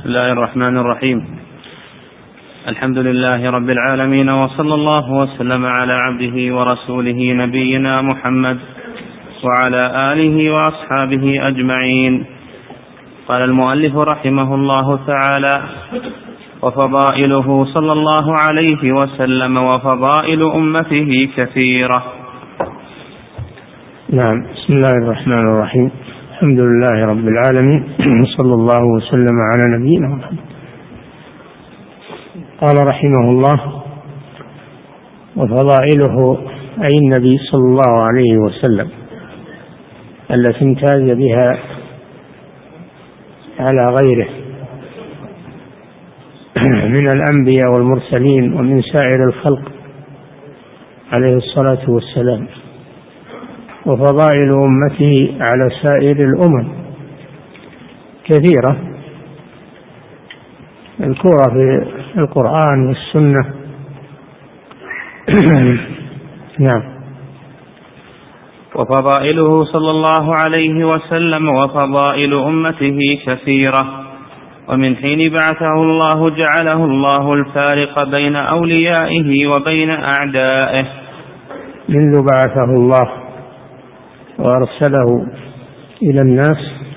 بسم الله الرحمن الرحيم. الحمد لله رب العالمين، وصلى الله وسلم على عبده ورسوله نبينا محمد وعلى آله وأصحابه أجمعين. قال المؤلف رحمه الله تعالى: وفضائله صلى الله عليه وسلم وفضائل أمته كثيرة. نعم. بسم الله الرحمن الرحيم. الحمد لله رب العالمين، صلى الله وسلم على نبينا محمد. قال رحمه الله: وفضائله أي النبي صلى الله عليه وسلم التي امتاز بها على غيره من الأنبياء والمرسلين ومن سائر الخلق عليه الصلاة والسلام، وفضائل أمته على سائر الأمم كثيرة الكورة في القرآن والسنة. نعم. وفضائله صلى الله عليه وسلم وفضائل أمته كثيرة، ومن حين بعثه الله جعله الله الفارق بين أوليائه وبين أعدائه. منذ بعثه الله وأرسله إلى الناس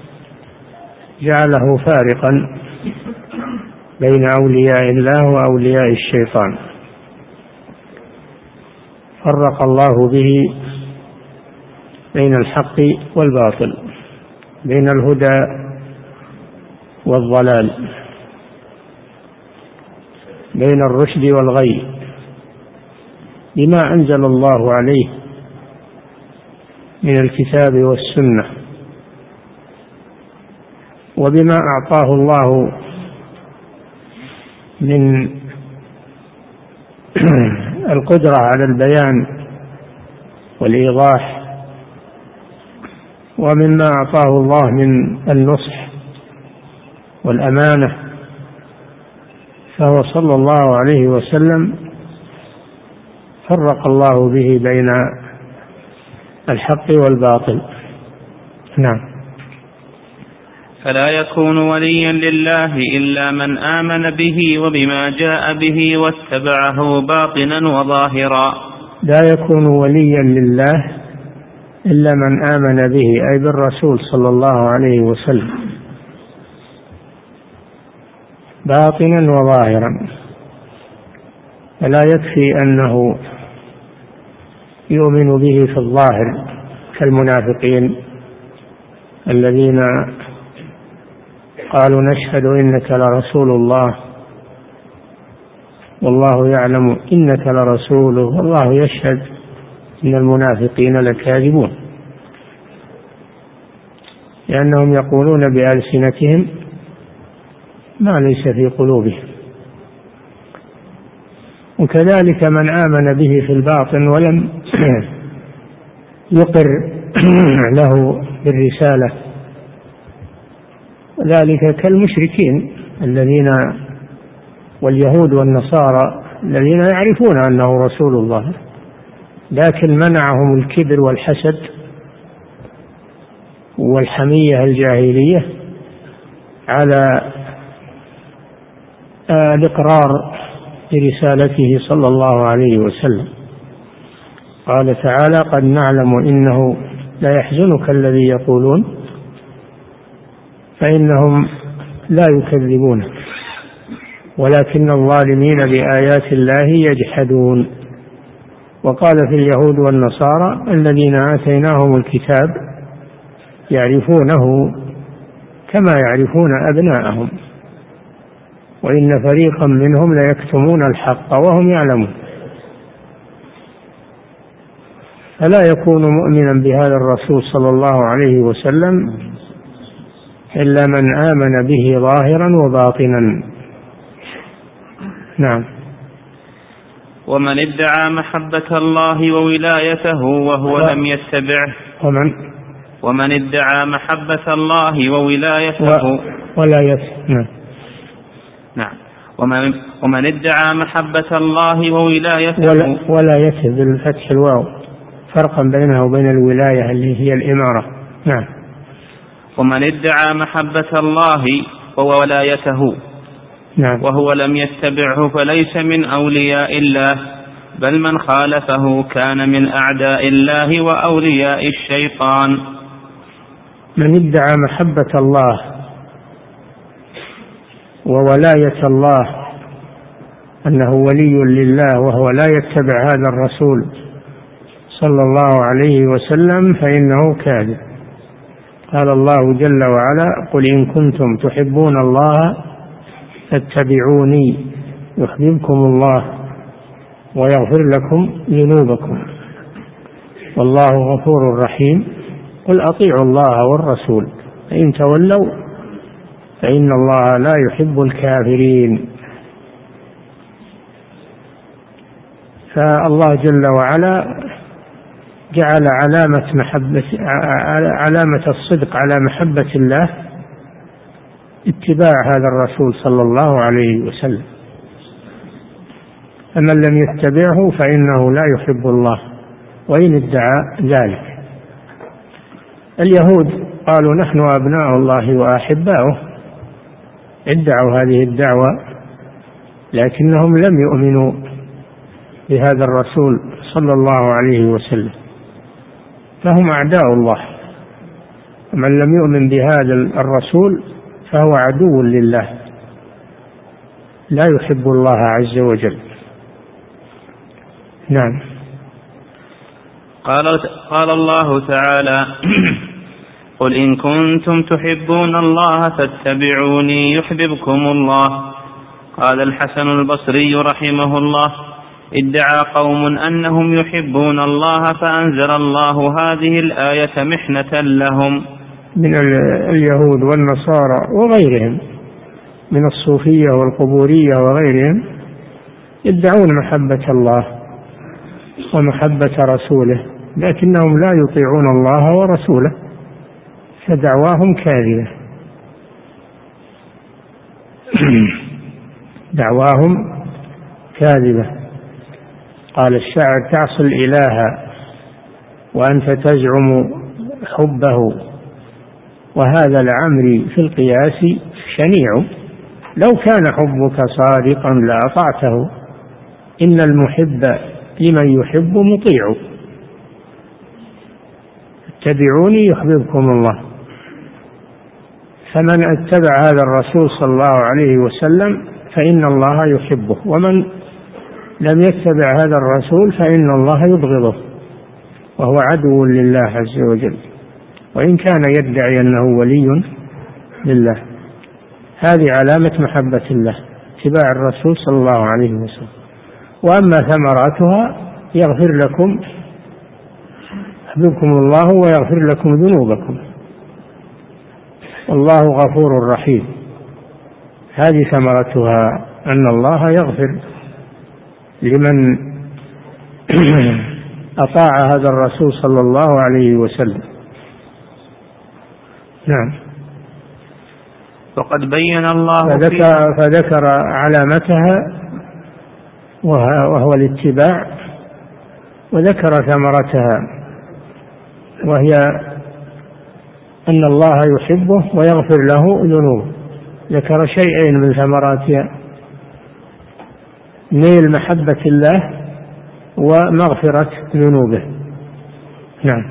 جعله فارقا بين أولياء الله وأولياء الشيطان، فرق الله به بين الحق والباطل، بين الهدى والضلال، بين الرشد والغي، بما أنزل الله عليه من الكتاب والسنة، وبما أعطاه الله من القدرة على البيان والإيضاح، ومما أعطاه الله من النصح والأمانة. فهو صلى الله عليه وسلم فرق الله به بين الحق والباطل. نعم. فلا يكون وليا لله إلا من آمن به وبما جاء به واتبعه باطنا وظاهرا. لا يكون وليا لله إلا من آمن به، أي بالرسول صلى الله عليه وسلم، باطنا وظاهرا. فلا يكفي أنه يؤمن به في الظاهر كالمنافقين الذين قالوا نشهد إنك لرسول الله والله يعلم إنك لرسوله والله يشهد إن المنافقين لكاذبون، لأنهم يقولون بألسنتهم ما ليس في قلوبهم. وكذلك من آمن به في الباطن ولم يقر له بالرسالة، ذلك كالمشركين الذين واليهود والنصارى الذين يعرفون أنه رسول الله، لكن منعهم الكبر والحسد والحمية الجاهلية على الإقرار برسالته صلى الله عليه وسلم. قال تعالى: قد نعلم إنه لا يحزنك الذي يقولون فإنهم لا يكذبونك ولكن الظالمين بآيات الله يجحدون. وقال في اليهود والنصارى الذين آتيناهم الكتاب يعرفونه كما يعرفون أبناءهم وإن فريقا منهم ليكتمون الحق وهم يعلمون. فلا يكون مؤمنا بهذا الرسول صلى الله عليه وسلم إلا من آمن به ظاهرا وباطنا. نعم. ومن ادعى محبة الله وولايته وهو لم يتبعه. ومن ادعى محبة الله وولايته ولايته. نعم. ومن ادعى محبة الله وولايته ولايته بالفتح الواو، فرقا بينها وبين الولاية اللي هي الإمارة. نعم. ومن ادعى محبة الله وولايته. نعم. وهو لم يتبعه فليس من أولياء الله، بل من خالفه كان من أعداء الله وأولياء الشيطان. من ادعى محبة الله وولاية الله، أنه ولي لله، وهو لا يتبع هذا الرسول صلى الله عليه وسلم، فإنه كاذب. قال الله جل وعلا: قل إن كنتم تحبون الله فاتبعوني يحببكم الله ويغفر لكم ذنوبكم والله غفور رحيم. قل أطيعوا الله والرسول فإن تولوا فإن الله لا يحب الكافرين. فالله جل وعلا جعل علامة الصدق على محبة الله اتباع هذا الرسول صلى الله عليه وسلم، فمن لم يتبعه فإنه لا يحب الله وإن ادعى ذلك. اليهود قالوا: نحن أبناء الله وأحباؤه، ادعوا هذه الدعوة، لكنهم لم يؤمنوا بهذا الرسول صلى الله عليه وسلم، فهم أعداء الله. ومن لم يؤمن بهذا الرسول فهو عدو لله، لا يحب الله عز وجل. نعم. قال الله تعالى: قل إن كنتم تحبون الله فاتبعوني يحببكم الله. قال الحسن البصري رحمه الله: ادعى قوم أنهم يحبون الله فأنزل الله هذه الآية محنة لهم، من اليهود والنصارى وغيرهم من الصوفية والقبورية وغيرهم، يدعون محبة الله ومحبة رسوله، لكنهم لا يطيعون الله ورسوله، فدعواهم كاذبة. دعواهم كاذبة. قال الشاعر: تعصي الإله وأنت تزعم حبه، وهذا لعمري في القياس شنيع. لو كان حبك صادقا لأطعته، إن المحب لمن يحب مطيع. اتبعوني يحببكم الله. فمن اتبع هذا الرسول صلى الله عليه وسلم فإن الله يحبه، ومن لم يتبع هذا الرسول فإن الله يبغضه، وهو عدو لله عز وجل، وإن كان يدعي أنه ولي لله. هذه علامة محبة الله، اتباع الرسول صلى الله عليه وسلم. وأما ثمراتها: يغفر لكم، يحببكم الله ويغفر لكم ذنوبكم والله غفور رحيم. هذه ثمرتها، أن الله يغفر لمن أطاع هذا الرسول صلى الله عليه وسلم. نعم. وقد بين الله فذكر علامتها وهو الاتباع، وذكر ثمرتها وهي أن الله يحبه ويغفر له ذنوبه. ذكر شيئين من ثمراتها: نيل محبة الله ومغفرة ذنوبه. نعم.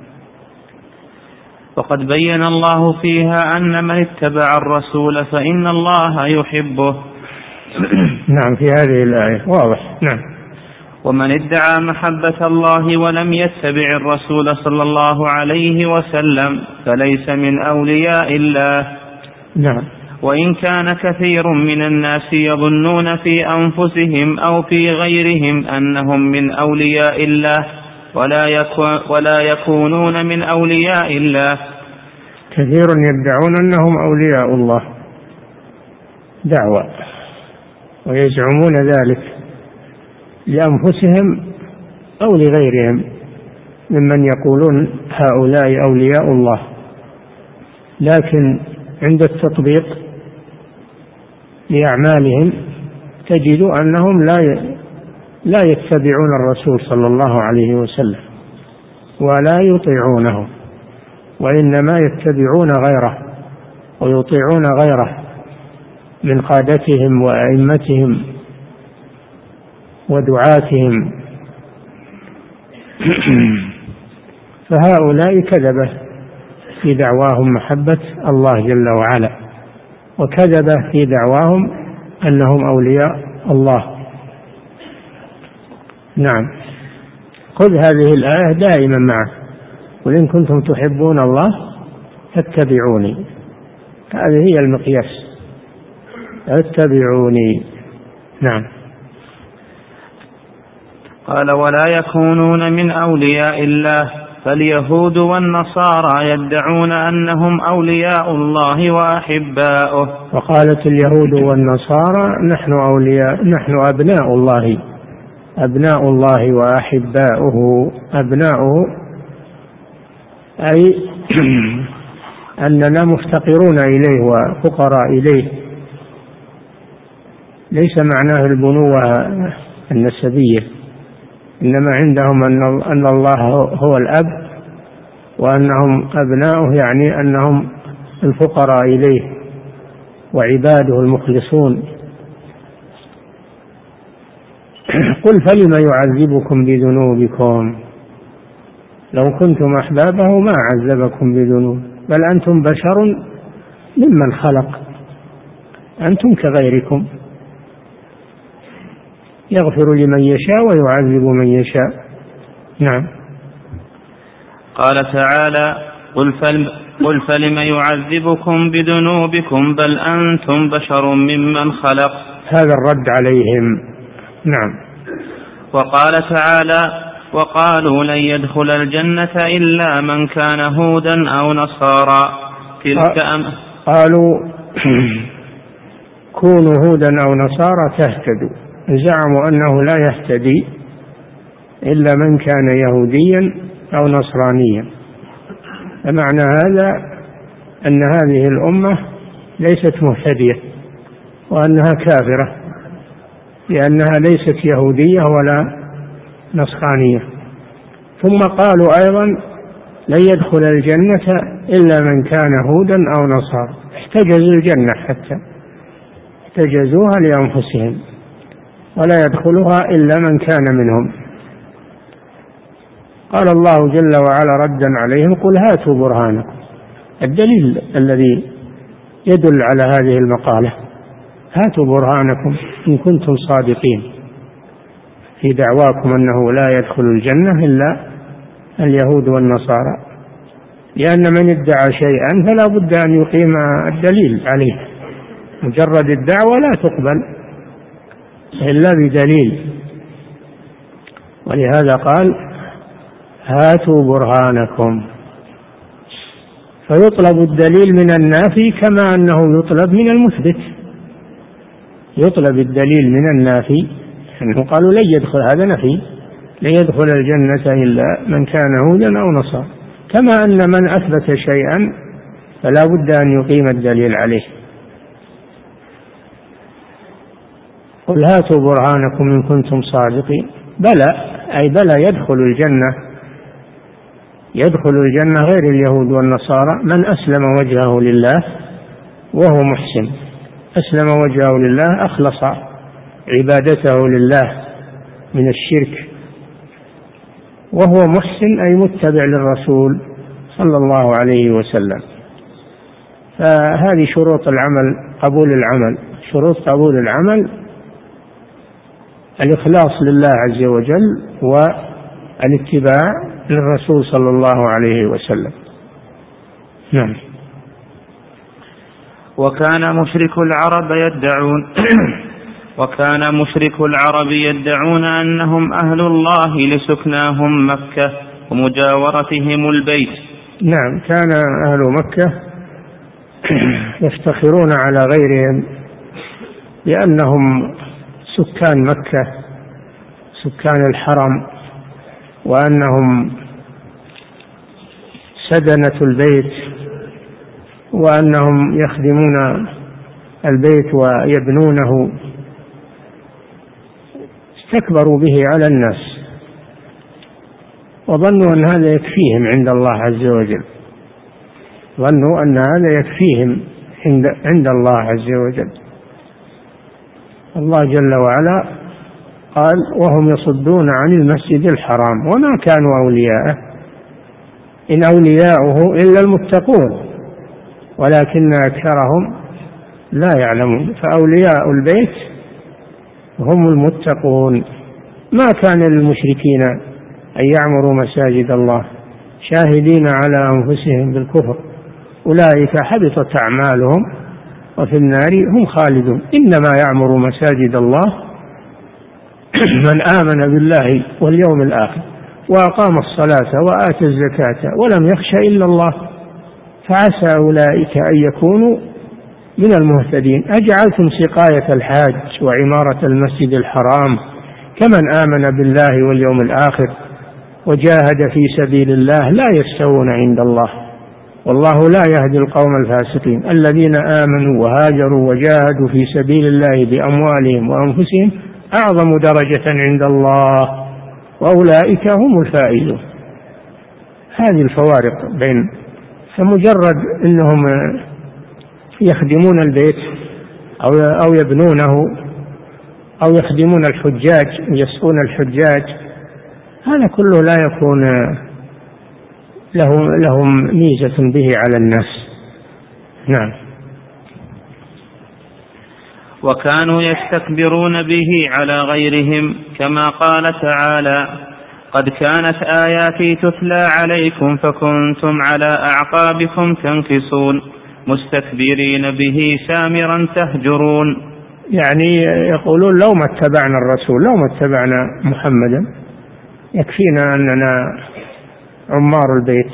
وقد بين الله فيها أن من اتبع الرسول فإن الله يحبه. نعم، في هذه الآية واضح. نعم. ومن ادعى محبة الله ولم يتبع الرسول صلى الله عليه وسلم فليس من أولياء الله. نعم. وإن كان كثير من الناس يظنون في أنفسهم أو في غيرهم أنهم من أولياء الله ولا يكونون من أولياء الله. كثير يدعون أنهم أولياء الله دعوة، ويزعمون ذلك لأنفسهم أو لغيرهم ممن يقولون هؤلاء أولياء الله، لكن عند التطبيق لأعمالهم تجد أنهم لا يتبعون الرسول صلى الله عليه وسلم ولا يطيعونه، وإنما يتبعون غيره ويطيعون غيره من قادتهم وأئمتهم ودعاتهم. فهؤلاء كذبة في دعواهم محبة الله جل وعلا، وكذبة في دعواهم أنهم أولياء الله. نعم. خذ هذه الآية دائما معك، قل إن كنتم تحبون الله فاتبعوني، هذه هي المقياس، اتبعوني. نعم. قال ولا يكونون من أولياء الله، فاليهود والنصارى يدعون أنهم أولياء الله وأحباؤه. وقالت اليهود والنصارى نحن أبناء الله، أبناء الله وأحباؤه. أبناؤه أي أننا مفتقرون إليه وفقراء إليه، ليس معناه البنوة النسبية، إنما عندهم أن الله هو الأب وأنهم أبناؤه، يعني أنهم الفقراء إليه وعباده المخلصون. قل فلم يعذبكم بذنوبكم، لو كنتم أحبابه ما عذبكم بذنوب، بل أنتم بشر ممن خلق، أنتم كغيركم، يغفر لمن يشاء ويعذب من يشاء. نعم. قال تعالى قل فلم يعذبكم بذنوبكم بل أنتم بشر ممن خلق، هذا الرد عليهم. نعم. وقال تعالى وقالوا لن يدخل الجنة إلا من كان هودا أو نصارى. قالوا كونوا هودا أو نصارى تهتدوا، زعموا أنه لا يهتدي إلا من كان يهوديا أو نصرانيا. فمعنى هذا أن هذه الأمة ليست مهتدية وأنها كافرة، لأنها ليست يهودية ولا نصرانية. ثم قالوا أيضا لن يدخل الجنة إلا من كان هودا أو نصارى، احتجزوا الجنة حتى احتجزوها لأنفسهم، ولا يدخلها إلا من كان منهم. قال الله جل وعلا ردا عليهم قل هاتوا برهانكم، الدليل الذي يدل على هذه المقالة، هاتوا برهانكم إن كنتم صادقين في دعواكم أنه لا يدخل الجنة إلا اليهود والنصارى، لأن من ادعى شيئا فلا بد أن يقيم الدليل عليه، مجرد الدعوة لا تقبل إلا بدليل. ولهذا قال هاتوا برهانكم، فيطلب الدليل من النافي كما أنه يطلب من المثبت. يطلب الدليل من النافي، أنه قالوا لن يدخل، هذا نفي، لن يدخل الجنة إلا من كان هودا أو نصارى، كما أن من أثبت شيئا فلا بد أن يقيم الدليل عليه. قل هاتوا برهانكم إن كنتم صادقين، بلى أي بلى يدخل الجنة، يدخل الجنة غير اليهود والنصارى من أسلم وجهه لله وهو محسن، أسلم وجهه لله، أخلص عبادته لله من الشرك، وهو محسن أي متبع للرسول صلى الله عليه وسلم. فهذه شروط العمل، قبول العمل، شروط قبول العمل الإخلاص لله عز وجل والاتباع للرسول صلى الله عليه وسلم. نعم. وكان مشرك العرب يدعون أنهم أهل الله لسكناهم مكة ومجاورتهم البيت. نعم، كان أهل مكة يفتخرون على غيرهم لأنهم سكان مكة، سكان الحرم، وأنهم سدنة البيت، وأنهم يخدمون البيت ويبنونه، استكبروا به على الناس وظنوا أن هذا يكفيهم عند الله عز وجل، ظنوا أن هذا يكفيهم عند الله عز وجل، الله جل وعلا قال وهم يصدون عن المسجد الحرام وما كانوا أولياءه إن أولياؤه إلا المتقون ولكن أكثرهم لا يعلمون. فأولياء البيت هم المتقون. ما كان للمشركين أن يعمروا مساجد الله شاهدين على أنفسهم بالكفر أولئك حبطت أعمالهم وفي النار هم خالدون. إنما يعمر مساجد الله من آمن بالله واليوم الآخر وأقام الصلاة وآتى الزكاة ولم يخش إلا الله فعسى أولئك أن يكونوا من المهتدين. أجعلتم سقاية الحاج وعمارة المسجد الحرام كمن آمن بالله واليوم الآخر وجاهد في سبيل الله لا يستوون عند الله والله لا يهدي القوم الفاسقين. الذين آمنوا وهاجروا وجاهدوا في سبيل الله بأموالهم وأنفسهم أعظم درجة عند الله وأولئك هم الفائزون. هذه الفوارق بين فمجرد أنهم يخدمون البيت أو يبنونه أو يخدمون الحجاج يسقون الحجاج هذا كله لا يكون لهم ميزة به على الناس. نعم. وكانوا يستكبرون به على غيرهم كما قال تعالى قد كانت آياتي تتلى عليكم فكنتم على أعقابكم تنكصون مستكبرين به سامرا تهجرون. يعني يقولون لو ما اتبعنا الرسول لو ما اتبعنا محمدا يكفينا أننا عمار البيت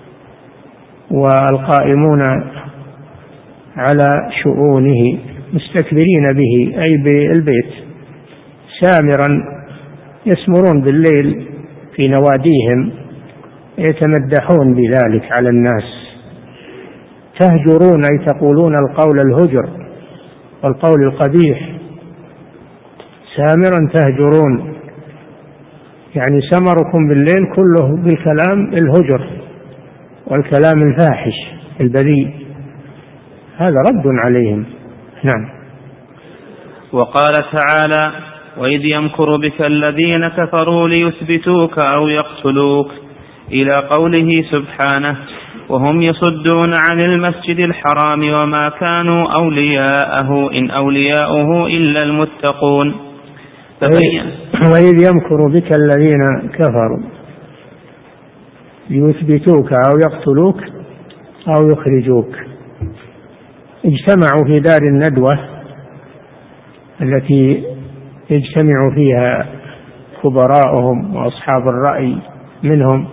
والقائمون على شؤونه مستكبرين به أي بالبيت سامرا يسمرون بالليل في نواديهم يتمدحون بذلك على الناس. تهجرون أي تقولون القول الهجر والقول القبيح. سامرا تهجرون يعني سمركم بالليل كله بالكلام الهجر والكلام الفاحش البذيء. هذا رد عليهم. نعم. وقال تعالى وإذ يمكر بك الذين كفروا ليثبتوك أو يقتلوك إلى قوله سبحانه وهم يصدون عن المسجد الحرام وما كانوا أولياءه إن أولياؤه إلا المتقون. وإذ يمكر بك الذين كفروا ليثبتوك أو يقتلوك أو يخرجوك. اجتمعوا في دار الندوة التي يجتمع فيها كبراءهم وأصحاب الرأي منهم.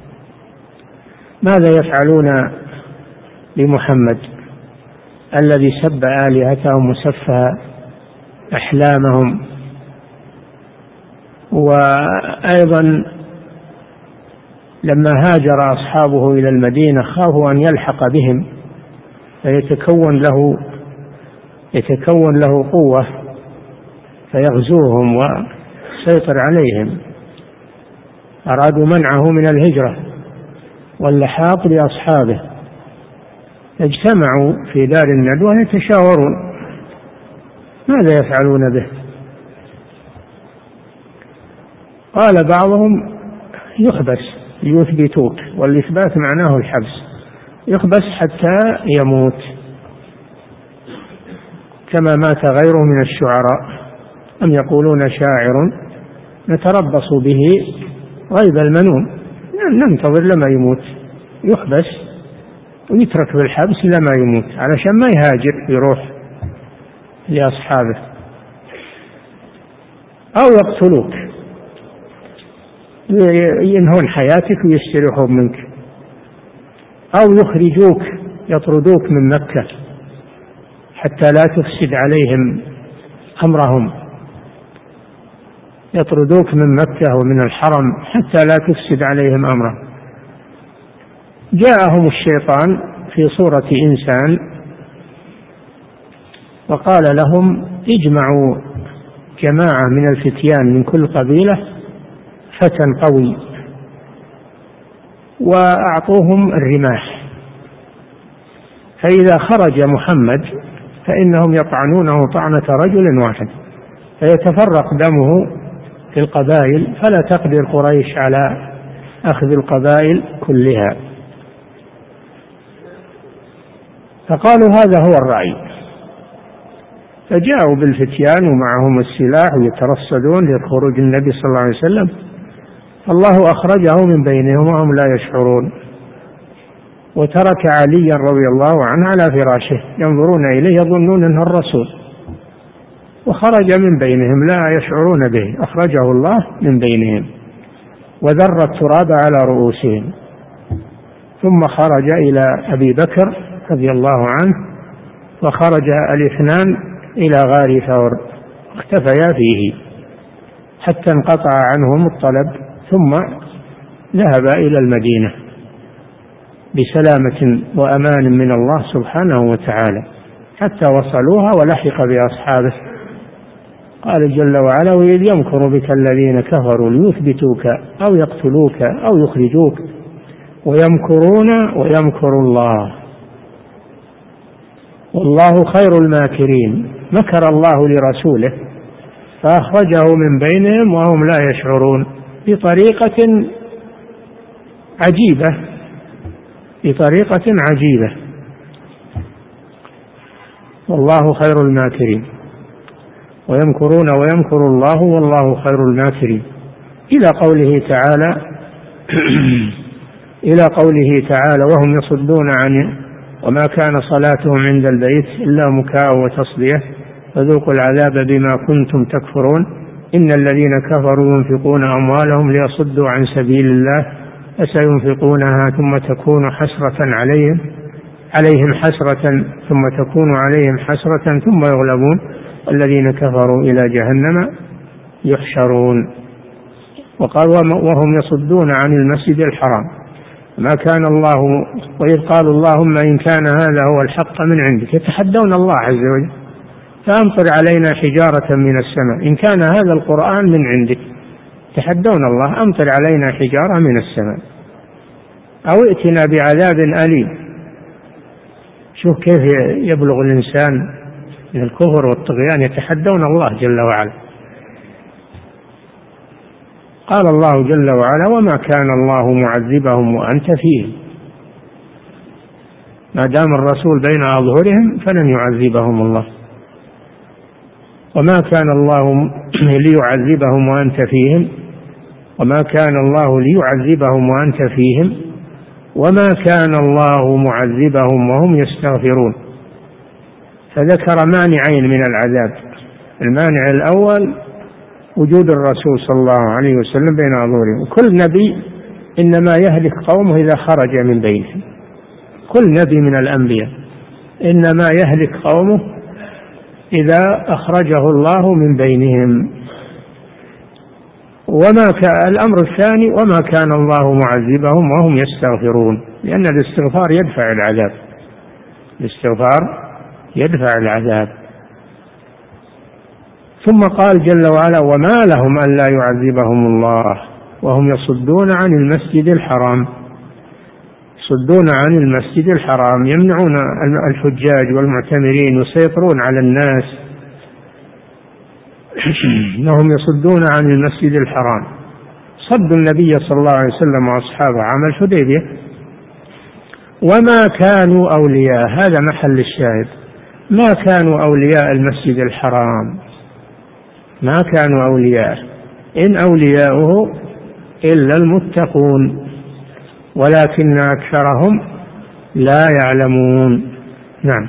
ماذا يفعلون لمحمد الذي سب آلهتهم وسفه أحلامهم؟ وأيضا لما هاجر أصحابه إلى المدينة خافوا أن يلحق بهم فيتكون له قوة فيغزوهم ويسيطر عليهم. أرادوا منعه من الهجرة واللحاق بأصحابه. اجتمعوا في دار الندوة يتشاورون ماذا يفعلون به. قال بعضهم يحبس ليثبتوك والإثبات معناه الحبس يحبس حتى يموت كما مات غيره من الشعراء أم يقولون شاعر نتربص به ريب المنون ننتظر لما يموت يحبس ويترك بالحبس لما يموت علشان ما يهاجر يروح لأصحابه أو يقتلوك ينهون حياتك ويستريحون منك أو يخرجوك يطردوك من مكة حتى لا تفسد عليهم أمرهم. يطردوك من مكة ومن الحرم حتى لا تفسد عليهم أمرهم. جاءهم الشيطان في صورة إنسان وقال لهم اجمعوا جماعة من الفتيان من كل قبيلة فتى قوي وأعطوهم الرماح فإذا خرج محمد فإنهم يطعنونه طعنة رجل واحد فيتفرق دمه في القبائل، فلا تقدر قريش على أخذ القبائل كلها. فقالوا هذا هو الرأي، فجاءوا بالفتيان ومعهم السلاح ويترصدون لخروج النبي صلى الله عليه وسلم، الله أخرجه من بينهم وهم لا يشعرون، وترك عليا رضي الله عنه على فراشه ينظرون إليه يظنون أنه الرسول، وخرج من بينهم لا يشعرون به، أخرجه الله من بينهم وذر التراب على رؤوسهم. ثم خرج إلى أبي بكر رضي الله عنه، وخرج الاثنان إلى غار ثور اختفيا فيه حتى انقطع عنهم الطلب، ثم ذهب إلى المدينة بسلامة وأمان من الله سبحانه وتعالى حتى وصلوها ولحق بأصحابه. قال جل وعلا: وإذ يمكر بك الذين كفروا ليثبتوك أو يقتلوك أو يخرجوك ويمكرون ويمكر الله والله خير الماكرين. مكر الله لرسوله فأخرجه من بينهم وهم لا يشعرون بطريقة عجيبة، والله خير الماكرين. ويمكرون ويمكر الله والله خير الماكرين، إلى قوله تعالى: وهم يصدون عنه وما كان صلاتهم عند البيت إلا مكاء وتصدية فذوقوا العذاب بما كنتم تكفرون إن الذين كفروا ينفقون أموالهم ليصدوا عن سبيل الله فسينفقونها ثم تكون عليهم حسرة ثم تكون عليهم حسرة ثم يغلبون الذين كفروا إلى جهنم يحشرون. وقال: وهم يصدون عن المسجد الحرام ما كان الله، وإذ قالوا اللهم إن كان هذا هو الحق من عندك، يتحدون الله عز وجل: فأمطر علينا حجارة من السماء إن كان هذا القرآن من عندك. يتحدون الله: أمطر علينا حجارة من السماء أو ائتنا بعذاب أليم. شوف كيف يبلغ الإنسان من الكفر والطغيان، يتحدون الله جل وعلا. قال الله جل وعلا: وما كان الله معذبهم وأنت فيهم. ما دام الرسول بين أظهرهم فلن يعذبهم الله. وما كان الله ليعذبهم وأنت فيهم، وما كان الله ليعذبهم وأنت فيهم، وما كان الله معذبهم وهم يستغفرون. فذكر مانعين من العذاب: المانع الأول وجود الرسول صلى الله عليه وسلم بين أظهرهم، وكل نبي إنما يهلك قومه إذا خرج من بينهم، كل نبي من الأنبياء إنما يهلك قومه إذا أخرجه الله من بينهم. الأمر الثاني: وما كان الله معذبهم وهم يستغفرون، لأن الاستغفار يدفع العذاب. ثم قال جل وعلا: وما لهم ألا يعذبهم الله وهم يصدون عن المسجد الحرام، يمنعون الحجاج والمعتمرين ويسيطرون على الناس. إنهم يصدون عن المسجد الحرام، صدوا النبي صلى الله عليه وسلم وأصحابه عام الحديبية. وما كانوا أولياء، هذا محل الشاهد، ما كانوا أولياء المسجد الحرام، ما كانوا أولياء، إن أولياؤه إلا المتقون ولكن أكثرهم لا يعلمون. نعم.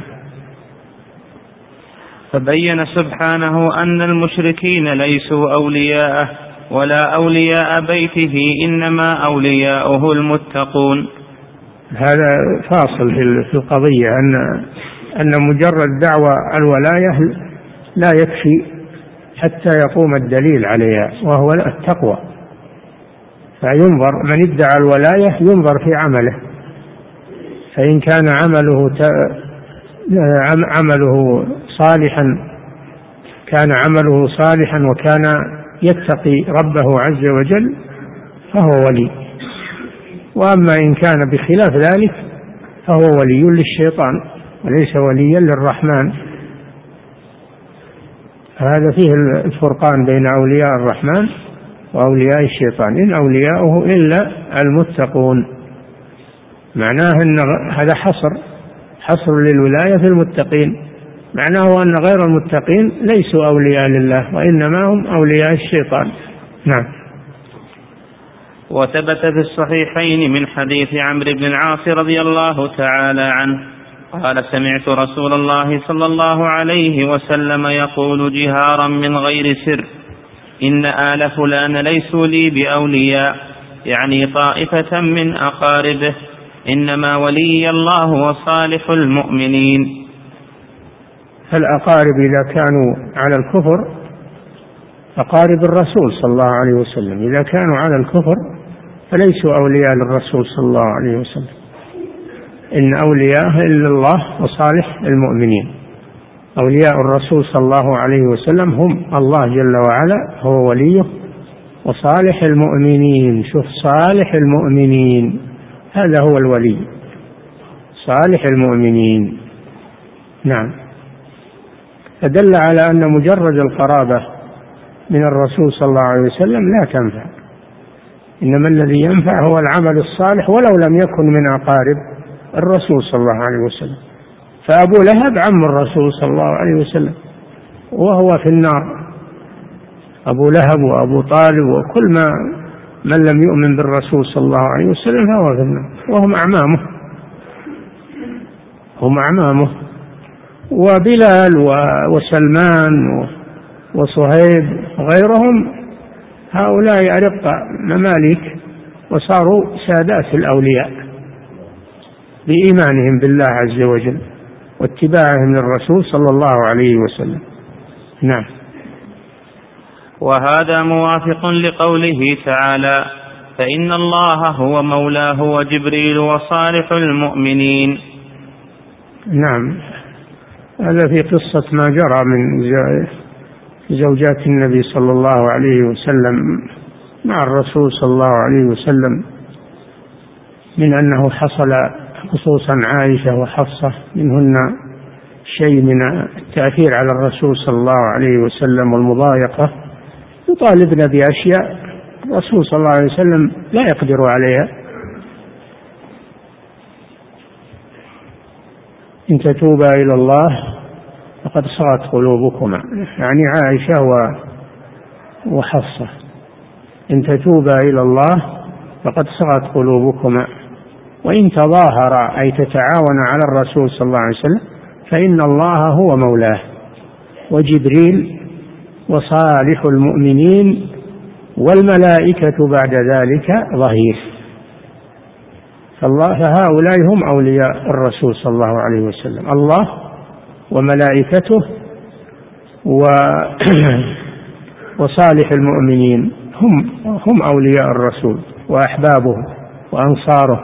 فبين سبحانه أن المشركين ليسوا أولياءه ولا أولياء بيته، إنما أولياؤه المتقون. هذا فاصل في القضية، أن مجرد دعوى الولاية لا يكفي حتى يقوم الدليل عليها، وهو التقوى. فينظر من ادعى الولاية ينظر في عمله، فإن كان عمله صالحا وكان يتقي ربه عز وجل فهو ولي، وأما إن كان بخلاف ذلك فهو ولي للشيطان وليس وليا للرحمن. هذا فيه الفرقان بين أولياء الرحمن وأولياء الشيطان. إن أولياؤه إلا المتقون، معناه أن هذا حصر للولاية في المتقين، معناه أن غير المتقين ليسوا أولياء لله وإنما هم أولياء الشيطان. نعم. وثبت في الصحيحين من حديث عمرو بن العاص رضي الله تعالى عنه قال سمعت رسول الله صلى الله عليه وسلم يقول جهارا من غير سر إن آل فلان ليسوا لي بأولياء، يعني طائفة من أقاربه، إنما ولي الله وصالح المؤمنين. فالأقارب إذا كانوا على الكفر، أقارب الرسول صلى الله عليه وسلم إذا كانوا على الكفر فليسوا أولياء للرسول صلى الله عليه وسلم، إن أولياءه إلا الله وصالح المؤمنين. أولياء الرسول صلى الله عليه وسلم هم الله جل وعلا هو وليه وصالح المؤمنين. شوف، صالح المؤمنين هذا هو الولي، صالح المؤمنين. نعم. فدل على أن مجرد القرابة من الرسول صلى الله عليه وسلم لا تنفع، إنما الذي ينفع هو العمل الصالح ولو لم يكن من أقارب الرسول صلى الله عليه وسلم. فأبو لهب عم الرسول صلى الله عليه وسلم وهو في النار، أبو لهب وأبو طالب وكل من لم يؤمن بالرسول صلى الله عليه وسلم فهو في النار، وهم أعمامه. وبلال وسلمان وصهيب غيرهم هؤلاء أرقى مماليك وصاروا سادات الأولياء بإيمانهم بالله عز وجل واتباعهم للرسول صلى الله عليه وسلم. نعم. وهذا موافق لقوله تعالى فإن الله هو مولاه وجبريل وصالح المؤمنين. نعم. هذا في قصة ما جرى من زوجات النبي صلى الله عليه وسلم مع الرسول صلى الله عليه وسلم، من أنه حصل خصوصا عائشة وحفصة منهن شيء من التأثير على الرسول صلى الله عليه وسلم والمضايقة، يطالبن بأشياء الرسول صلى الله عليه وسلم لا يقدر عليها. إن تتوبا إلى الله فقد صغت قلوبكما، يعني عائشة وحفصة، إن تتوبا إلى الله فقد صغت قلوبكما، وإن تظاهر أي تتعاون على الرسول صلى الله عليه وسلم فإن الله هو مولاه وجبريل وصالح المؤمنين والملائكة بعد ذلك ظهير. فهؤلاء هم أولياء الرسول صلى الله عليه وسلم، الله وملائكته وصالح المؤمنين هم أولياء الرسول وأحبابه وأنصاره،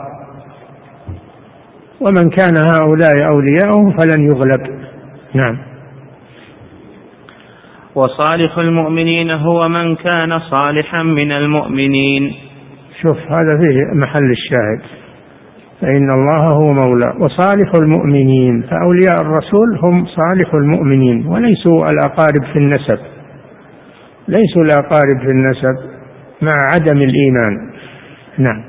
ومن كان هؤلاء أولياءه فلن يغلب. نعم. وصالح المؤمنين هو من كان صالحا من المؤمنين. شوف، هذا فيه محل الشاهد، فإن الله هو مولى وصالح المؤمنين. فأولياء الرسول هم صالح المؤمنين وليسوا الأقارب في النسب، ليسوا الأقارب في النسب مع عدم الإيمان. نعم.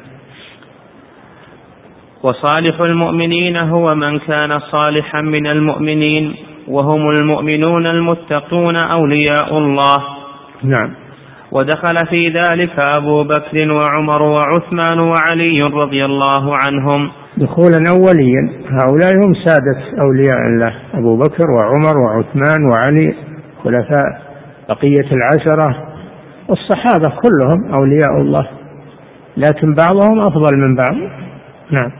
وصالح المؤمنين هو من كان صالحا من المؤمنين وهم المؤمنون المتقون أولياء الله. نعم. ودخل في ذلك أبو بكر وعمر وعثمان وعلي رضي الله عنهم دخولا أوليا. هؤلاء هم سادة أولياء الله، أبو بكر وعمر وعثمان وعلي خلفاء بقية العشرة، والصحابة كلهم أولياء الله، لكن بعضهم أفضل من بعض. نعم.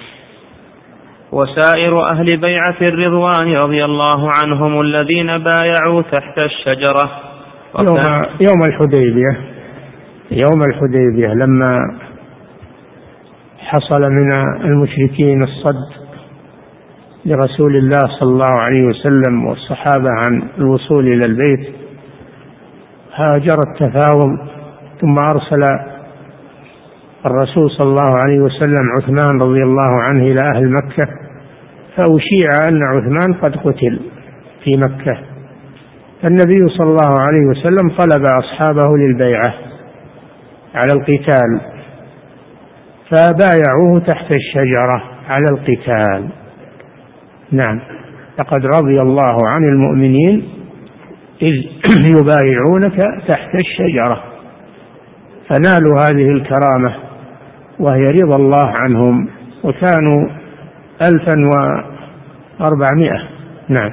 وسائر أهل بيعة الرضوان رضي الله عنهم الذين بايعوا تحت الشجرة يوم الحديبية لما حصل من المشركين الصد لرسول الله صلى الله عليه وسلم والصحابة عن الوصول إلى البيت، هاجر التفاوض، ثم أرسل الرسول صلى الله عليه وسلم عثمان رضي الله عنه إلى أهل مكة، فأشيع أن عثمان قد قتل في مكة، النبي صلى الله عليه وسلم طلب أصحابه للبيعة على القتال، فبايعوه تحت الشجرة على القتال. نعم، لقد رضي الله عن المؤمنين إذ يبايعونك تحت الشجرة، فنالوا هذه الكرامة وهي رضا الله عنهم، وكانوا 1400. نعم.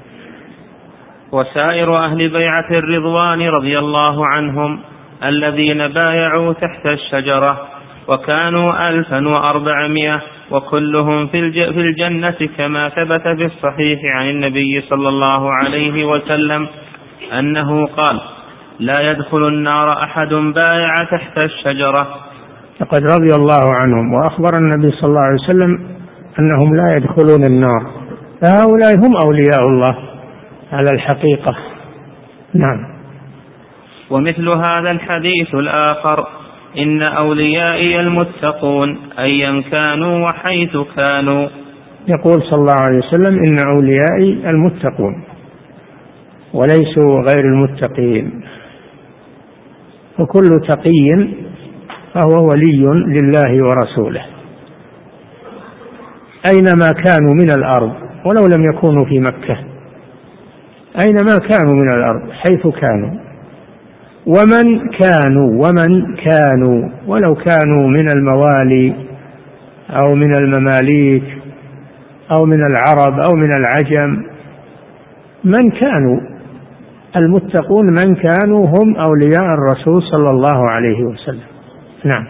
وسائر أهل بيعة الرضوان رضي الله عنهم الذين بايعوا تحت الشجرة وكانوا 1400 وكلهم في الجنة، كما ثبت في الصحيح عن النبي صلى الله عليه وسلم أنه قال: لا يدخل النار أحد بايع تحت الشجرة. لقد رضي الله عنهم، وأخبر النبي صلى الله عليه وسلم أنهم لا يدخلون النار، فهؤلاء هم أولياء الله على الحقيقة. نعم. ومثل هذا الحديث الآخر: إن أوليائي المتقون أيا كانوا وحيث كانوا. يقول صلى الله عليه وسلم: إن أوليائي المتقون وليسوا غير المتقين، وكل تقي فهو ولي لله ورسوله أينما كانوا من الأرض، ولو لم يكونوا في مكة، أينما كانوا من الأرض حيث كانوا، ومن كانوا ولو كانوا من الموالي أو من المماليك أو من العرب أو من العجم، من كانوا المتقون من كانوا هم أولياء الرسول صلى الله عليه وسلم. نعم.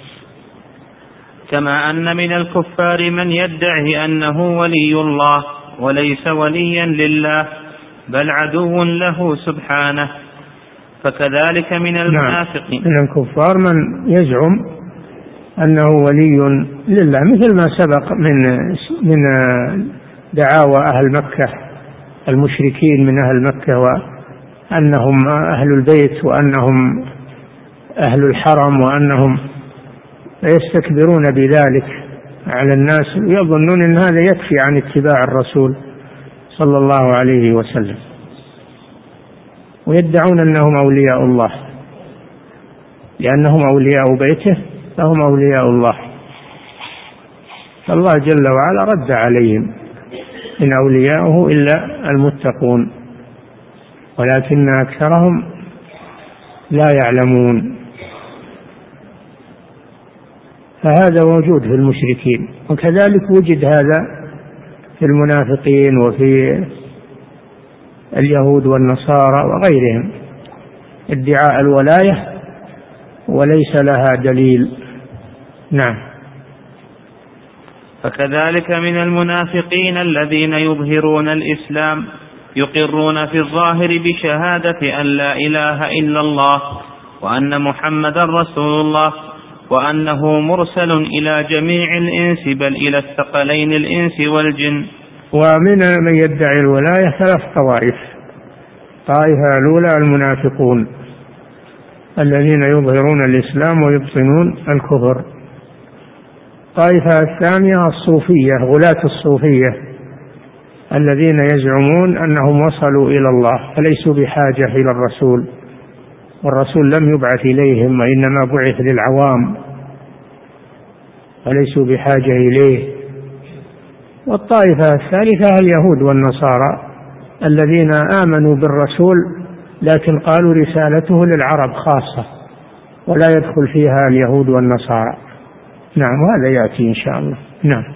كما أن من الكفار من يدعي أنه ولي الله وليس وليا لله بل عدو له سبحانه، فكذلك من المنافقين. من الكفار من يزعم أنه ولي لله، مثل ما سبق من دعاوى أهل مكة المشركين من أهل مكة، وأنهم أهل البيت وأنهم أهل الحرم، وأنهم يستكبرون بذلك على الناس، ويظنون أن هذا يكفي عن اتباع الرسول صلى الله عليه وسلم، ويدعون أنهم أولياء الله، لأنهم أولياء بيته فهم أولياء الله. فالله جل وعلا رد عليهم: إن أولياؤه إلا المتقون ولكن أكثرهم لا يعلمون. فهذا موجود في المشركين، وكذلك وجد هذا في المنافقين وفي اليهود والنصارى وغيرهم، ادعاء الولاية وليس لها دليل. نعم. فكذلك من المنافقين الذين يظهرون الإسلام يقرون في الظاهر بشهادة أن لا إله إلا الله وأن محمدا رسول الله وأنه مرسل إلى جميع الإنس بل إلى الثقلين الإنس والجن. ومن من يدعي الولاية 3 طوائف: طائفة الأولى المنافقون الذين يظهرون الإسلام ويبطنون الكفر، طائفة الثانية الصوفية غلاة الصوفية الذين يزعمون أنهم وصلوا إلى الله فليسوا بحاجة إلى الرسول، والرسول لم يبعث إليهم وإنما بعث للعوام فليسوا بحاجة إليه. والطائفة الثالثة اليهود والنصارى الذين آمنوا بالرسول لكن قالوا رسالته للعرب خاصة ولا يدخل فيها اليهود والنصارى. نعم، وهذا يأتي إن شاء الله. نعم.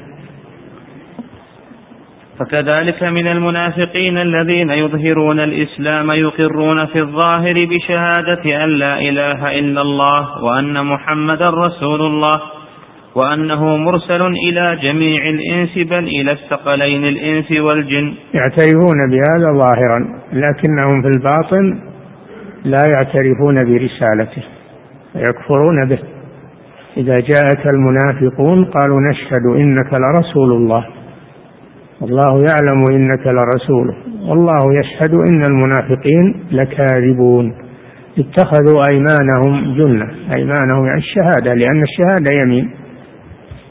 فكذلك من المنافقين الذين يظهرون الإسلام يقرون في الظاهر بشهادة أن لا إله إلا الله وأن محمدا رسول الله وأنه مرسل إلى جميع الإنس بل إلى الثقلين الإنس والجن. يعترفون بهذا ظاهرا لكنهم في الباطن لا يعترفون برسالته ويكفرون به. إذا جاءك المنافقون قالوا نشهد إنك لرسول الله والله يعلم إنك لرسوله والله يشهد إن المنافقين لكاذبون. اتخذوا أيمانهم جنة، أيمانهم يعني الشهادة، لأن الشهادة يمين،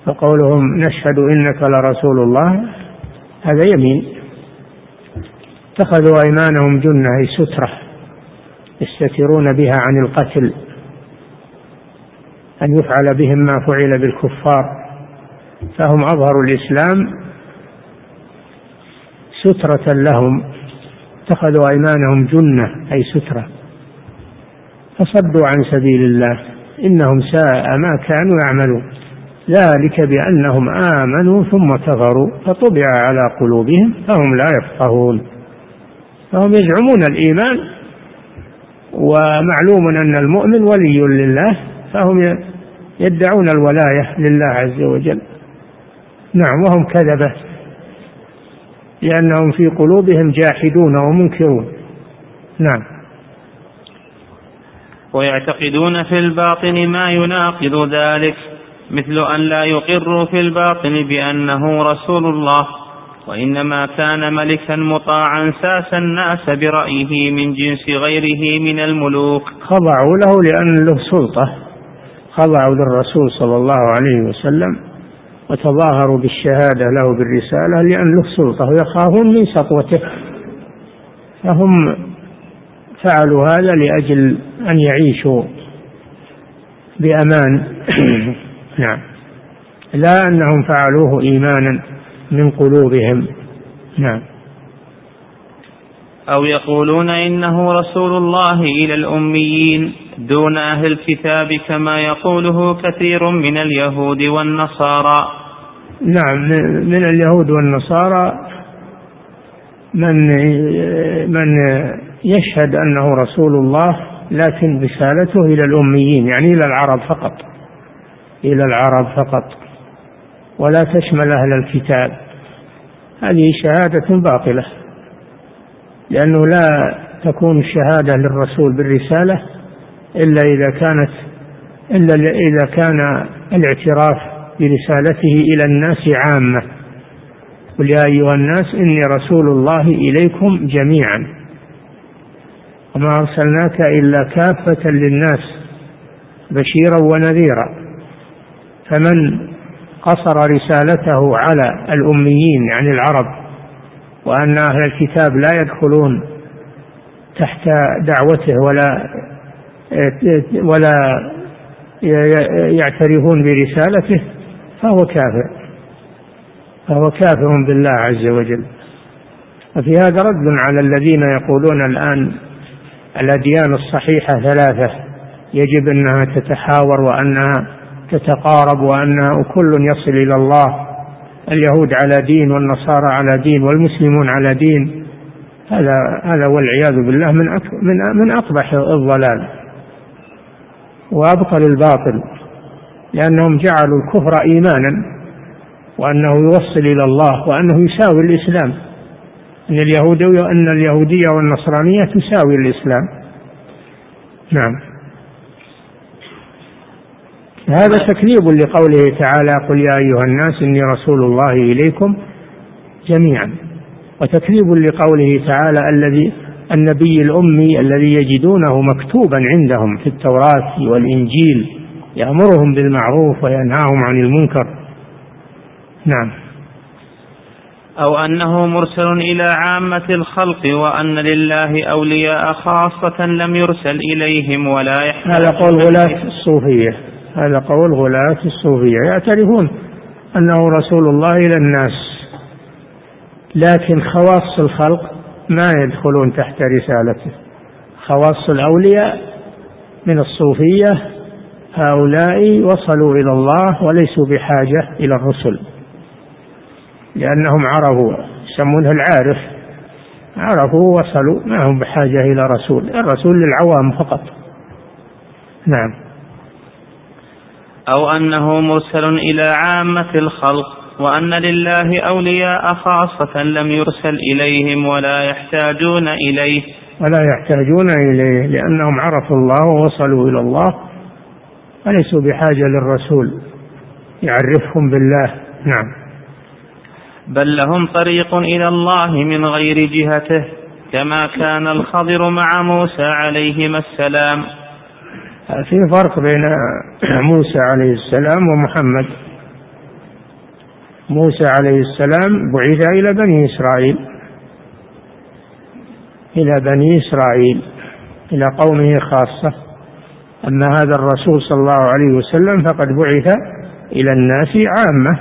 فقولهم نشهد إنك لرسول الله هذا يمين. اتخذوا أيمانهم جنة أي سترة يستترون بها عن القتل، أن يفعل بهم ما فعل بالكفار، فهم أظهروا الإسلام سترة لهم، اتخذوا أيمانهم جنة أي سترة، فصدوا عن سبيل الله، إنهم ساء ما كانوا يعملون، ذلك بأنهم آمنوا ثم كفروا فطبع على قلوبهم فهم لا يفقهون. فهم يزعمون الإيمان، ومعلوم أن المؤمن ولي لله، فهم يدعون الولاية لله عز وجل. نعم، وهم كذبة لأنهم في قلوبهم جاحدون ومنكرون. نعم. ويعتقدون في الباطن ما يناقض ذلك، مثل أن لا يقروا في الباطن بأنه رسول الله، وإنما كان ملكا مطاعا ساس الناس برأيه من جنس غيره من الملوك. خضعوا له لأن له سلطة، خضعوا للرسول صلى الله عليه وسلم وتظاهروا بالشهادة له بالرسالة لأن له سلطة ويخافون من سطوته، فهم فعلوا هذا لأجل أن يعيشوا بأمان. نعم، لا أنهم فعلوه إيمانا من قلوبهم. نعم. أو يقولون إنه رسول الله إلى الأميين دون أهل الكتاب كما يقوله كثير من اليهود والنصارى. نعم، من اليهود والنصارى من يشهد أنه رسول الله، لكن رسالته إلى الأميين، يعني إلى العرب فقط، إلى العرب فقط، ولا تشمل أهل الكتاب. هذه شهادة باطلة، لأنه لا تكون الشهادة للرسول بالرسالة إلا إذا كان الاعتراف برسالته إلى الناس عامة. قل يا أيها الناس إني رسول الله إليكم جميعا وما أرسلناك إلا كافة للناس بشيرا ونذيرا. فمن قصر رسالته على الأميين يعني العرب، وأن أهل الكتاب لا يدخلون تحت دعوته ولا يعترفون برسالته، فهو كافر بالله عز وجل. وفي هذا رد على الذين يقولون الآن الأديان الصحيحة ثلاثة، يجب أنها تتحاور وأنها تتقارب وأنها كل يصل إلى الله، اليهود على دين والنصارى على دين والمسلمون على دين. هذا والعياذ بالله من أقبح الضلال وأبطل الباطل، لأنهم جعلوا الكفر إيمانا، وأنه يوصل إلى الله، وأنه يساوي الإسلام، أن اليهودية والنصرانية تساوي الإسلام. نعم. هذا تكذيب لقوله تعالى قل يا أيها الناس إني رسول الله إليكم جميعا، وتكذيب لقوله تعالى النبي الأمي الذي يجدونه مكتوبا عندهم في التوراة والإنجيل يأمرهم بالمعروف وينهاهم عن المنكر. نعم. أو أنه مرسل إلى عامة الخلق وأن لله أولياء خاصة لم يرسل إليهم ولا يحتاج. هذا قول غلاة الصوفية، هذا قول غلاة الصوفية، يعترفون أنه رسول الله إلى الناس، لكن خواص الخلق ما يدخلون تحت رسالته. خواص الأولياء من الصوفية هؤلاء وصلوا إلى الله وليسوا بحاجة إلى الرسل، لأنهم عرفوا، يسمونه العارف، عرفوا وصلوا، ما هم بحاجة إلى رسول، الرسول للعوام فقط. نعم. أو أنه مرسل إلى عامة الخلق وأن لله أولياء خاصة لم يرسل إليهم ولا يحتاجون إليه لأنهم عرفوا الله ووصلوا إلى الله وليسوا بحاجة للرسول يعرفهم بالله. نعم. بل لهم طريق إلى الله من غير جهته، كما كان الخضر مع موسى عليهما السلام. في فرق بين موسى عليه السلام ومحمد. موسى عليه السلام بعث إلى بني إسرائيل، إلى بني إسرائيل، إلى قومه خاصة. أما هذا الرسول صلى الله عليه وسلم فقد بعث إلى الناس عامة،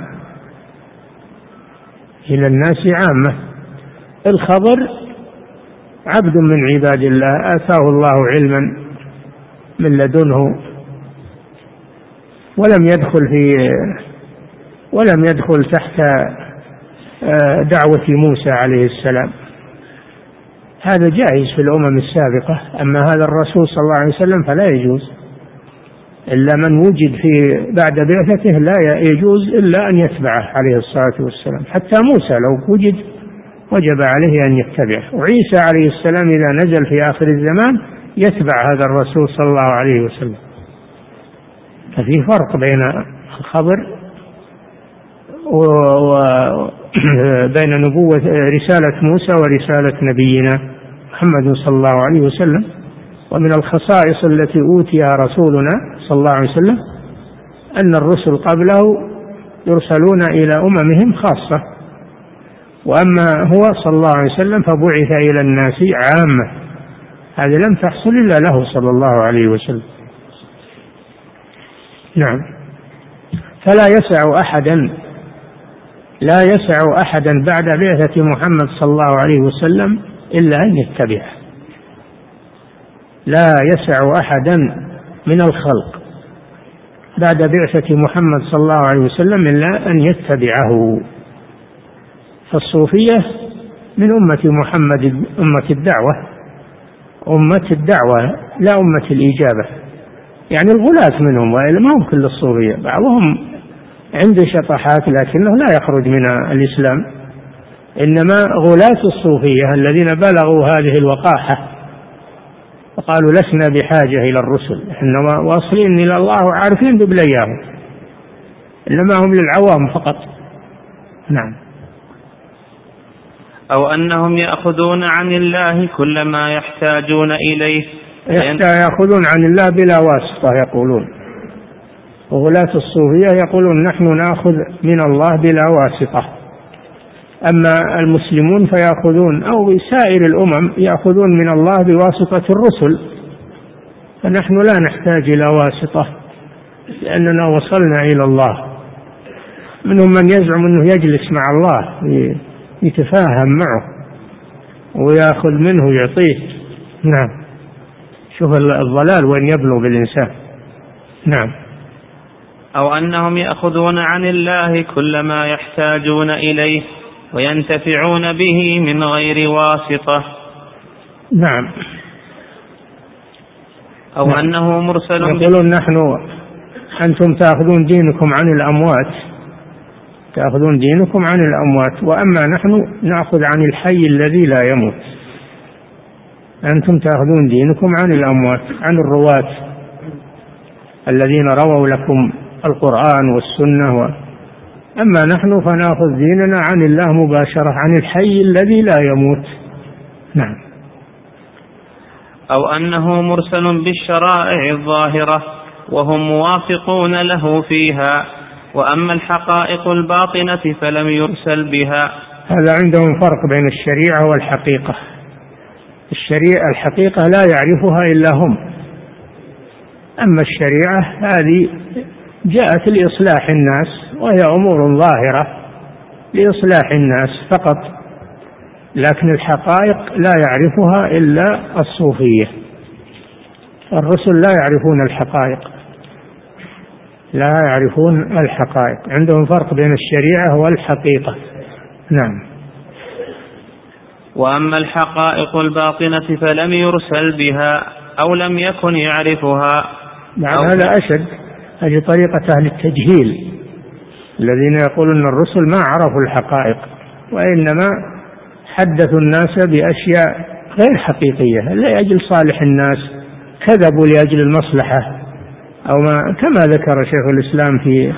إلى الناس عامة. الخضر عبد من عباد الله آتاه الله علما من لدنه، ولم يدخل تحت دعوة موسى عليه السلام. هذا جائز في الأمم السابقة. أما هذا الرسول صلى الله عليه وسلم فلا يجوز، إلا من وجد بعد بعثته لا يجوز إلا أن يتبعه عليه الصلاة والسلام. حتى موسى لو وجد وجب عليه أن يتبعه، وعيسى عليه السلام إذا نزل في آخر الزمان يتبع هذا الرسول صلى الله عليه وسلم. ففي فرق بين الخبر وبين نبوة رسالة موسى ورسالة نبينا محمد صلى الله عليه وسلم. ومن الخصائص التي أوتيها رسولنا صلى الله عليه وسلم أن الرسل قبله يرسلون إلى أممهم خاصة، وأما هو صلى الله عليه وسلم فبعث إلى الناس عامة. هذا لم تحصل إلا له صلى الله عليه وسلم. نعم. فلا يسع أحدا بعد بعثة محمد صلى الله عليه وسلم إلا أن يتبعه. لا يسع أحدا من الخلق بعد بعثة محمد صلى الله عليه وسلم إلا أن يتبعه. فالصوفية من أمة محمد، أمة الدعوة لا أمة الإجابة. يعني الغلاة منهم، وإلا ما هم كل الصوفية، بعضهم عنده شطحات لكنه لا يخرج من الإسلام. إنما غلاة الصوفية الذين بلغوا هذه الوقاحة وقالوا لسنا بحاجة إلى الرسل، إنما واصلين إلى الله وعارفين ببلياهم، إنما هم للعوام فقط. نعم. أو أنهم يأخذون عن الله كل ما يحتاجون إليه، يأخذون عن الله بلا واسطة يقولون. وغلاة الصوفية يقولون نحن نأخذ من الله بلا واسطة. أما المسلمون فيأخذون، أو سائر الأمم يأخذون من الله بواسطة الرسل، فنحن لا نحتاج إلى واسطة لأننا وصلنا إلى الله. منهم من يزعم أنه يجلس مع الله يتفاهم معه ويأخذ منه يعطيه. نعم. شوف الضلال وين يبلغ بالإنسان. نعم. أو أنهم يأخذون عن الله كل ما يحتاجون إليه وينتفعون به من غير واسطة. نعم. أو نعم. أنه مرسل. يقولون أنتم تأخذون دينكم عن الأموات، تأخذون دينكم عن الأموات، وأما نحن نأخذ عن الحي الذي لا يموت. أنتم تأخذون دينكم عن الأموات، عن الرواة الذين رووا لكم القرآن والسنة، أما نحن فنأخذ ديننا عن الله مباشرة، عن الحي الذي لا يموت. نعم. أو أنه مرسل بالشرائع الظاهرة وهم موافقون له فيها، وأما الحقائق الباطنة فلم يرسل بها. هذا عندهم فرق بين الشريعة والحقيقة. الحقيقة لا يعرفها إلا هم، أما الشريعة هذه جاءت لإصلاح الناس، وهي أمور ظاهرة لإصلاح الناس فقط، لكن الحقائق لا يعرفها إلا الصوفية. الرسل لا يعرفون الحقائق، لا يعرفون الحقائق. عندهم فرق بين الشريعة والحقيقة. نعم. وأما الحقائق الباطنة فلم يرسل بها أو لم يكن يعرفها. هذا أشد، هذه طريقة أهل التجهيل الذين يقولون أن الرسل ما عرفوا الحقائق، وإنما حدثوا الناس بأشياء غير حقيقية لأجل صالح الناس، كذبوا لأجل المصلحة، أو ما كما ذكر شيخ الإسلام في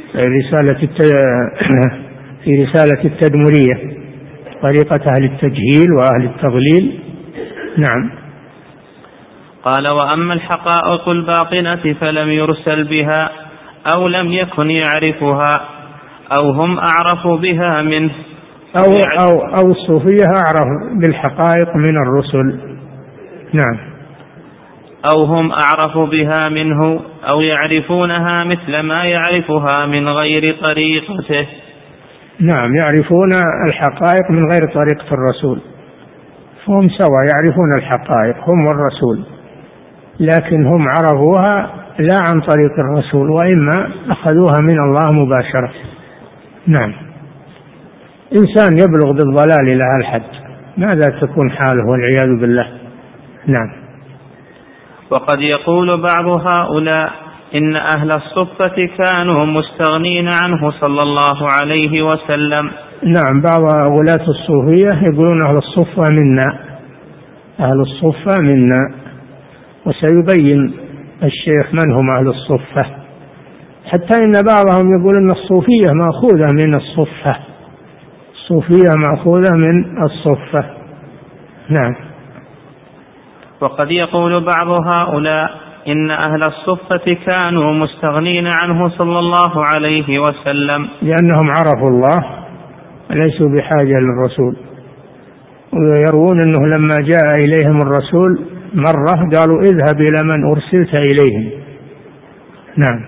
رسالة التدمرية، طريقة أهل التجهيل وأهل التضليل. نعم. قال: وأما الحقائق الباطنة فلم يرسل بها أو لم يكن يعرفها أو هم أعرفوا بها منه، أو الصوفية أعرف بالحقائق من الرسل. نعم. أو هم أعرف بها منه أو يعرفونها مثل ما يعرفها من غير طريقته. نعم، يعرفون الحقائق من غير طريقة الرسول، فهم سوا يعرفون الحقائق هم والرسول، لكن هم عرفوها لا عن طريق الرسول، وإما أخذوها من الله مباشرة. نعم. إنسان يبلغ بالضلال إلى الحد ماذا تكون حاله والعياذ بالله. نعم. وقد يقول بعض هؤلاء إن أهل الصفة كانوا مستغنين عنه صلى الله عليه وسلم. نعم، بعض ولاة الصوفية يقولون أهل الصفة منا، أهل الصفة منا، وسيبين الشيخ من هم أهل الصفة، حتى إن بعضهم يقول أن الصوفية مأخوذة من الصفة، الصوفية مأخوذة من الصفة. نعم. وقد يقول بعض هؤلاء إن أهل الصفة كانوا مستغنين عنه صلى الله عليه وسلم لأنهم عرفوا الله وليسوا بحاجة للرسول، ويروون أنه لما جاء إليهم الرسول مرة قالوا اذهب إلى من أرسلت إليهم. نعم.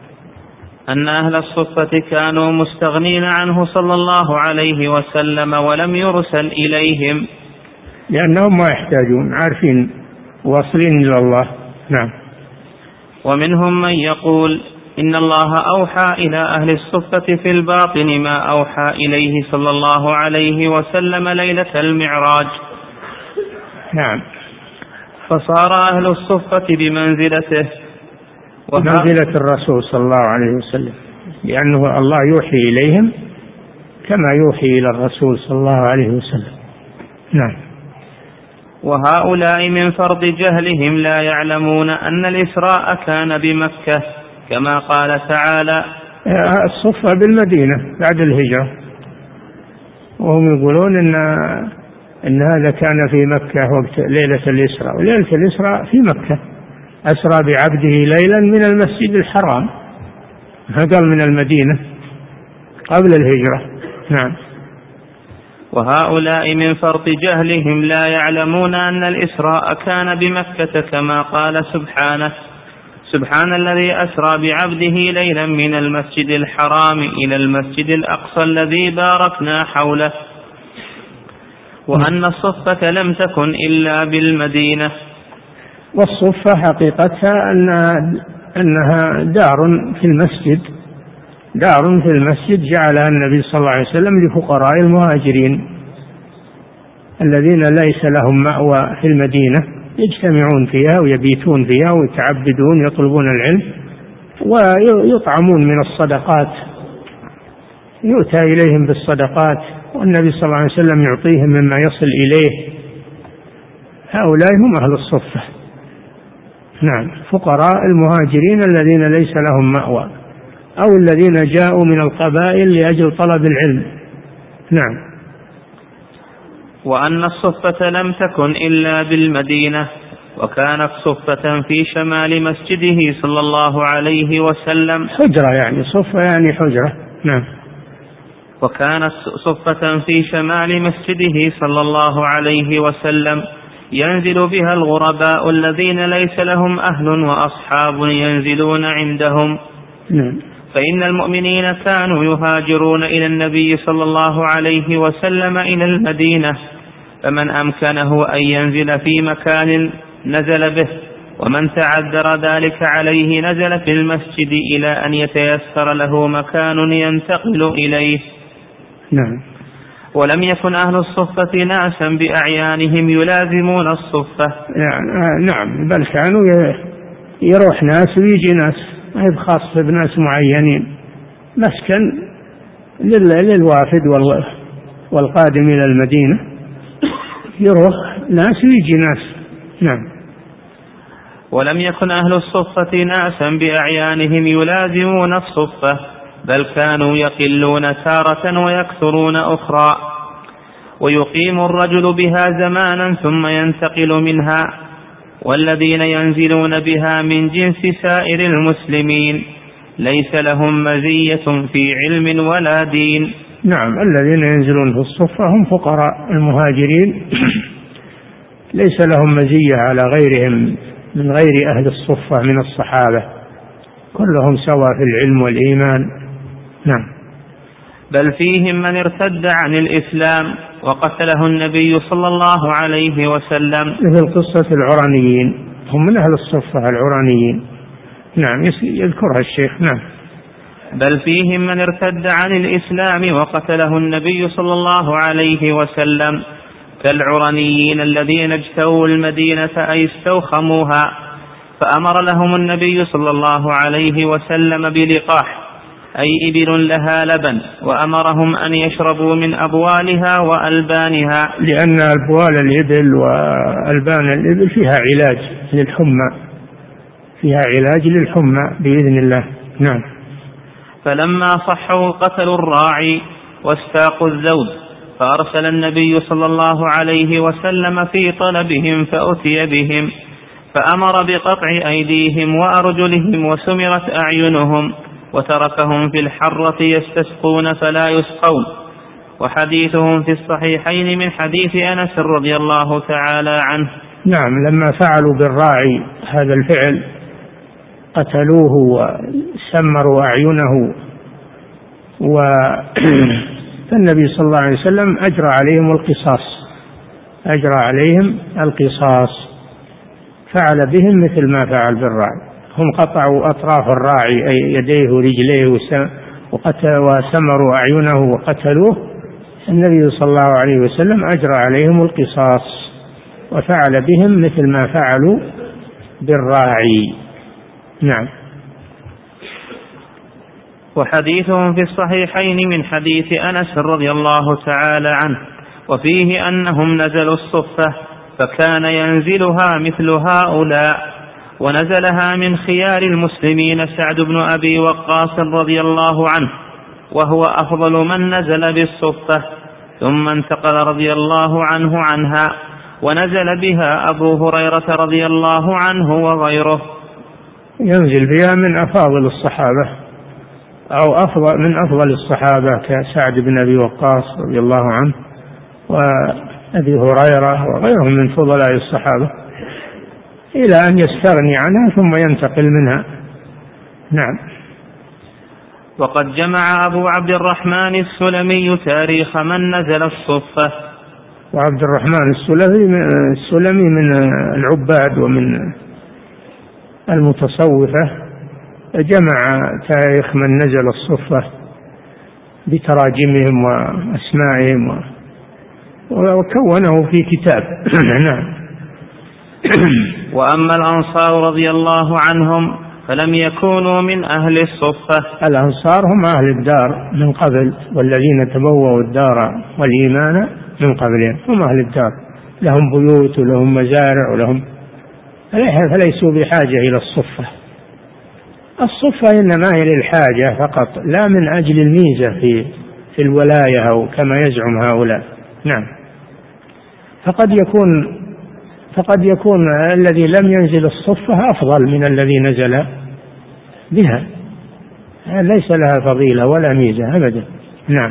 أن أهل الصفة كانوا مستغنين عنه صلى الله عليه وسلم ولم يرسل إليهم لأنهم ما يحتاجون، عارفين واصلين إلى الله. نعم. ومنهم من يقول إن الله أوحى إلى أهل الصفة في الباطن ما أوحى إليه صلى الله عليه وسلم ليلة المعراج. نعم. فصار أهل الصفة بمنزلته ومنزلة الرسول صلى الله عليه وسلم، لأنه الله يوحي إليهم كما يوحي إلى الرسول صلى الله عليه وسلم. نعم. وهؤلاء من فرط جهلهم لا يعلمون أن الإسراء كان بمكة كما قال تعالى الصفة بالمدينة بعد الهجرة، وهم يقولون إن هذا كان في مكة وقت ليلة الإسراء، وليلة الإسراء في مكة، أسرى بعبده ليلا من المسجد الحرام، قال من المدينة قبل الهجرة. نعم. وهؤلاء من فرط جهلهم لا يعلمون أن الإسراء كان بمكة كما قال سبحانه سبحان الذي أسرى بعبده ليلا من المسجد الحرام إلى المسجد الأقصى الذي باركنا حوله. وأن الصفة لم تكن إلا بالمدينة. والصفة حقيقتها أنها دار في المسجد، دار في المسجد جعلها النبي صلى الله عليه وسلم لفقراء المهاجرين الذين ليس لهم مأوى في المدينة، يجتمعون فيها ويبيتون فيها ويتعبدون يطلبون العلم ويطعمون من الصدقات، يؤتى إليهم بالصدقات والنبي صلى الله عليه وسلم يعطيهم مما يصل إليه. هؤلاء هم أهل الصفة. نعم. فقراء المهاجرين الذين ليس لهم مأوى أو الذين جاءوا من القبائل لأجل طلب العلم. نعم. وأن الصفة لم تكن إلا بالمدينة، وكانت صفة في شمال مسجده صلى الله عليه وسلم، حجرة يعني صفة يعني حجرة. نعم. وكانت صفة في شمال مسجده صلى الله عليه وسلم ينزل بها الغرباء الذين ليس لهم أهل وأصحاب ينزلون عندهم. نعم. فإن المؤمنين كانوا يهاجرون إلى النبي صلى الله عليه وسلم إلى المدينة، فمن أمكنه أن ينزل في مكان نزل به، ومن تعذر ذلك عليه نزل في المسجد إلى أن يتيسر له مكان ينتقل إليه. نعم. ولم يكن أهل الصفة ناسا بأعيانهم يلازمون الصفة. نعم، بل كانوا يروح ناس ويجي ناس، ما هي خاصة بناس معينين، مسكن للوافد والقادم إلى المدينة، يروح ناس ويجي ناس. نعم. ولم يكن أهل الصفة ناسا بأعيانهم يلازمون الصفة، بل كانوا يقلون تارة ويكثرون أخرى، ويقيم الرجل بها زمانا ثم ينتقل منها، والذين ينزلون بها من جنس سائر المسلمين ليس لهم مزية في علم ولا دين. نعم، الذين ينزلون في الصفة هم فقراء المهاجرين، ليس لهم مزية على غيرهم من غير أهل الصفة من الصحابة، كلهم سواء في العلم والإيمان. نعم. بل فيهم من ارتد عن الإسلام وقتله النبي صلى الله عليه وسلم، مثل قصة العرانيين، هم من أهل الصفة العرانيين. نعم، يذكرها الشيخ. نعم. بل فيهم من ارتد عن الإسلام وقتله النبي صلى الله عليه وسلم كالعرانيين الذين اجتووا المدينة أي استوخموها، فأمر لهم النبي صلى الله عليه وسلم بلقاح أي إبل لها لبن، وأمرهم أن يشربوا من أبوالها وألبانها، لأن أبوال الإبل وألبان الإبل فيها علاج للحمى، فيها علاج للحمى بإذن الله. نعم. فلما صحوا قتلوا الراعي واستاقوا الذود، فأرسل النبي صلى الله عليه وسلم في طلبهم فأتي بهم، فأمر بقطع أيديهم وأرجلهم وسمرت أعينهم، وتركهم في الحرة يستسقون فلا يسقون. وحديثهم في الصحيحين من حديث أنس رضي الله تعالى عنه. نعم، لما فعلوا بالراعي هذا الفعل قتلوه وسمروا أعينه، فالنبي صلى الله عليه وسلم أجرى عليهم القصاص، فعل بهم مثل ما فعل بالراعي. هم قطعوا أطراف الراعي أي يديه ورجليه وسمروا أعينه وقتلوه، النبي صلى الله عليه وسلم أجرى عليهم القصاص وفعل بهم مثل ما فعلوا بالراعي. نعم. وحديثهم في الصحيحين من حديث أنس رضي الله تعالى عنه، وفيه أنهم نزلوا الصفة فكان ينزلها مثل هؤلاء، ونزلها من خيار المسلمين سعد بن أبي وقاص رضي الله عنه، وهو أفضل من نزل بالصفة، ثم انتقل رضي الله عنه عنها، ونزل بها أبو هريرة رضي الله عنه وغيره. ينزل بها من أفاضل الصحابة أو من أفضل الصحابة كسعد بن أبي وقاص رضي الله عنه وأبي هريرة وغيرهم من فضلاء الصحابة، إلى أن يستغني عنها ثم ينتقل منها. نعم. وقد جمع أبو عبد الرحمن السلمي تاريخ من نزل الصفة. وعبد الرحمن السلمي من العباد ومن المتصوفة، جمع تاريخ من نزل الصفة بتراجمهم وأسمائهم وكونه في كتاب. نعم. وأما الأنصار رضي الله عنهم فلم يكونوا من أهل الصفة. الأنصار هم أهل الدار من قبل، والذين تبوأوا الدار والإيمان من قبلهم هم أهل الدار، لهم بيوت ولهم مزارع ولهم، فليسوا بحاجة إلى الصفة. الصفة إنما هي للحاجة فقط، لا من أجل الميزة في الولاية أو كما يزعم هؤلاء. نعم. فقد يكون الذي لم ينزل الصفة أفضل من الذي نزل بها، ليس لها فضيلة ولا ميزة أبدا. نعم.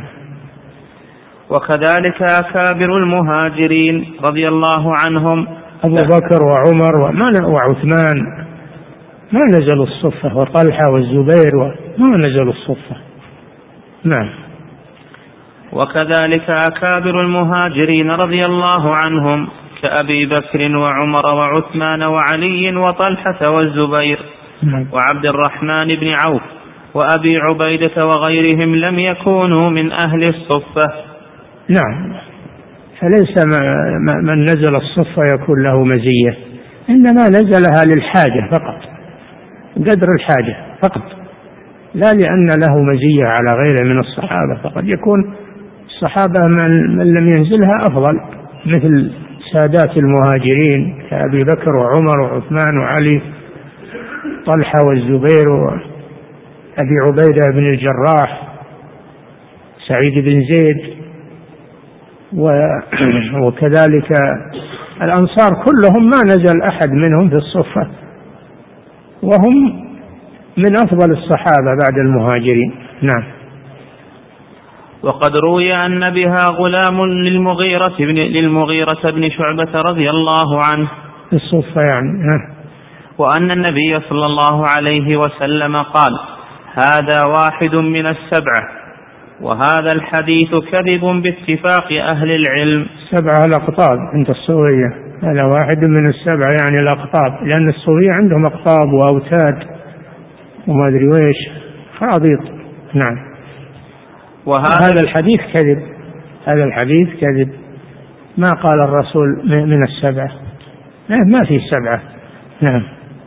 وكذلك أكابر المهاجرين رضي الله عنهم أبو بكر وعمر وعثمان ما نزلوا الصفة، وطلحة والزبير ما نزلوا الصفة. نعم. وكذلك أكابر المهاجرين رضي الله عنهم كأبي بكر وعمر وعثمان وعلي وطلحة والزبير وعبد الرحمن بن عوف وأبي عبيدة وغيرهم لم يكونوا من أهل الصفة. نعم. فليس من نزل الصفة يكون له مزية، إنما نزلها للحاجة فقط، قدر الحاجة فقط، لا لأن له مزية على غيره من الصحابة. فقد يكون الصحابة من لم ينزلها أفضل، مثل سادات المهاجرين كأبي بكر وعمر وعثمان وعلي، طلحة والزبير وأبي عبيدة بن الجراح، سعيد بن زيد، وكذلك الأنصار كلهم ما نزل أحد منهم في الصفة، وهم من أفضل الصحابة بعد المهاجرين. نعم. وقد روي أن بها غلام للمغيرة بن شعبة رضي الله عنه الصفة يعني. وأن النبي صلى الله عليه وسلم قال: هذا واحد من السبعة. وهذا الحديث كذب باتفاق أهل العلم. 7 الأقطاب عند الصوفية، هذا واحد من السبعة يعني الأقطاب، لأن الصوفية عندهم أقطاب وأوتاد وما أدري ويش خرابيط. نعم. وهذا الحديث كذب، هذا الحديث كذب، ما قال الرسول من السبعة، ما في 7. نعم.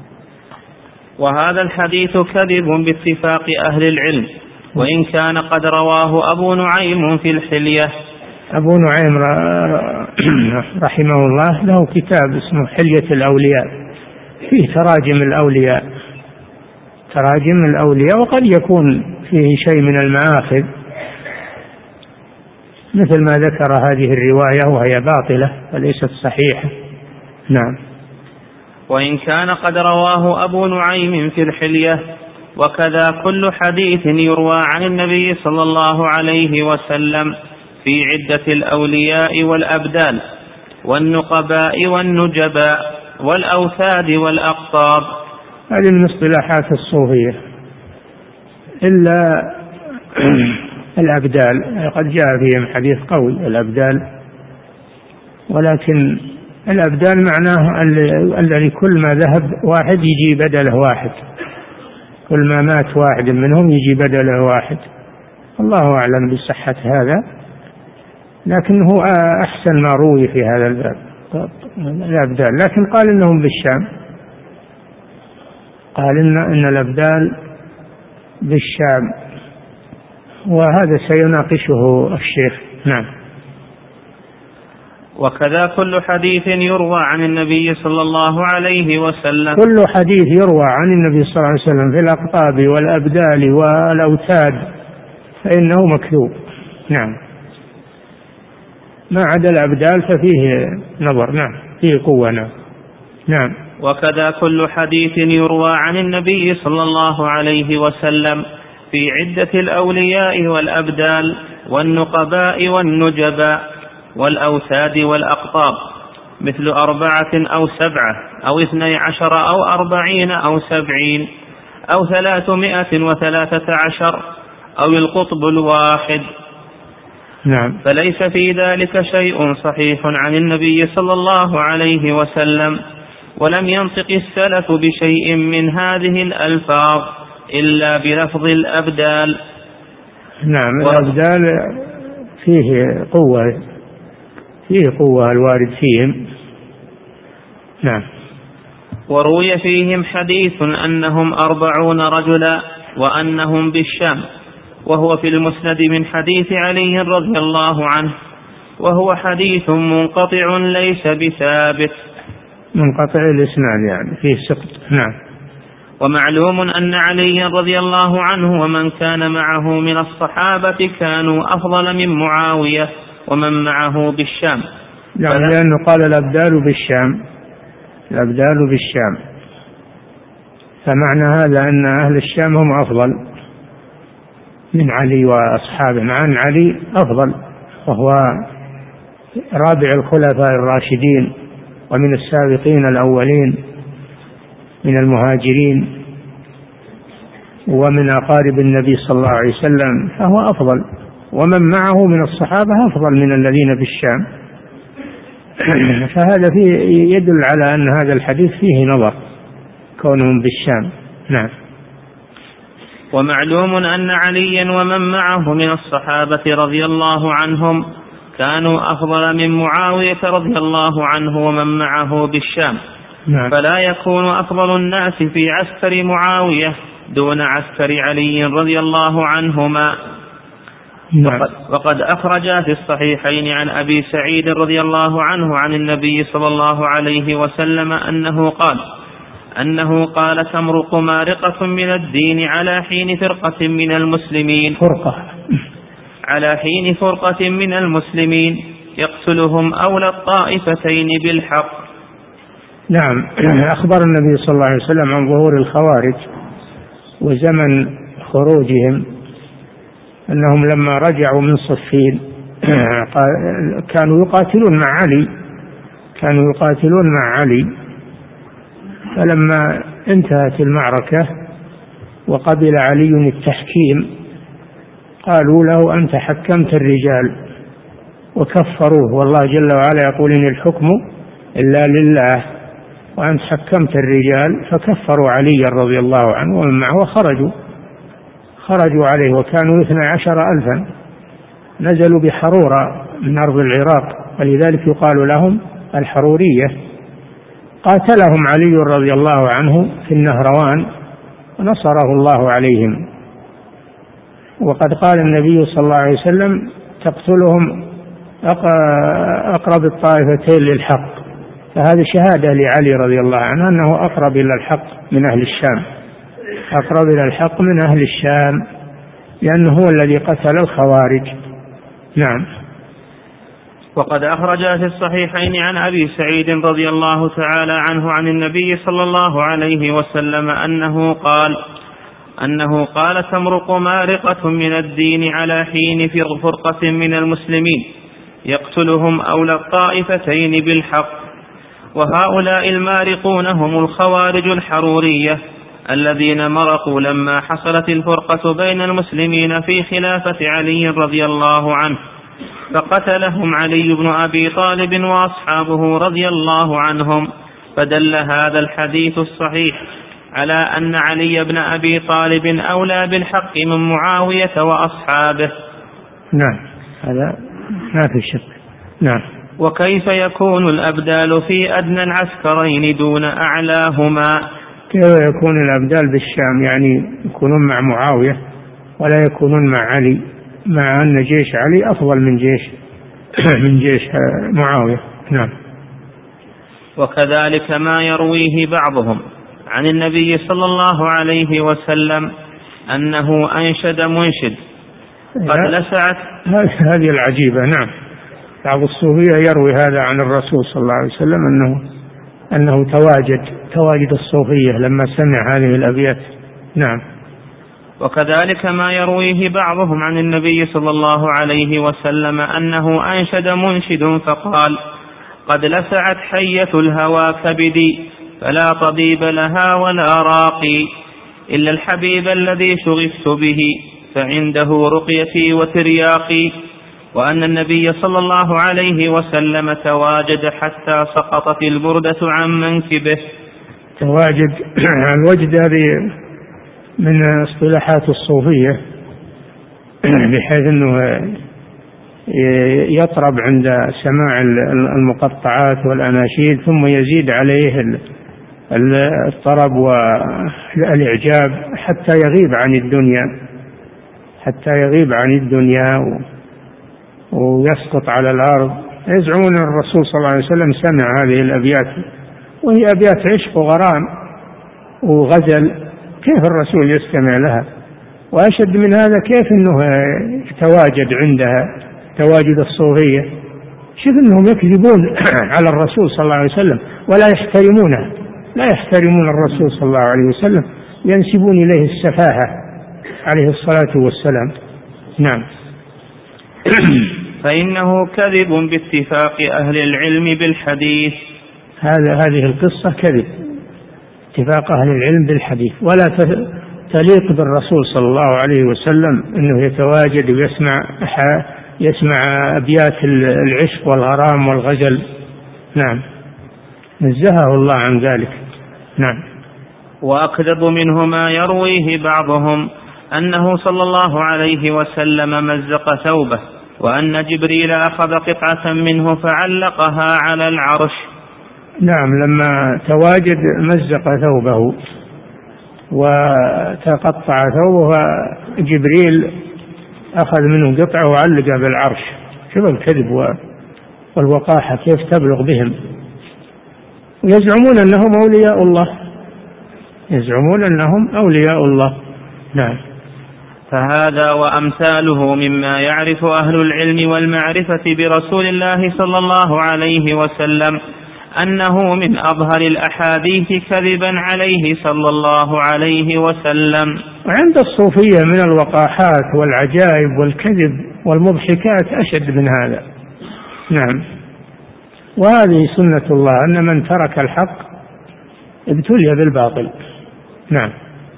وهذا الحديث كذب باتفاق أهل العلم، وإن كان قد رواه أبو نعيم في الحلية. أبو نعيم رحمه الله له كتاب اسمه حلية الأولياء، فيه تراجم الأولياء، تراجم الأولياء، وقد يكون فيه شيء من المآخذ مثل ما ذكر هذه الرواية وهي باطلة وليست صحيحة. نعم. وإن كان قد رواه أبو نعيم في الحلية. وكذا كل حديث يروى عن النبي صلى الله عليه وسلم في عدة الأولياء والأبدال والنقباء والنجباء والأوثاد والأقطاب. هذه من اصطلاحات الصوفية، إلا الأبدال قد جاء فيهم حديث قوي الأبدال، ولكن الأبدال معناه الذي كل ما ذهب واحد يجي بدله واحد، كل ما مات واحد منهم يجي بدله واحد. الله أعلم بصحة هذا، لكنه أحسن ما روي في هذا الباب الأبدال. لكن قال إنهم بالشام، قال إن الأبدال بالشام، وهذا سيناقشه الشيخ. نعم. وكذا كل حديث يروى عن النبي صلى الله عليه وسلم، كل حديث يروى عن النبي صلى الله عليه وسلم في الأقطاب والأبدال والأوتاد فإنه مكذوب. نعم. ما عدا الأبدال ففيه نظر. نعم، فيه قوة. نعم. وكذا كل حديث يروى عن النبي صلى الله عليه وسلم في عدة الأولياء والأبدال والنقباء والنجباء والأوثاد والأقطاب مثل 4 أو 7 أو 12 أو 40 أو 70 أو 313 أو القطب الواحد. نعم. فليس في ذلك شيء صحيح عن النبي صلى الله عليه وسلم، ولم ينطق السلف بشيء من هذه الألفاظ إلا بلفظ الأبدال. نعم. الأبدال فيه قوة، فيه قوة الوارد فيهم. نعم. وروي فيهم حديث أنهم 40 رجلا وأنهم بالشام، وهو في المسند من حديث علي رضي الله عنه، وهو حديث منقطع ليس بثابت، منقطع الإسناد يعني فيه سقط. نعم. ومعلوم أن علي رضي الله عنه ومن كان معه من الصحابة كانوا أفضل من معاوية ومن معه بالشام. يعني لأنه قال الأبدال بالشام، الأبدال بالشام، فمعنى هذا أن أهل الشام هم أفضل من علي وأصحابه، مع أن علي أفضل وهو رابع الخلفاء الراشدين ومن السابقين الأولين من المهاجرين ومن أقارب النبي صلى الله عليه وسلم، فهو أفضل، ومن معه من الصحابة أفضل من الذين بالشام. فهذا فيه يدل على أن هذا الحديث فيه نظر كونهم بالشام. نعم. ومعلوم أن عليا ومن معه من الصحابة رضي الله عنهم كانوا أفضل من معاوية رضي الله عنه ومن معه بالشام. نعم. فلا يكون أفضل الناس في عسكر معاوية دون عسكر علي رضي الله عنهما. نعم. وقد أخرج في الصحيحين عن أبي سعيد رضي الله عنه عن النبي صلى الله عليه وسلم أنه قال تمرق مارقة من الدين على حين فرقة من المسلمين، على حين فرقة من المسلمين يقتلهم أولى الطائفتين بالحق. نعم. أخبر النبي صلى الله عليه وسلم عن ظهور الخوارج وزمن خروجهم أنهم لما رجعوا من صفين كانوا يقاتلون مع علي، فلما انتهت المعركة وقبل علي التحكيم قالوا له أنت حكمت الرجال وكفروه، والله جل وعلا يقول إن الحكم إلا لله، وأنت حكمت الرجال، فكفروا علي رضي الله عنه ومن معه خرجوا عليه، وكانوا 12,000 نزلوا بحرورة من أرض العراق، ولذلك يقال لهم الحرورية. قاتلهم علي رضي الله عنه في النهروان ونصره الله عليهم. وقد قال النبي صلى الله عليه وسلم تقتلهم أقرب الطائفتين للحق، فهذه شهادة لعلي رضي الله عنه أنه أقرب إلى الحق من أهل الشام، لأنه هو الذي قتل الخوارج. نعم. وقد أخرج في الصحيحين عن أبي سعيد رضي الله تعالى عنه عن النبي صلى الله عليه وسلم أنه قال تمرق مارقة من الدين على حين في فرقة من المسلمين يقتلهم أولى الطائفتين بالحق، وهؤلاء المارقون هم الخوارج الحرورية الذين مرقوا لما حصلت الفرقة بين المسلمين في خلافة علي رضي الله عنه، فقتلهم علي بن أبي طالب وأصحابه رضي الله عنهم. فدل هذا الحديث الصحيح على أن علي بن أبي طالب أولى بالحق من معاوية وأصحابه. نعم، هذا ما في شك. نعم. وكيف يكون الأبدال في أدنى العسكرين دون أعلاهما؟ كيف يكون الأبدال بالشام؟ يعني يكونون مع معاوية ولا يكونون مع علي، مع أن جيش علي أفضل من جيش معاوية. نعم. وكذلك ما يرويه بعضهم عن النبي صلى الله عليه وسلم أنه أنشد منشد قد لسعت. هذه العجيبة. نعم. بعض الصوفية يروي هذا عن الرسول صلى الله عليه وسلم أنه تواجد الصوفية لما سمع هذه الأبيات. نعم. وكذلك ما يرويه بعضهم عن النبي صلى الله عليه وسلم أنه أنشد منشد فقال قد لسعت حية الهوى كبدي فلا طبيب لها ولا راقي إلا الحبيب الذي شغفت به فعنده رقيتي وترياقي، وأن النبي صلى الله عليه وسلم تواجد حتى سقطت البردة عن منكبه. تواجد الوجد هذه من اصطلاحات الصوفية، بحيث أنه يطرب عند سماع المقطعات والأناشيد ثم يزيد عليه الطرب والإعجاب حتى يغيب عن الدنيا ويسقط على الأرض. يزعمون الرسول صلى الله عليه وسلم سمع هذه الأبيات، وهي أبيات عشق وغرام وغزل، كيف الرسول يستمع لها؟ وأشد من هذا كيف أنه يتواجد عندها تواجد الصوفية. شوف أنهم يكذبون على الرسول صلى الله عليه وسلم ولا يحترمونه، لا يحترمون الرسول صلى الله عليه وسلم، ينسبون إليه السفاهة عليه الصلاة والسلام. نعم. فإنه كذب باتفاق أهل العلم بالحديث. هذه القصة كذب، اتفاق أهل العلم بالحديث، ولا تليق بالرسول صلى الله عليه وسلم أنه يتواجد ويسمع أبيات العشق والغرام والغزل. نعم، نزهه الله عن ذلك. نعم. وأكذب منه ما يرويه بعضهم أنه صلى الله عليه وسلم مزق ثوبه، وأن جبريل أخذ قطعة منه فعلقها على العرش. نعم، لما تواجد مزق ثوبه وتقطع ثوبه، جبريل أخذ منه قطعة وعلقها بالعرش. شوف الكذب والوقاحة كيف تبلغ بهم. يزعمون أنهم أولياء الله. نعم. فهذا وأمثاله مما يعرف أهل العلم والمعرفة برسول الله صلى الله عليه وسلم أنه من أظهر الأحاديث كذبا عليه صلى الله عليه وسلم. وعند الصوفية من الوقاحات والعجائب والكذب والمضحكات أشد من هذا. نعم. وهذه سنة الله أن من ترك الحق ابتلي بالباطل. نعم.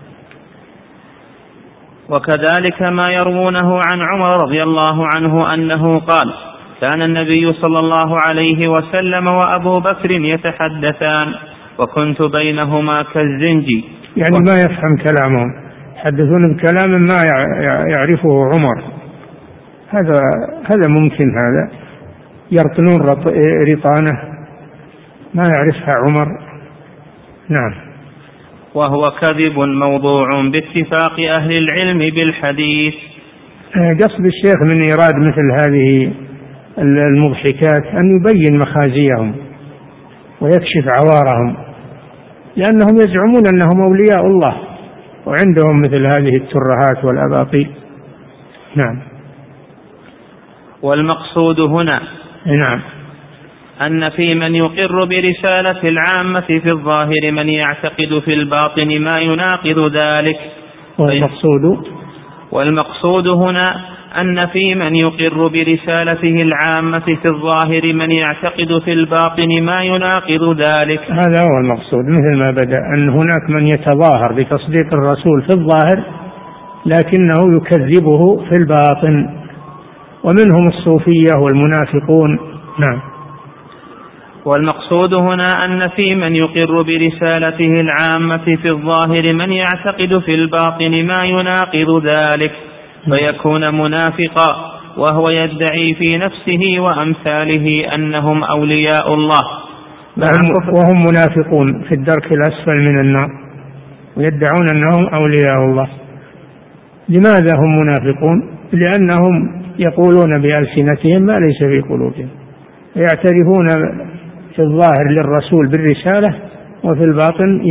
وكذلك ما يروونه عن عمر رضي الله عنه أنه قال: كان النبي صلى الله عليه وسلم وأبو بكر يتحدثان وكنت بينهما كالزنجي. يعني ما يفهم كلامهم، يحدثون بكلام ما يعرفه عمر. هذا ممكن، هذا يرطنون رطانة ما يعرفها عمر. نعم. وهو كذب موضوع باتفاق أهل العلم بالحديث. قصد الشيخ من إيراد مثل هذه المضحكات أن يبين مخازيهم ويكشف عوارهم، لأنهم يزعمون أنهم أولياء الله وعندهم مثل هذه الترهات والأباطيل. نعم. والمقصود هنا نعم أن في من يقر برسالة العامة في الظاهر من يعتقد في الباطن ما يناقض ذلك. والمقصود هنا أن في من يقر برسالته العامة في الظاهر من يعتقد في الباطن ما يناقض ذلك. هذا هو المقصود، مثل ما بدأ أن هناك من يتظاهر بتصديق الرسول في الظاهر لكنه يكذبه في الباطن، ومنهم الصوفية والمنافقون. نعم. والمقصود هنا أن في من يقر برسالته العامة في الظاهر من يعتقد في الباطن ما يناقض ذلك فيكون منافقا، وهو يدعي في نفسه وأمثاله أنهم أولياء الله، وهم منافقون في الدرك الأسفل من النار ويدعون أنهم أولياء الله. لماذا هم منافقون؟ لأنهم يقولون بألسنتهم ما ليس في قلوبهم، يعترفون في الظاهر للرسول بالرسالة وفي الباطن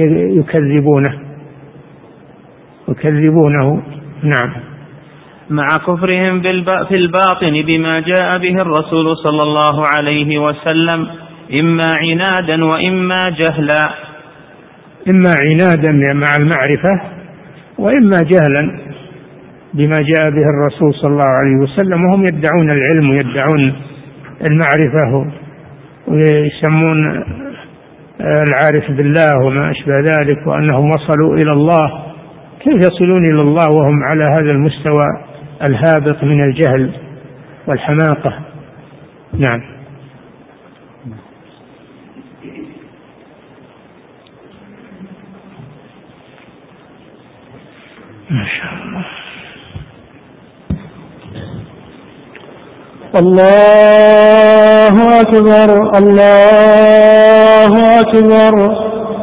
يكذبونه. نعم. مع كفرهم في الباطن بما جاء به الرسول صلى الله عليه وسلم، إما عنادا وإما جهلا. إما عنادا مع المعرفة وإما جهلا بما جاء به الرسول صلى الله عليه وسلم، وهم يدعون العلم ويدعون المعرفة ويسمون العارف بالله وما أشبه ذلك وأنهم وصلوا إلى الله. كيف يصلون إلى الله وهم على هذا المستوى الهابط من الجهل والحماقة؟ نعم. ما شاء الله. الله أكبر الله أكبر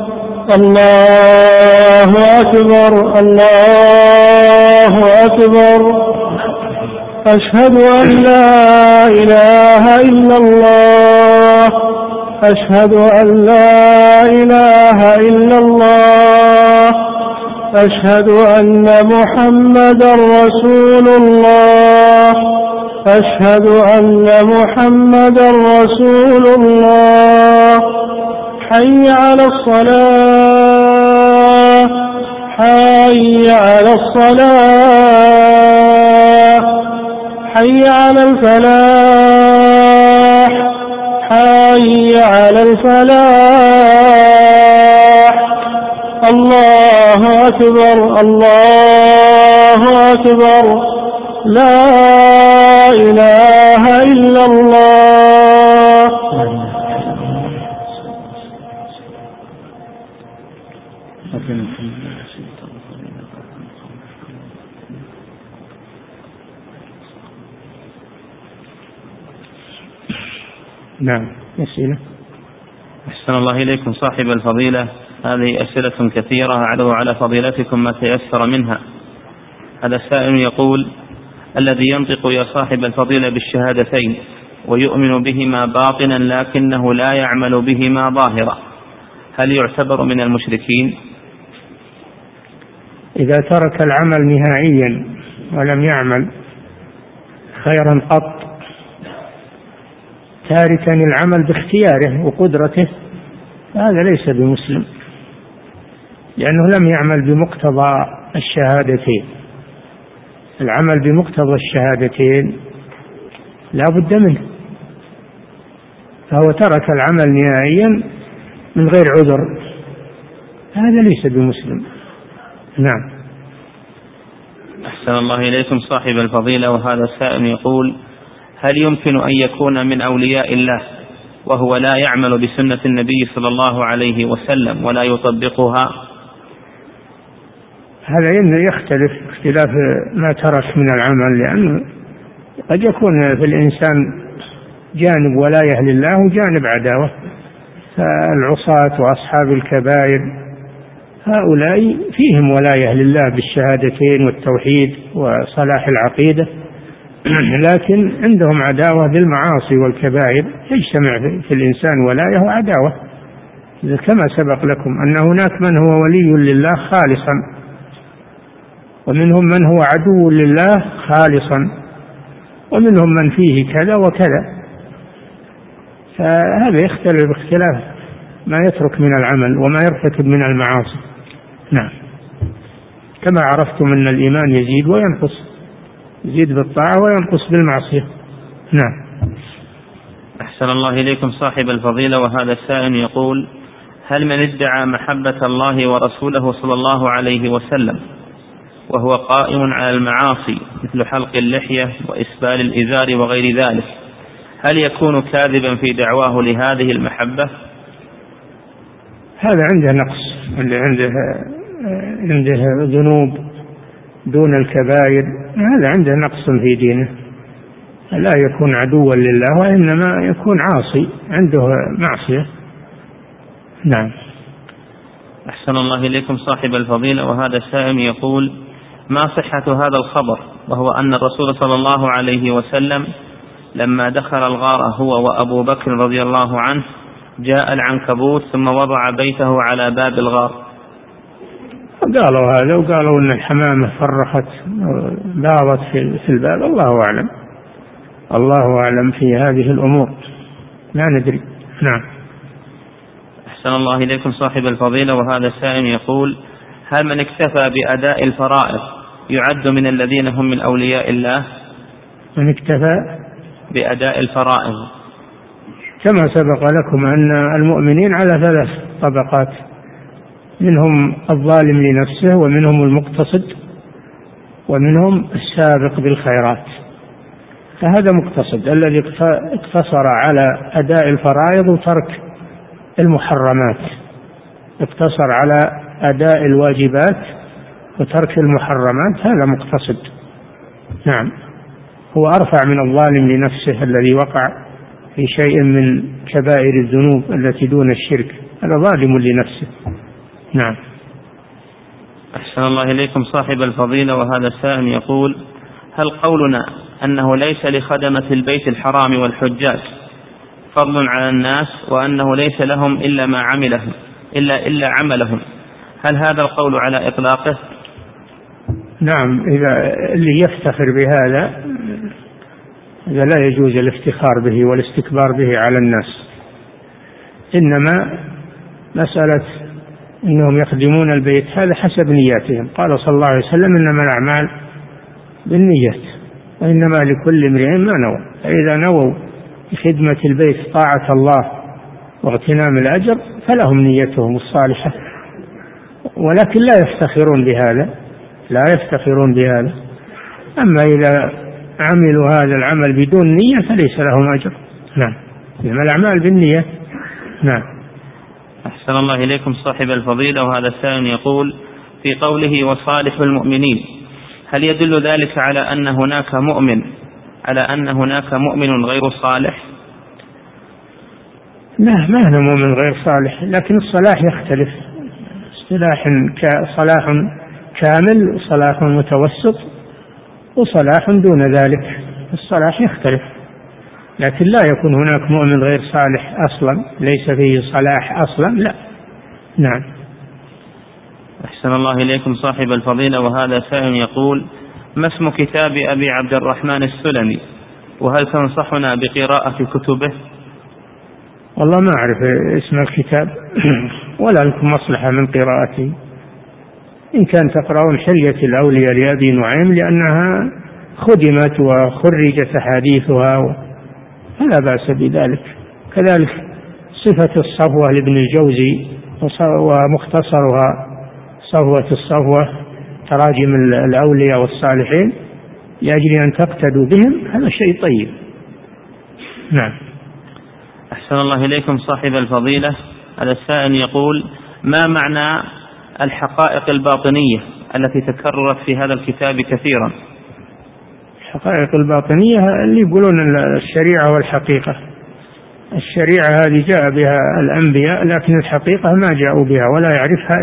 الله أكبر الله أكبر. أشهد أن لا إله إلا الله أشهد أن لا إله إلا الله أشهد أن محمدا رسول الله أشهد أن محمدا رسول الله. حي على الصلاة حي على الصلاة حي على الفلاح حي على الفلاح. الله أكبر الله أكبر. لا إله إلا الله. نعم. أسئلة. أحسن الله إليكم صاحب الفضيلة، هذه أسئلة كثيرة أعرض على فضيلتكم ما تيسر منها. هذا السائل يقول: الذي ينطق يا صاحب الفضيلة بالشهادتين ويؤمن بهما باطنا لكنه لا يعمل بهما ظاهرا، هل يعتبر من المشركين؟ إذا ترك العمل نهائيا ولم يعمل خيرا قط، تاركا العمل باختياره وقدرته، هذا ليس بمسلم. لأنه لم يعمل بمقتضى الشهادتين. العمل بمقتضى الشهادتين لا بد منه، فهو ترك العمل نهائيا من غير عذر، هذا ليس بمسلم. نعم. أحسن الله إليكم صاحب الفضيلة، وهذا السائل يقول: هل يمكن أن يكون من أولياء الله وهو لا يعمل بسنة النبي صلى الله عليه وسلم ولا يطبقها؟ هذا يختلف اختلاف ما ترك من العمل، لأنه قد يكون في الإنسان جانب ولاية لله وجانب عداوة، فالعصاة وأصحاب الكبائر هؤلاء فيهم ولاية لله بالشهادتين والتوحيد وصلاح العقيدة، لكن عندهم عداوة بالمعاصي والكبائر، يجتمع في الإنسان ولاية وعداوة، كما سبق لكم أن هناك من هو ولي لله خالصا، ومنهم من هو عدو لله خالصا، ومنهم من فيه كذا وكذا، فهذا يختلف باختلاف ما يترك من العمل وما يرتكب من المعاصي. نعم. كما عرفتم أن الإيمان يزيد وينقص، يزيد بالطاعة وينقص بالمعصية. نعم. أحسن الله إليكم صاحب الفضيلة، وهذا السائل يقول: هل من ادعى محبة الله ورسوله صلى الله عليه وسلم وهو قائم على المعاصي مثل حلق اللحية وإسبال الإزار وغير ذلك، هل يكون كاذبا في دعواه لهذه المحبة؟ هذا عنده نقص، عنده ذنوب دون الكبائر، هذا عنده نقص في دينه، لا يكون عدوا لله وإنما يكون عاصي، عنده معصية. نعم. أحسن الله إليكم صاحب الفضيلة، وهذا السائل يقول: ما صحة هذا الخبر وهو أن الرسول صلى الله عليه وسلم لما دخل الغار هو وأبو بكر رضي الله عنه جاء العنكبوت ثم وضع بيته على باب الغار؟ قالوا هذا، وقالوا أن الحمامة فرخت باضت في الباب، الله أعلم، الله أعلم في هذه الأمور، لا ندري. نعم. أحسن الله إليكم صاحب الفضيلة، وهذا السائل يقول: هل من اكتفى بأداء الفرائض يعد من الذين هم من أولياء الله؟ من اكتفى بأداء الفرائض، كما سبق لكم أن المؤمنين على 3 طبقات، منهم الظالم لنفسه، ومنهم المقتصد، ومنهم السابق بالخيرات، فهذا مقتصد الذي اقتصر على أداء الفرائض وترك المحرمات، اقتصر على أداء الواجبات وترك المحرمات، هذا مقتصد. نعم. هو أرفع من الظالم لنفسه الذي وقع في شيء من كبائر الذنوب التي دون الشرك، هذا ظالم لنفسه. نعم. أحسن الله إليكم صاحب الفضيلة، وهذا السائل يقول: هل قولنا أنه ليس لخدمة البيت الحرام والحجاج فضل على الناس وأنه ليس لهم إلا ما عملهم إلا عملهم، هل هذا القول على إطلاقه؟ نعم. إذا اللي يفتخر بهذا إذا لا يجوز الافتخار به والاستكبار به على الناس، إنما مسألة إنهم يخدمون البيت هذا حسب نياتهم، قال صلى الله عليه وسلم: إنما الأعمال بالنيات وإنما لكل امرئ ما نوى، فإذا نووا بخدمة البيت طاعة الله واغتنام الأجر فلهم نيتهم الصالحة، ولكن لا يفتخرون بهذا، لا يفتخرون بهذا. أما إذا عملوا هذا العمل بدون نية فليس لهم أجر. نعم. إنما الأعمال بالنية. نعم. أحسن الله إليكم صاحب الفضيلة، وهذا السائل يقول: في قوله وصالح المؤمنين، هل يدل ذلك على أن هناك مؤمن غير صالح؟ لا، ما هو مؤمن غير صالح، لكن الصلاح يختلف، صلاح كامل وصلاح متوسط وصلاح دون ذلك، الصلاح يختلف، لكن لا يكون هناك مؤمن غير صالح أصلا، ليس فيه صلاح أصلا، لا. نعم. أحسن الله إليكم صاحب الفضيلة، وهذا سائل يقول: ما اسم كتاب أبي عبد الرحمن السلمي، وهل تنصحنا بقراءة كتبه؟ والله ما أعرف اسم الكتاب ولا لكم مصلحة من قراءته، إن كان تقرأون حلية الأولياء لأبي نعيم لأنها خدمت وخرجت أحاديثها فلا بأس بذلك. كذلك صفة الصفوة لابن الجوزي ومختصرها صفوة الصفوة تراجم الأولياء والصالحين لأجل أن تقتدوا بهم، هذا شيء طيب. نعم. أحسن الله إليكم صاحب الفضيلة. هذا السائل يقول: ما معنى الحقائق الباطنية التي تكررت في هذا الكتاب كثيرا؟ الحقائق الباطنية اللي يقولون الشريعة والحقيقة. الشريعة هذه جاء بها الأنبياء، لكن الحقيقة ما جاءوا بها ولا يعرفها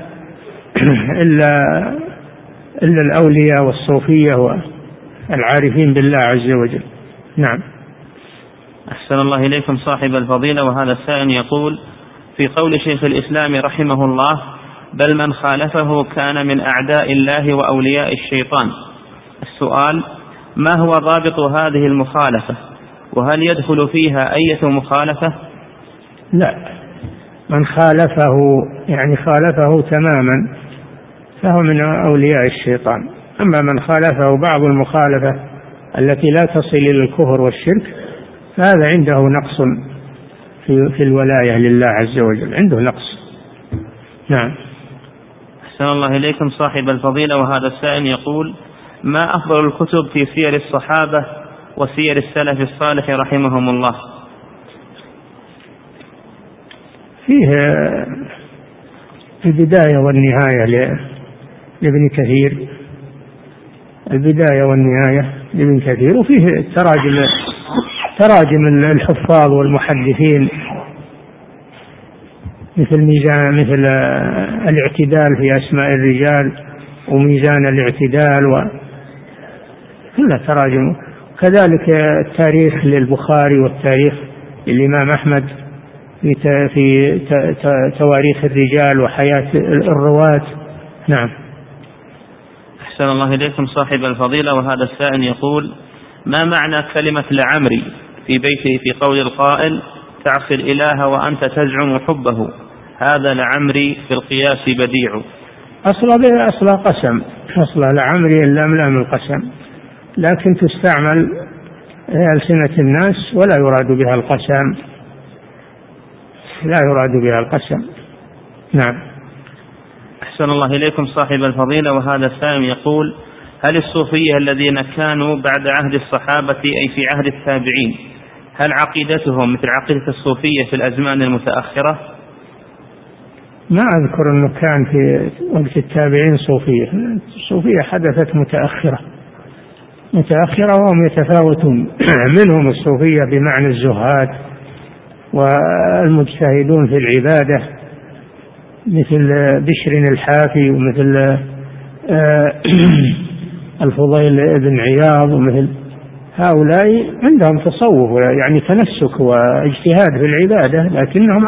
إلا الأولياء والصوفية والعارفين بالله عز وجل. نعم. أحسن الله إليكم صاحب الفضيلة. وهذا السائل يقول: في قول شيخ الإسلام رحمه الله: بل من خالفه كان من أعداء الله وأولياء الشيطان. السؤال: ما هو ضابط هذه المخالفة؟ وهل يدخل فيها أية مخالفة؟ لا، من خالفه يعني خالفه تماما فهو من أولياء الشيطان. أما من خالفه بعض المخالفة التي لا تصل إلى الكفر والشرك فهذا عنده نقص في الولاية لله عز وجل، عنده نقص. نعم. أحسن الله إليكم صاحب الفضيلة. وهذا السائل يقول: ما أفضل الكتب في سير الصحابة وسير السلف الصالح رحمهم الله؟ فيه البداية والنهاية لابن كثير، البداية والنهاية لابن كثير، وفيه تراجم الحفاظ والمحدثين مثل الاعتدال في أسماء الرجال وميزان الاعتدال كلها تراجم. كذلك التاريخ للبخاري والتاريخ للإمام أحمد في تواريخ الرجال وحياة الرواة. نعم. أحسن الله إليكم صاحب الفضيلة. وهذا السائل يقول: ما معنى كلمة لعمري في بيته في قول القائل: تعصي الإله وأنت تزعم حبه، هذا لعمري في القياس بديع؟ أصل قسم، أصل لعمري اللام القسم، لكن تستعمل ألسنة الناس ولا يراد بها القسم، لا يراد بها القسم. نعم. أحسن الله إليكم صاحب الفضيلة. وهذا السائل يقول: هل الصوفية الذين كانوا بعد عهد الصحابة أي في عهد التابعين هل عقيدتهم مثل عقيدة الصوفية في الأزمان المتأخرة؟ ما أذكر أنه كان في وقت التابعين صوفية. الصوفية حدثت متأخرة وهم يتفاوتون. منهم الصوفية بمعنى الزهاد والمجتهدون في العبادة مثل بشر الحافي ومثل الفضيل بن عياض، ومثل هؤلاء عندهم تصوف يعني تنسك واجتهاد في العبادة، لكنهم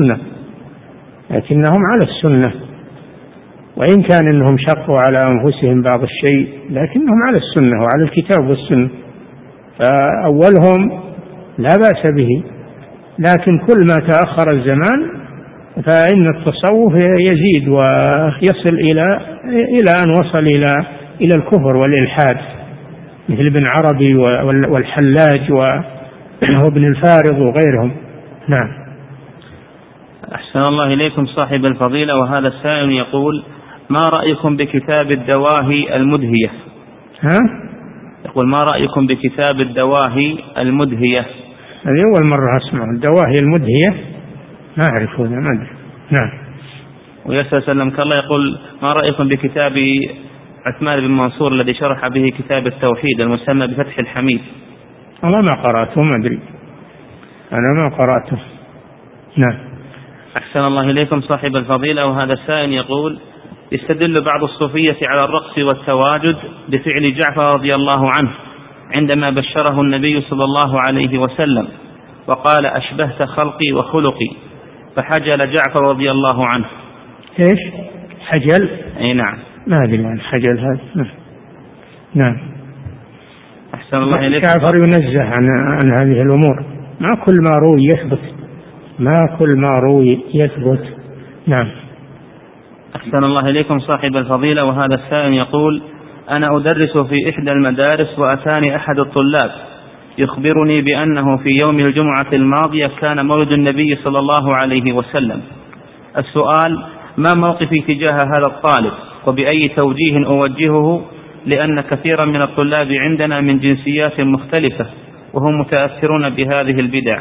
على السنة، وإن كان إنهم شقوا على أنفسهم بعض الشيء لكنهم على السنة وعلى الكتاب والسنة، فأولهم لا بأس به. لكن كل ما تأخر الزمان فإن التصوف يزيد ويصل إلى أن وصل إلى الكفر والإلحاد، مثل ابن عربي والحلاج وابن الفارض وغيرهم. نعم. أحسن الله إليكم صاحب الفضيلة. وهذا السائل يقول: ما رأيكم بكتاب الدواهي المدهية؟ يقول: ما رأيكم بكتاب الدواهي المدهية؟ هذه أول مرة أسمع الدواهي المدهية، ما أعرفه، ما أدري. نعم. ويسأل سلمك الله يقول: ما رأيكم بكتاب عثمان بن منصور الذي شرح به كتاب التوحيد المسمى بفتح الحميد؟ والله ما قرأته، ما أدري، أنا ما قرأته. نعم. أحسن الله إليكم صاحب الفضيلة. وهذا السائل يقول: يستدل بعض الصوفية على الرقص والتواجد بفعل جعفر رضي الله عنه عندما بشره النبي صلى الله عليه وسلم وقال: أشبهت خلقي وخلقي، فحجل جعفر رضي الله عنه. إيش حجل؟ أي نعم. ما أدري عن حجل هذا. نعم. أحسن الله إليكم. جعفر ينزه عن هذه الأمور، ما كل ما روي يثبت، ما كل ما روي يثبت. نعم. أحسن الله إليكم صاحب الفضيلة، وهذا السائل يقول: أنا أدرس في إحدى المدارس، وأتاني أحد الطلاب يخبرني بأنه في يوم الجمعة الماضية كان مولد النبي صلى الله عليه وسلم. السؤال: ما موقفي تجاه هذا الطالب، وبأي توجيه أوجهه، لأن كثيرا من الطلاب عندنا من جنسيات مختلفة وهم متأثرون بهذه البدع.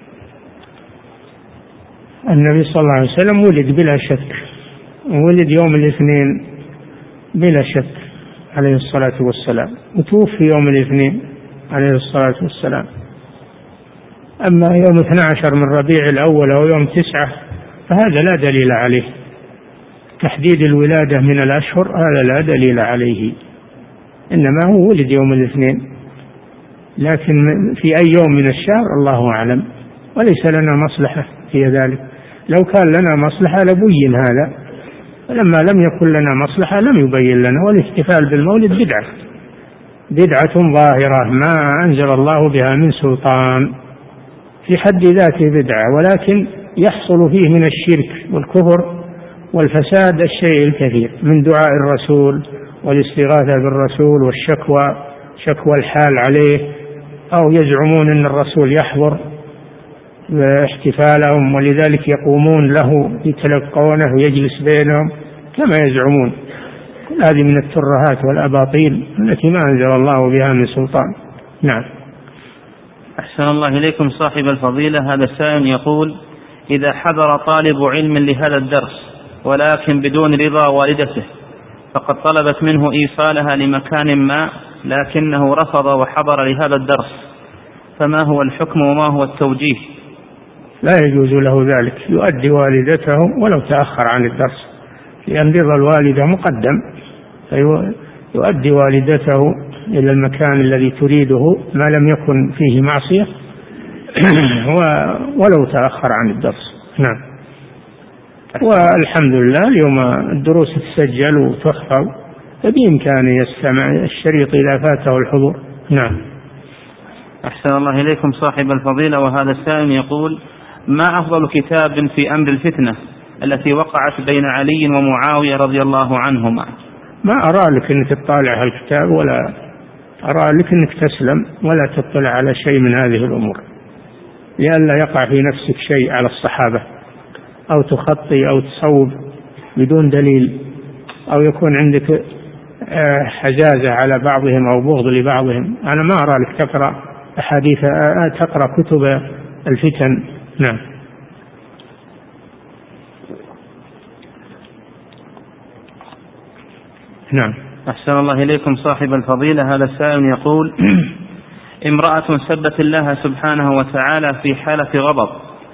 النبي صلى الله عليه وسلم ولد بلا شك، ولد يوم الاثنين بلا شك عليه الصلاة والسلام، وتوفي يوم الاثنين عليه الصلاة والسلام. أما يوم 12 من ربيع الأول أو يوم 9 فهذا لا دليل عليه. تحديد الولادة من الأشهر هذا لا دليل عليه، إنما هو ولد يوم الاثنين، لكن في أي يوم من الشهر الله أعلم، وليس لنا مصلحة في ذلك. لو كان لنا مصلحة لبين هذا، فلما لم يكن لنا مصلحة لم يبين لنا. والاحتفال بالمولد بدعة ظاهرة ما أنزل الله بها من سلطان، في حد ذاته بدعة، ولكن يحصل فيه من الشرك والكفر والفساد الشيء الكثير، من دعاء الرسول والاستغاثة بالرسول شكوى الحال عليه، أو يزعمون أن الرسول يحضر احتفالهم ولذلك يقومون له يتلقونه ويجلس بينهم كما يزعمون. كل هذه من الترهات والأباطيل التي ما أنزل الله بها من سلطان. نعم. أحسن الله إليكم صاحب الفضيلة، هذا السائل يقول: إذا حضر طالب علم لهذا الدرس ولكن بدون رضا والدته، فقد طلبت منه إيصالها لمكان ما لكنه رفض وحضر لهذا الدرس، فما هو الحكم وما هو التوجيه؟ لا يجوز له ذلك، يؤدي والدته ولو تأخر عن الدرس، لأن رضا الوالدة مقدم، فيؤدي والدته إلى المكان الذي تريده ما لم يكن فيه معصية ولو تأخر عن الدرس. نعم. والحمد لله اليوم الدروس تسجل وتحفظ، فبإمكانه يستمع الشريط إذا فاته الحضور. نعم. أحسن الله إليكم صاحب الفضيلة، وهذا السائل يقول: ما أفضل كتاب في أمر الفتنة التي وقعت بين علي ومعاوية رضي الله عنهما؟ ما أرى لك أنك تطالع الكتاب، ولا أرى لك أنك تسلم ولا تطلع على شيء من هذه الأمور، لئلا يقع في نفسك شيء على الصحابة، أو تخطي أو تصوب بدون دليل، أو يكون عندك حجازة على بعضهم أو بغض لبعضهم. أنا ما أرى لك تقرأ أحاديث، تقرأ كتب الفتن. نعم. نعم. أحسن الله إليكم صاحب الفضيلة، هذا السائل يقول: امرأة سبت الله سبحانه وتعالى في حالة غضب،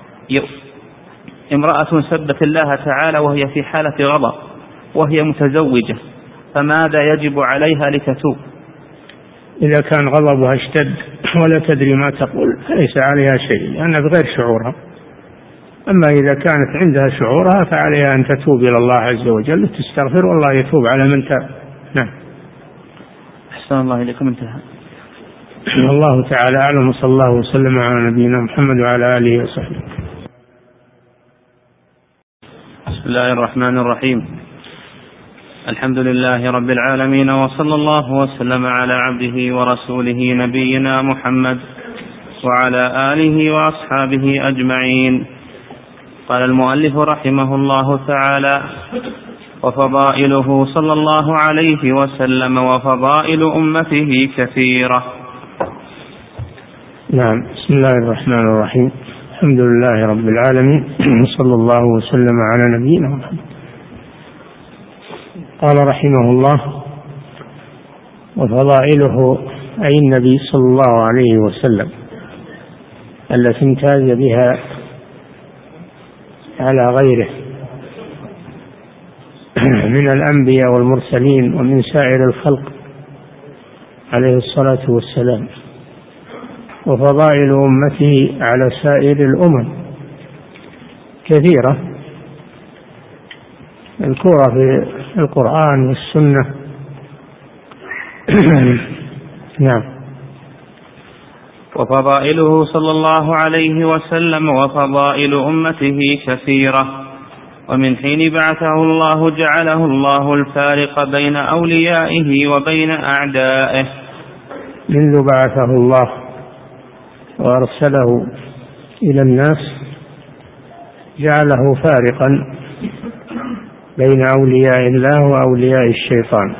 امرأة سبت الله تعالى وهي في حالة غضب وهي متزوجة، فماذا يجب عليها لتتوب؟ إذا كان غضبها اشتد ولا تدري ما تقول فليس عليها شيء، لأنها بغير شعورها. أما إذا كانت عندها شعورها فعليها أن تتوب إلى الله عز وجل وتستغفر، والله يتوب على من تاب. نعم. أحسن الله إليكم، انتهى. الله تعالى أعلم، وصلى الله وسلم على نبينا محمد وعلى آله وصحبه. بسم الله الرحمن الرحيم، الحمد لله رب العالمين، وصلى الله وسلم على عبده ورسوله نبينا محمد وعلى آله وأصحابه أجمعين. قال المؤلف رحمه الله تعالى: وفضائله صلى الله عليه وسلم وفضائل أمته كثيرة. نعم. بسم الله الرحمن الرحيم، الحمد لله رب العالمين، صلى الله وسلم على نبينا محمد. قال رحمه الله: وفضائله أي النبي صلى الله عليه وسلم التي امتاز بها على غيره من الأنبياء والمرسلين ومن سائر الخلق عليه الصلاة والسلام، وفضائل أمته على سائر الأمم كثيرة مذكورة في القرآن والسنة. نعم. وفضائله صلى الله عليه وسلم وفضائل أمته كثيرة، ومن حين بعثه الله جعله الله الفارق بين أوليائه وبين أعدائه. منذ بعثه الله وأرسله إلى الناس جعله فارقا بين أولياء الله وأولياء الشيطان،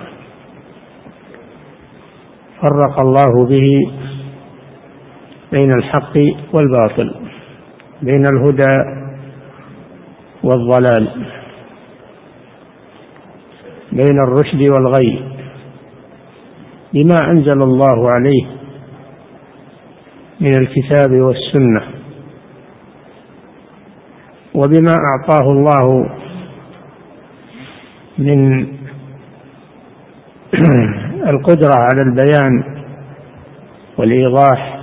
فرق الله به بين الحق والباطل، بين الهدى والضلال، بين الرشد والغي، بما أنزل الله عليه من الكتاب والسنة، وبما أعطاه الله من القدرة على البيان والإيضاح،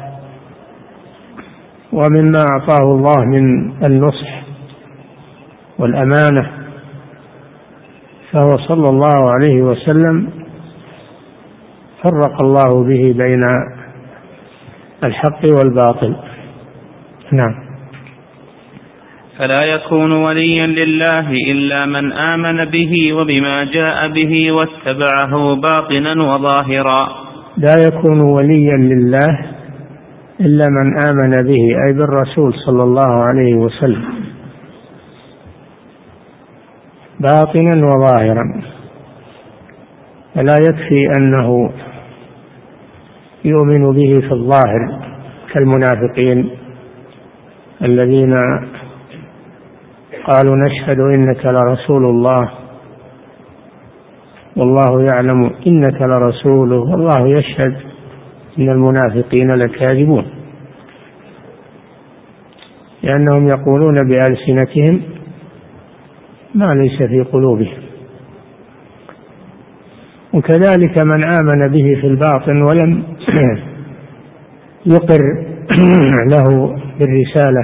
ومما أعطاه الله من النصح والأمانة. فهو صلى الله عليه وسلم فرق الله به بين الحق والباطل. نعم. فلا يكون وليا لله إلا من آمن به وبما جاء به واتبعه باطنا وظاهرا. لا يكون وليا لله إلا من آمن به، أي بالرسول صلى الله عليه وسلم، باطنا وظاهرا. فلا يكفي أنه يؤمن به في الظاهر كالمنافقين الذين قالوا نشهد إنك لرسول الله والله يعلم إنك لرسوله والله يشهد إن المنافقين لكاذبون، لأنهم يقولون بألسنتهم ما ليس في قلوبهم. وكذلك من آمن به في الباطن ولم يقر له بالرسالة،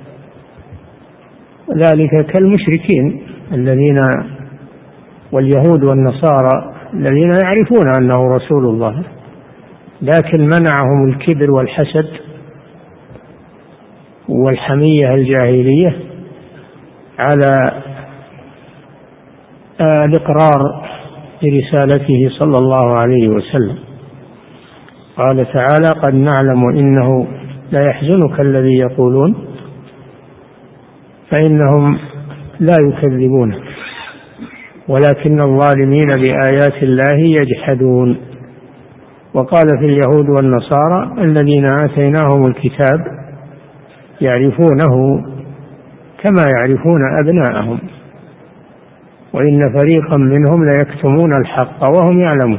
ذلك كالمشركين الذين واليهود والنصارى الذين يعرفون أنه رسول الله، لكن منعهم الكبر والحسد والحمية الجاهلية على الإقرار برسالته صلى الله عليه وسلم. قال تعالى قد نعلم إنه لا يحزنك الذي يقولون فإنهم لا يكذبون ولكن الظالمين بآيات الله يجحدون. وقال في اليهود والنصارى الذين آتيناهم الكتاب يعرفونه كما يعرفون أبناءهم وإن فريقا منهم ليكتمون الحق وهم يعلمون.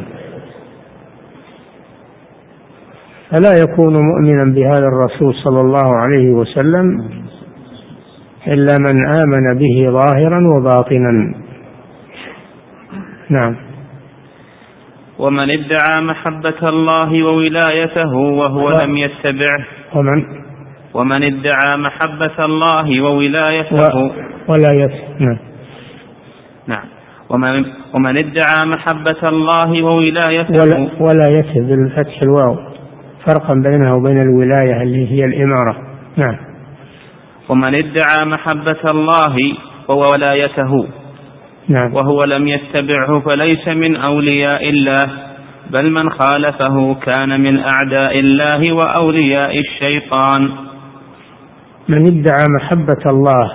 فلا يكون مؤمنا بهذا الرسول صلى الله عليه وسلم إلا من آمن به ظاهرا وباطنا. نعم. ومن ادعى محبة الله وولايته وهو لم يتبعه ومن ادعى محبة الله وولايته ولايته. نعم. ومن ادعى محبة الله وولايته ولايته بالفتح الواو، فرقا بينها وبين الولاية اللي هي الإمارة. نعم. ومن ادعى محبة الله وولايته نعم. وهو لم يتبعه فليس من أولياء الله، بل من خالفه كان من أعداء الله وأولياء الشيطان. من ادعى محبة الله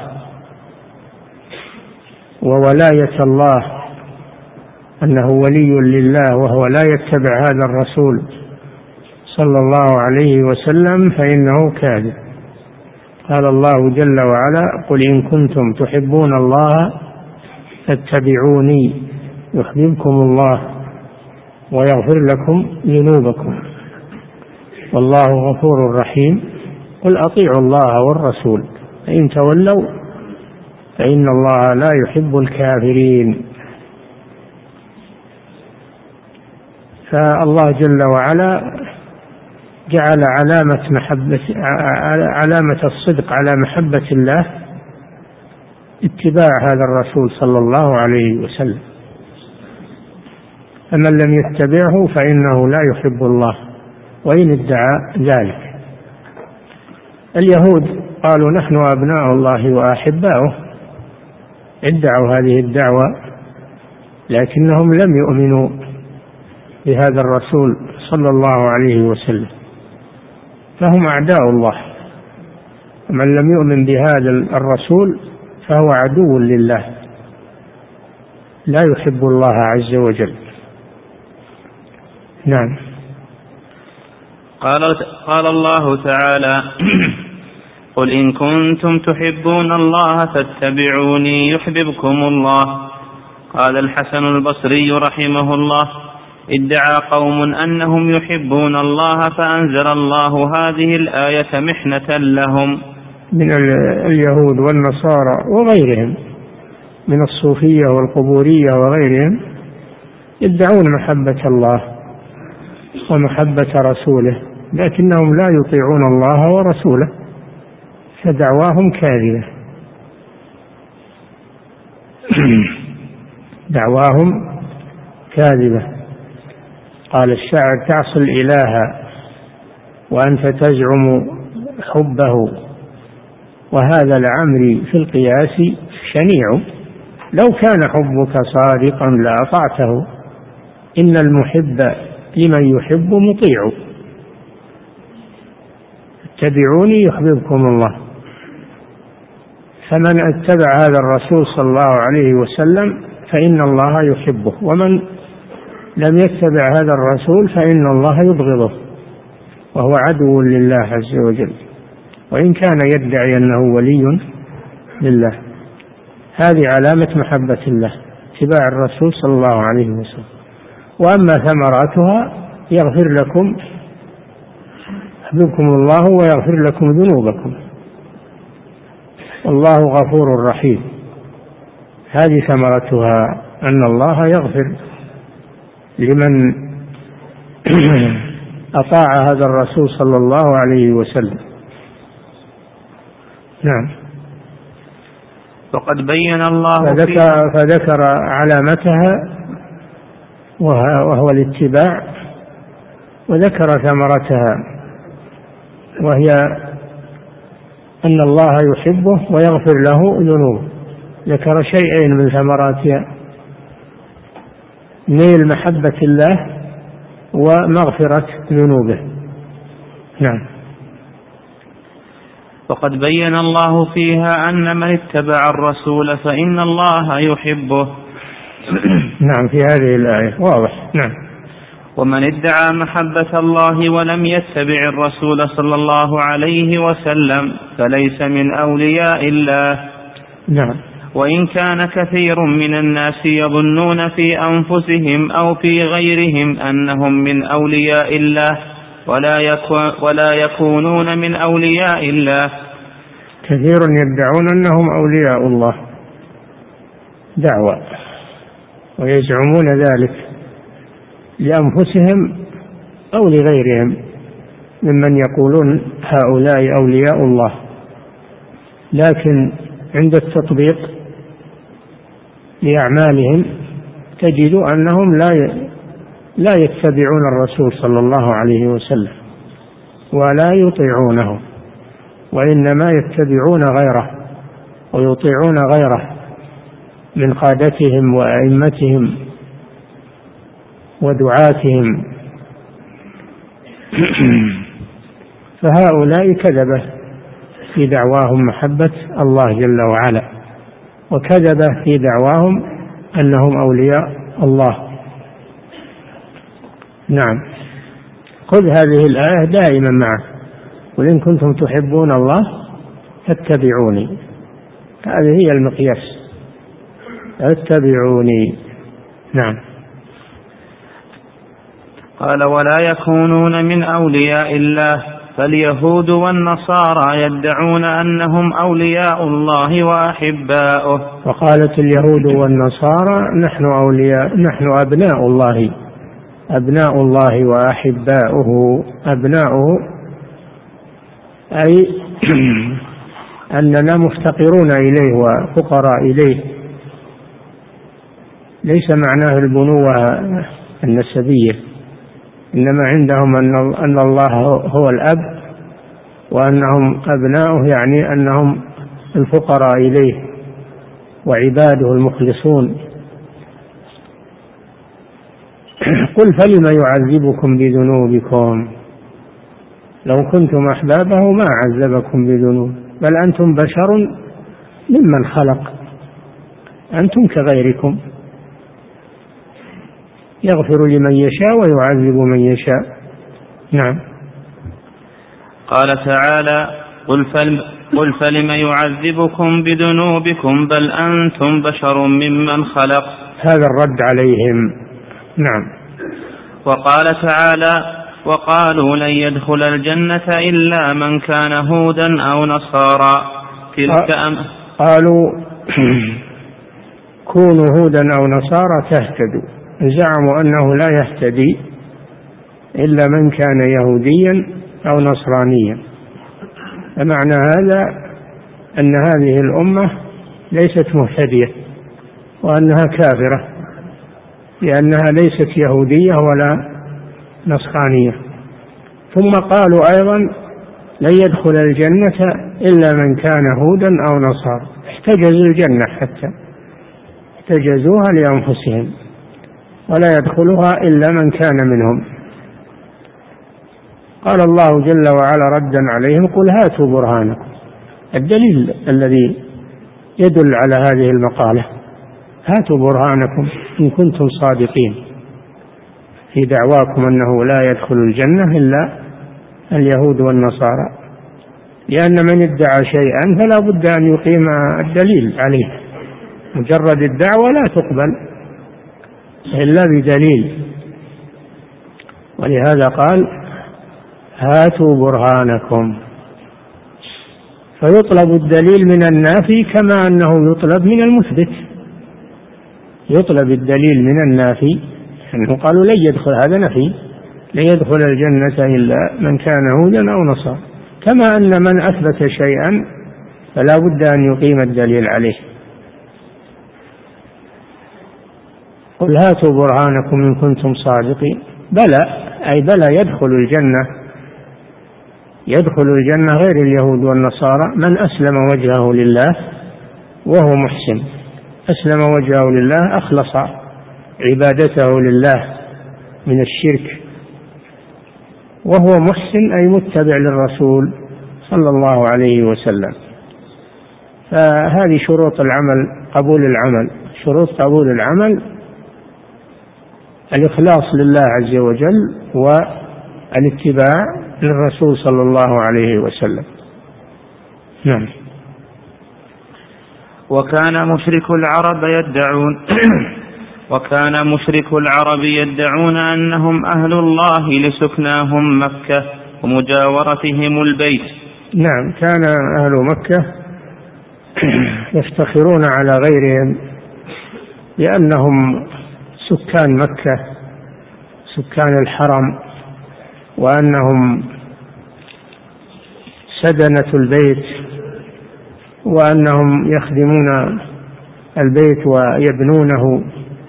وولاية الله أنه ولي لله وهو لا يتبع هذا الرسول صلى الله عليه وسلم فإنه كاذب. قال الله جل وعلا قل إن كنتم تحبون الله فاتبعوني يحببكم الله ويغفر لكم ذنوبكم والله غفور رحيم. قل أطيعوا الله والرسول فإن تولوا فإن الله لا يحب الكافرين. فالله جل وعلا جعل علامة الصدق على محبة الله اتباع هذا الرسول صلى الله عليه وسلم، فمن لم يتبعه فإنه لا يحب الله وإن ادعى ذلك. اليهود قالوا نحن أبناء الله وأحباؤه، ادعوا هذه الدعوة لكنهم لم يؤمنوا بهذا الرسول صلى الله عليه وسلم، فهم أعداء الله. من لم يؤمن بهذا الرسول فهو عدو لله، لا يحب الله عز وجل. نعم. قال الله تعالى: قل إن كنتم تحبون الله فاتبعوني يحببكم الله. قال الحسن البصري رحمه الله: ادعى قوم أنهم يحبون الله فأنزل الله هذه الآية محنة لهم، من اليهود والنصارى وغيرهم من الصوفية والقبورية وغيرهم، يدعون محبة الله ومحبة رسوله لكنهم لا يطيعون الله ورسوله، فدعواهم كاذبة. دعواهم كاذبة. قال الشاعر: تعصي الإله وأنت تزعم حبه، وهذا لعمري في القياس شنيع. لو كان حبك صادقا لأطعته، إن المحب لمن يحب مطيع. اتبعوني يحببكم الله. فمن اتبع هذا الرسول صلى الله عليه وسلم فإن الله يحبه، ومن لم يتبع هذا الرسول فإن الله يبغضه، وهو عدو لله عز وجل، وإن كان يدعي أنه ولي لله. هذه علامة محبة الله، اتباع الرسول صلى الله عليه وسلم. وأما ثمراتها: يغفر لكم، يحببكم الله ويغفر لكم ذنوبكم، والله غفور رحيم. هذه ثمرتها، أن الله يغفر لمن أطاع هذا الرسول صلى الله عليه وسلم. نعم. وقد بين الله فذكر علامتها وهو الاتباع، وذكر ثمرتها وهي أن الله يحبه ويغفر له ذنوبه. ذكر شيئين من ثمراتها: نيل محبة الله ومغفرة ذنوبه. نعم. وقد بين الله فيها أن من اتبع الرسول فإن الله يحبه. نعم، في هذه الآية واضح. نعم. ومن ادعى محبة الله ولم يتبع الرسول صلى الله عليه وسلم فليس من أولياء الله. نعم. وإن كان كثير من الناس يظنون في أنفسهم أو في غيرهم أنهم من أولياء الله ولا يكونون من أولياء الله. كثير يدعون أنهم أولياء الله دعوة، ويزعمون ذلك لأنفسهم أو لغيرهم ممن يقولون هؤلاء أولياء الله، لكن عند التطبيق لأعمالهم تجد أنهم لا يتبعون الرسول صلى الله عليه وسلم ولا يطيعونه، وإنما يتبعون غيره ويطيعون غيره من قادتهم وأئمتهم ودعاتهم. فهؤلاء كذبة في دعواهم محبة الله جل وعلا، وكذبة في دعواهم أنهم أولياء الله. نعم. خذ هذه الآية دائما معك: قل إن كنتم تحبون الله فاتبعوني. هذه هي المقياس، اتبعوني. نعم. قال: ولا يكونون من أولياء الله. فاليهود والنصارى يدعون أنهم أولياء الله وأحباؤه. وقالت اليهود والنصارى: نحن أبناء الله وأحباؤه. أبناؤه أي أننا مفتقرون إليه وفقراء إليه، ليس معناه البنوة النسبية، إنما عندهم أن الله هو الأب وأنهم أبناؤه، يعني أنهم الفقراء إليه وعباده المخلصون. قل فلم يعذبكم بذنوبكم، لو كنتم أحبابه ما عذبكم بذنوب، بل أنتم بشر ممن خلق، أنتم كغيركم، يغفر لمن يشاء ويعذب من يشاء. نعم. قال تعالى: قل فلم يعذبكم بذنوبكم بل أنتم بشر ممن خلق. هذا الرد عليهم. نعم. وقال تعالى: وقالوا لن يدخل الجنة إلا من كان هودا أو نصارى. قالوا كونوا هودا أو نصارى تهتدوا، زعموا أنه لا يهتدي إلا من كان يهوديا أو نصرانيا. فمعنى هذا أن هذه الأمة ليست مهتدية وأنها كافرة، لأنها ليست يهودية ولا نصرانية. ثم قالوا أيضا لن يدخل الجنة إلا من كان هودا أو نصارى، احتجزوا الجنة حتى احتجزوها لأنفسهم، ولا يدخلها إلا من كان منهم. قال الله جل وعلا ردا عليهم: قل هاتوا برهانكم. الدليل الذي يدل على هذه المقالة: هاتوا برهانكم إن كنتم صادقين في دعواكم أنه لا يدخل الجنة إلا اليهود والنصارى، لأن من ادعى شيئا فلا بد أن يقيم الدليل عليه، مجرد الدعوة لا تقبل إلا بدليل. ولهذا قال: هاتوا برهانكم. فيطلب الدليل من النافي كما أنه يطلب من المثبت. يطلب الدليل من النافي، أنه قالوا لن يدخل، هذا نفي، لن يدخل الجنة إلا من كان هودا أو نصارى، كما أن من أثبت شيئا فلا بد أن يقيم الدليل عليه. قل هاتوا برهانكم إن كنتم صادقين. بلى، أي بلى يدخل الجنة، يدخل الجنة غير اليهود والنصارى من أسلم وجهه لله وهو محسن، أسلم وجهه لله، أخلص عبادته لله من الشرك، وهو محسن أي متبع للرسول صلى الله عليه وسلم. فهذه شروط العمل، قبول العمل، شروط قبول العمل: الإخلاص لله عز وجل والاتباع للرسول صلى الله عليه وسلم. نعم. وكان مشرك العرب يدعون أنهم أهل الله لسكناهم مكة ومجاورتهم البيت. نعم، كان أهل مكة يفتخرون على غيرهم لأنهم سكان مكة، سكان الحرم، وأنهم سدنة البيت، وأنهم يخدمون البيت ويبنونه.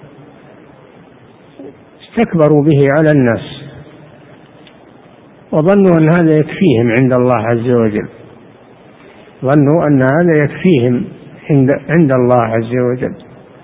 استكبروا به على الناس وظنوا أن هذا يكفيهم عند الله عز وجل، ظنوا أن هذا يكفيهم عند الله عز وجل.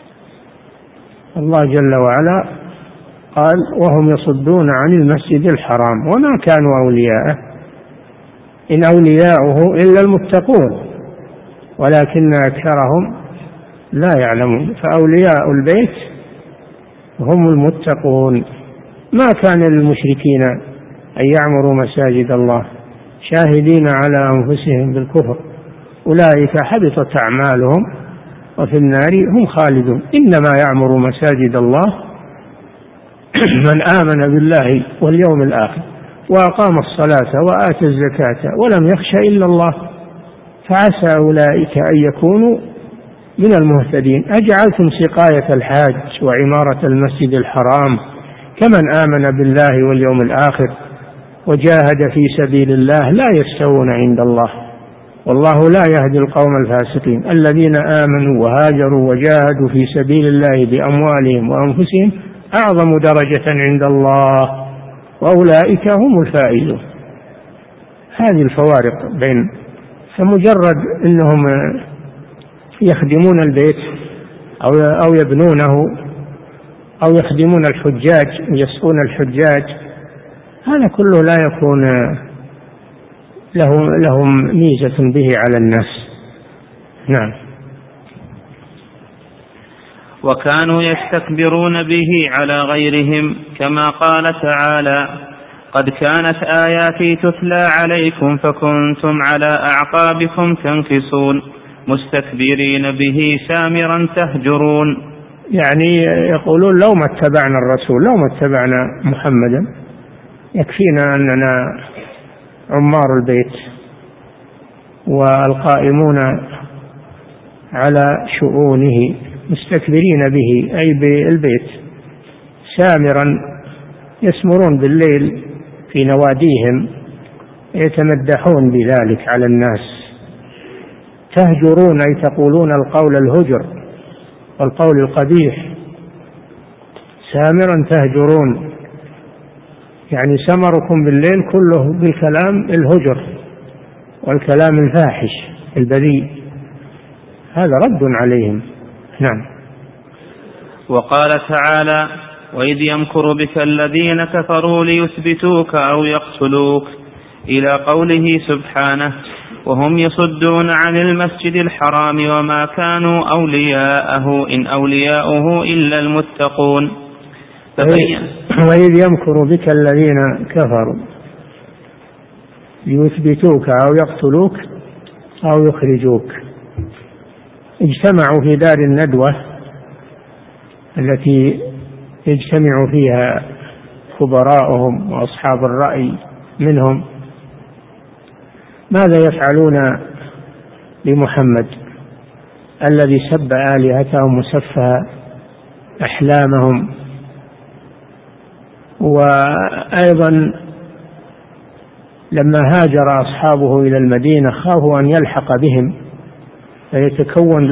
الله جل وعلا قال: وهم يصدون عن المسجد الحرام وما كانوا أولياءه إن أولياؤه إلا المتقون ولكن أكثرهم لا يعلمون. فأولياء البيت هم المتقون. ما كان للمشركين أن يعمروا مساجد الله شاهدين على أنفسهم بالكفر، أولئك حبطت أعمالهم وفي النار هم خالدون. إنما يعمر مساجد الله من آمن بالله واليوم الآخر وأقام الصلاة وآتى الزكاة ولم يخش إلا الله، فعسى أولئك أن يكونوا من المهتدين. أجعلتم سقاية الحاج وعمارة المسجد الحرام كمن آمن بالله واليوم الآخر وجاهد في سبيل الله لا يستوون عند الله والله لا يهدي القوم الفاسقين. الذين آمنوا وهاجروا وجاهدوا في سبيل الله بأموالهم وأنفسهم أعظم درجة عند الله وأولئك هم الفائزون. هذه الفوارق بين، فمجرد أنهم يخدمون البيت أو يبنونه أو يخدمون الحجاج يسقون الحجاج، هذا كله لا يكون لهم ميزة به على الناس. نعم. وكانوا يستكبرون به على غيرهم، كما قال تعالى: قد كانت آياتي تتلى عليكم فكنتم على أعقابكم تنكصون مستكبرين به سامرا تهجرون. يعني يقولون لو ما اتبعنا الرسول، لو ما اتبعنا محمدا، يكفينا أننا عمار البيت والقائمون على شؤونه، مستكبرين به أي بالبيت، سامرا يسمرون بالليل في نواديهم يتمدحون بذلك على الناس. تهجرون أي تقولون القول الهجر والقول القبيح. سامرا تهجرون يعني سمركم بالليل كله بالكلام الهجر والكلام الفاحش البذيء، هذا رد عليهم. نعم. وقال تعالى: وإذ يمكر بك الذين كفروا ليثبتوك أو يقتلوك، إلى قوله سبحانه: وهم يصدون عن المسجد الحرام وما كانوا أولياءه إن أولياؤه إلا المتقون. وإذ يمكر بك الذين كفروا ليثبتوك أو يقتلوك أو يخرجوك. اجتمعوا في دار الندوة التي يجتمع فيها خبراءهم وأصحاب الرأي منهم. ماذا يفعلون لمحمد الذي سب آلهتهم وسفه أحلامهم؟ وأيضا لما هاجر أصحابه إلى المدينة خافوا أن يلحق بهم فيتكون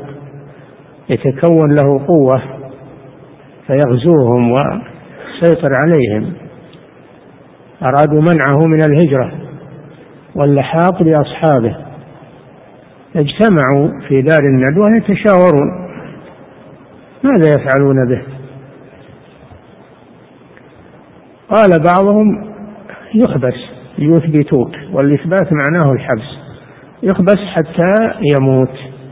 له قوة فيغزوهم ويسيطر عليهم، أرادوا منعه من الهجرة واللحاق بأصحابه، اجتمعوا في دار الندوة يتشاورون ماذا يفعلون به. قال بعضهم: يحبس ليثبتوك، والإثبات معناه الحبس، يحبس حتى يموت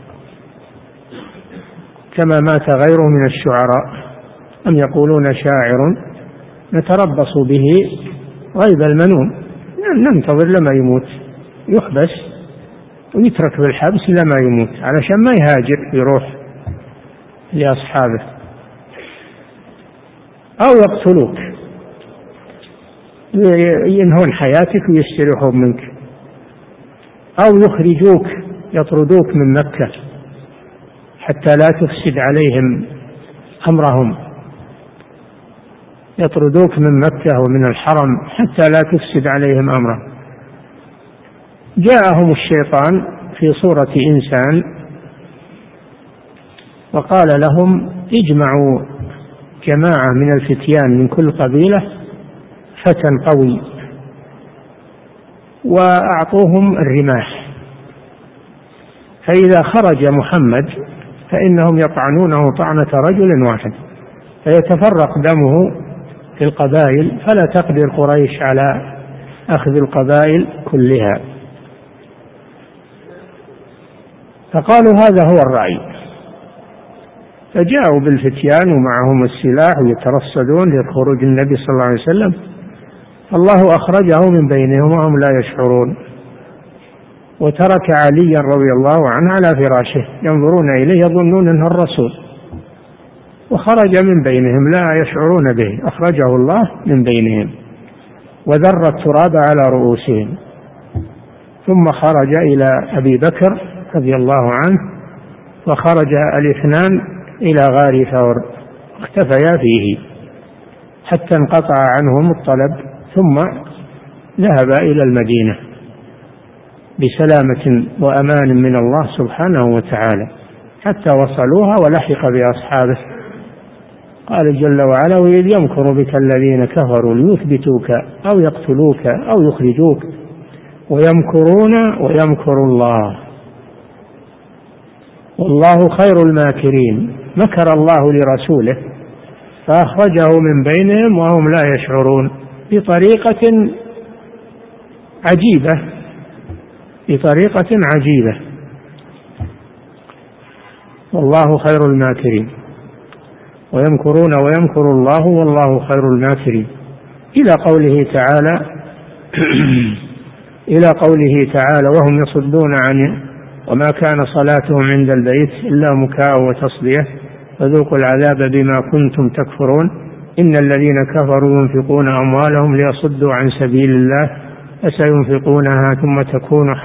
كما مات غيره من الشعراء، أم يقولون شاعر نتربص به ريب المنون، ننتظر لما يموت، يحبس ويترك بالحبس لما يموت علشان ما يهاجر يروح لأصحابه. أو يقتلوك، ينهون حياتك ويستريحون منك. أو يخرجوك، يطردوك من مكة حتى لا تفسد عليهم أمرهم، يطردوك من مكة ومن الحرم حتى لا تفسد عليهم أمرهم. جاءهم الشيطان في صورة إنسان وقال لهم: اجمعوا جماعة من الفتيان من كل قبيلة فتى قوي وأعطوهم الرماح، فإذا خرج محمد فإنهم يطعنونه طعنة رجل واحد فيتفرق دمه في القبائل، فلا تقدر قريش على أخذ القبائل كلها. فقالوا هذا هو الرأي، فجاءوا بالفتيان ومعهم السلاح ويترصدون لخروج النبي صلى الله عليه وسلم، الله أخرجه من بينهم وهم لا يشعرون، وترك عليا رضي الله عنه على فراشه ينظرون إليه يظنون أنه الرسول، وخرج من بينهم لا يشعرون به، أخرجه الله من بينهم وذر التراب على رؤوسهم. ثم خرج إلى أبي بكر رضي الله عنه، وخرج الاثنان إلى غار ثور اختفيا فيه حتى انقطع عنهم الطلب، ثم ذهب إلى المدينة بسلامة وأمان من الله سبحانه وتعالى حتى وصلوها ولحق بأصحابه. قال جل وعلا: وإذ يمكر بك الذين كفروا ليثبتوك أو يقتلوك أو يخرجوك ويمكرون ويمكر الله والله خير الماكرين. مكر الله لرسوله فأخرجه من بينهم وهم لا يشعرون بطريقة عجيبة. والله خير الماكرين. ويمكرون ويمكر الله والله خير الماكرين، إلى قوله تعالى وهم يصدون عنه وما كان صلاتهم عند البيت إلا مكاء وتصدية فذوقوا العذاب بما كنتم تكفرون إن الذين كفروا ينفقون أموالهم ليصدوا عن سبيل الله فسينفقونها ثم تكون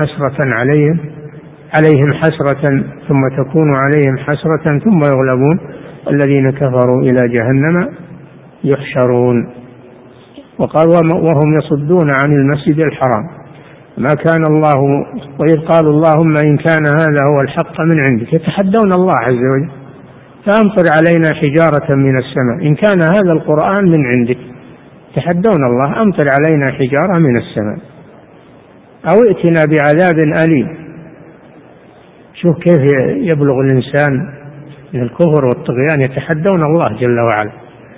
عليهم حسرة ثم تكون عليهم حسرة ثم يغلبون الذين كفروا إلى جهنم يحشرون. وقال وهم يصدون عن المسجد الحرام ما كان الله وإذ قالوا اللهم إن كان هذا هو الحق من عندك يتحدون الله عز وجل فأمطر علينا حجارة من السماء إن كان هذا القرآن من عندك يتحدون الله أمطر علينا حجارة من السماء أو ائتنا بعذاب أليم. شوف كيف يبلغ الإنسان من الكفر والطغيان، يتحدون الله جل وعلا.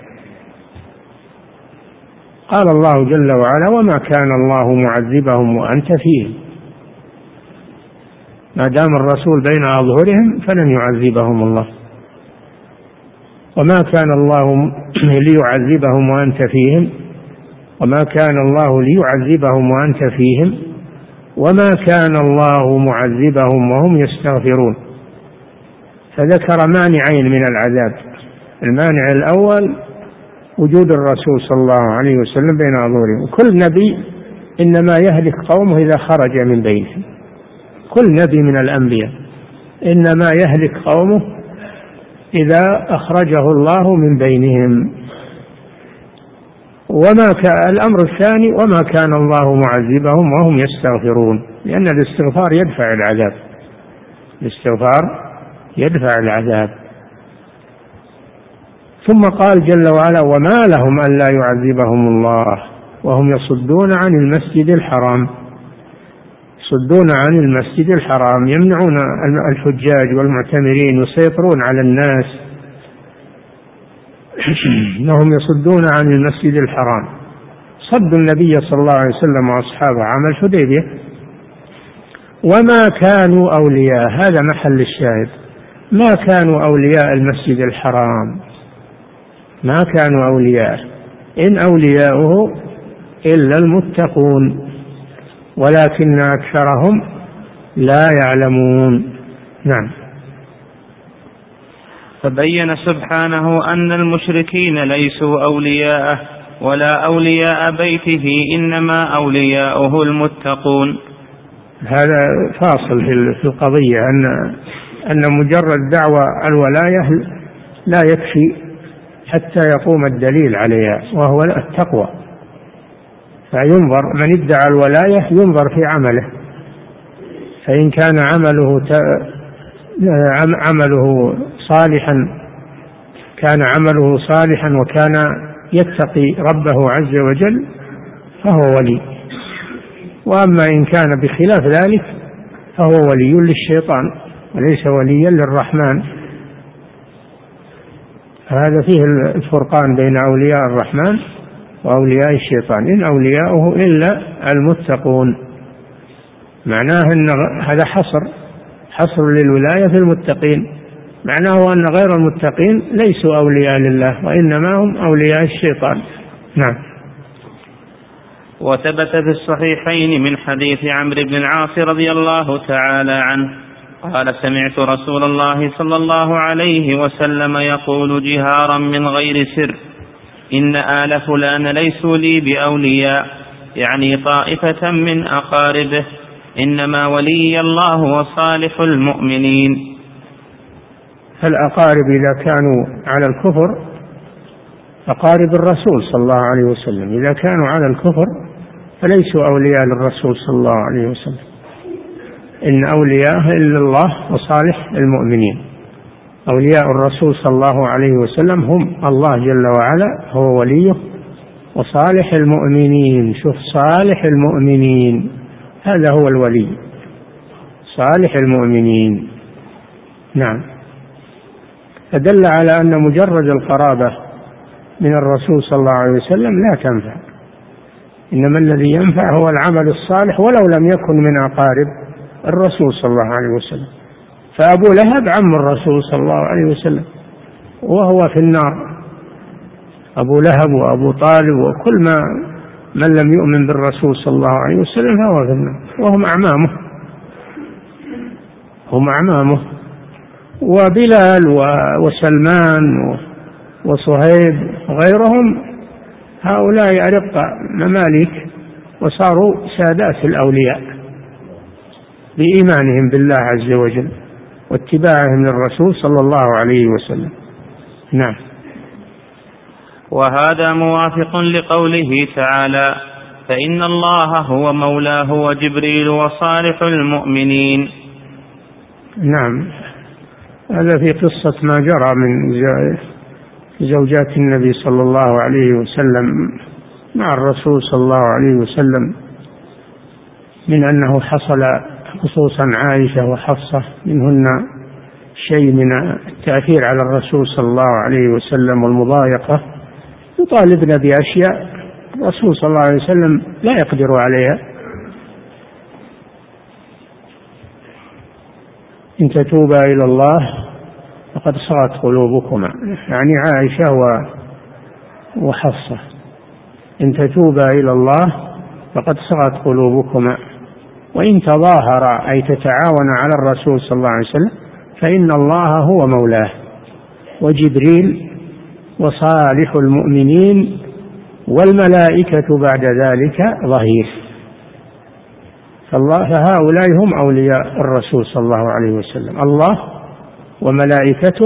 قال الله جل وعلا وما كان الله معذبهم وأنت فيهم، ما دام الرسول بين أظهرهم فلن يعذبهم الله. وما كان الله ليعذبهم وأنت فيهم وما كان الله ليعذبهم وأنت فيهم وما كان الله معذبهم وهم يستغفرون. فذكر مانعين من العذاب. المانع الأول وجود الرسول صلى الله عليه وسلم بين أظهرهم. كل نبي إنما يهلك قومه إذا خرج من بينهم، كل نبي من الأنبياء إنما يهلك قومه إذا أخرجه الله من بينهم. الأمر الثاني وما كان الله معذبهم وهم يستغفرون، لأن الاستغفار يدفع العذاب. ثم قال جل وعلا وما لهم ألا يعذبهم الله وهم يصدون عن المسجد الحرام يمنعون الحجاج والمعتمرين ويسيطرون على الناس. انهم يصدون عن المسجد الحرام، صدوا النبي صلى الله عليه وسلم واصحابه عام الحديبية وما كانوا أولياء. هذا محل الشاهد، ما كانوا أولياء المسجد الحرام، ما كانوا أولياء إن أولياؤه إلا المتقون ولكن أكثرهم لا يعلمون. نعم. فبين سبحانه أن المشركين ليسوا أولياءه ولا أولياء بيته إنما أولياؤه المتقون. هذا فاصل في القضية أن مجرد دعوى الولاية لا يكفي حتى يقوم الدليل عليها وهو التقوى. فينظر من ادعى الولاية ينظر في عمله، فإن كان عمله صالحا وكان يتقي ربه عز وجل فهو ولي، وأما إن كان بخلاف ذلك فهو ولي للشيطان وليس وليا للرحمن. هذا فيه الفرقان بين أولياء الرحمن وأولياء الشيطان. إن أولياؤه إلا المتقون، معناه أن هذا حصر للولاية في المتقين، معناه أن غير المتقين ليسوا أولياء لله وإنما هم أولياء الشيطان. نعم. وثبت في الصحيحين من حديث عمرو بن العاص رضي الله تعالى عنه قال سمعت رسول الله صلى الله عليه وسلم يقول جهارا من غير سر إن آل فلان ليسوا لي بأولياء، يعني طائفة من أقاربه، إنما ولي الله وصالح المؤمنين. الأقارب إذا كانوا على الكفر أقارب الرسول صلى الله عليه وسلم، إذا كانوا على الكفر فليسوا أولياء للرسول صلى الله عليه وسلم. إن أولياءه إلا الله وصالح المؤمنين. أولياء الرسول صلى الله عليه وسلم هم الله جل وعلا هو وليه وصالح المؤمنين. شوف صالح المؤمنين هذا هو الولي، صالح المؤمنين. نعم. فدل على أن مجرد القرابة من الرسول صلى الله عليه وسلم لا تنفع، إنما الذي ينفع هو العمل الصالح ولو لم يكن من أقارب الرسول صلى الله عليه وسلم. فأبو لهب عم الرسول صلى الله عليه وسلم وهو في النار، أبو لهب وأبو طالب وكل من لم يؤمن بالرسول صلى الله عليه وسلم فهو في النار، وهم أعمامه وبلال وسلمان وصهيب وغيرهم، هؤلاء أرقى مماليك وصاروا سادات الأولياء بإيمانهم بالله عز وجل واتباعهم للرسول صلى الله عليه وسلم. نعم. وهذا موافق لقوله تعالى: فإن الله هو مولاه وجبريل وصالح المؤمنين. نعم، هذا في قصة ما جرى من زوجات النبي صلى الله عليه وسلم مع الرسول صلى الله عليه وسلم، من أنه حصل خصوصا عائشة وحفصة منهن شيء من التأثير على الرسول صلى الله عليه وسلم والمضايقة، يطالبن بأشياء الرسول صلى الله عليه وسلم لا يقدر عليها. إن تتوبا إلى الله فقد صغت قلوبكما، يعني عائشة وحفصة، إن تتوبا إلى الله فقد صغت قلوبكما، وإن تظاهر أي تتعاون على الرسول صلى الله عليه وسلم فإن الله هو مولاه وجبريل وصالح المؤمنين والملائكة بعد ذلك ظهير. فهؤلاء هم أولياء الرسول صلى الله عليه وسلم، الله وملائكته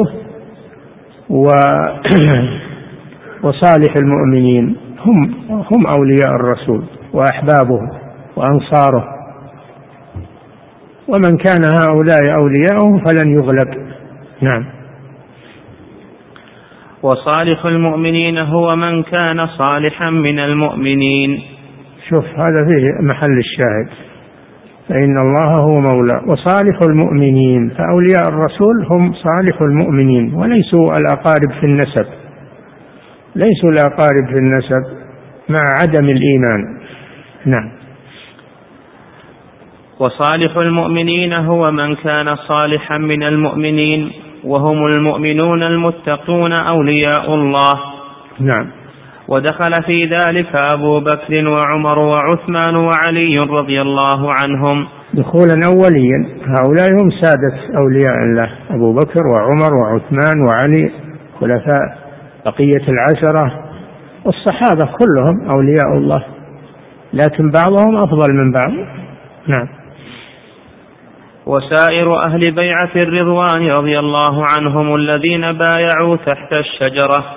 وصالح المؤمنين هم أولياء الرسول وأحبابه وأنصاره، ومن كان هؤلاء أولياءه فلن يغلب. نعم. وصالح المؤمنين هو من كان صالحا من المؤمنين. شوف هذا فيه محل الشاهد، فإن الله هو مولى وصالح المؤمنين، فأولياء الرسول هم صالح المؤمنين وليسوا الأقارب في النسب، ليسوا الأقارب في النسب مع عدم الإيمان. نعم. وصالح المؤمنين هو من كان صالحا من المؤمنين وهم المؤمنون المتقون أولياء الله. نعم. ودخل في ذلك أبو بكر وعمر وعثمان وعلي رضي الله عنهم دخولا أوليا، هؤلاء هم سادة أولياء الله، أبو بكر وعمر وعثمان وعلي خلفاء بقية العشرة، والصحابة كلهم أولياء الله، لكن بعضهم أفضل من بعض. نعم. وسائر أهل بيعة الرضوان رضي الله عنهم الذين بايعوا تحت الشجرة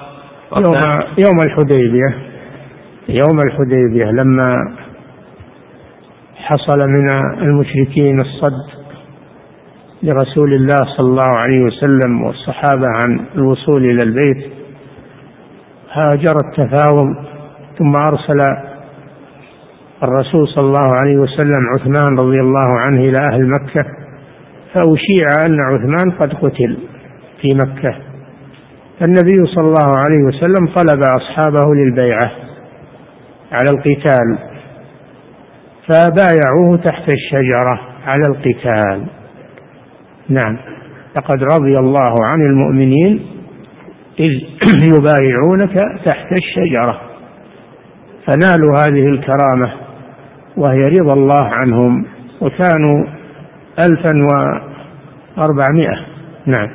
يوم الحديبية لما حصل من المشركين الصد لرسول الله صلى الله عليه وسلم والصحابة عن الوصول إلى البيت، هاجر التفاوض، ثم أرسل الرسول صلى الله عليه وسلم عثمان رضي الله عنه إلى أهل مكة، فأشيع أن عثمان قد قتل في مكة، فالنبي صلى الله عليه وسلم طلب أصحابه للبيعة على القتال، فبايعوه تحت الشجرة على القتال. نعم. لقد رضي الله عن المؤمنين إذ يبايعونك تحت الشجرة، فنالوا هذه الكرامة وهي رضا الله عنهم، وكانوا 1400. نعم.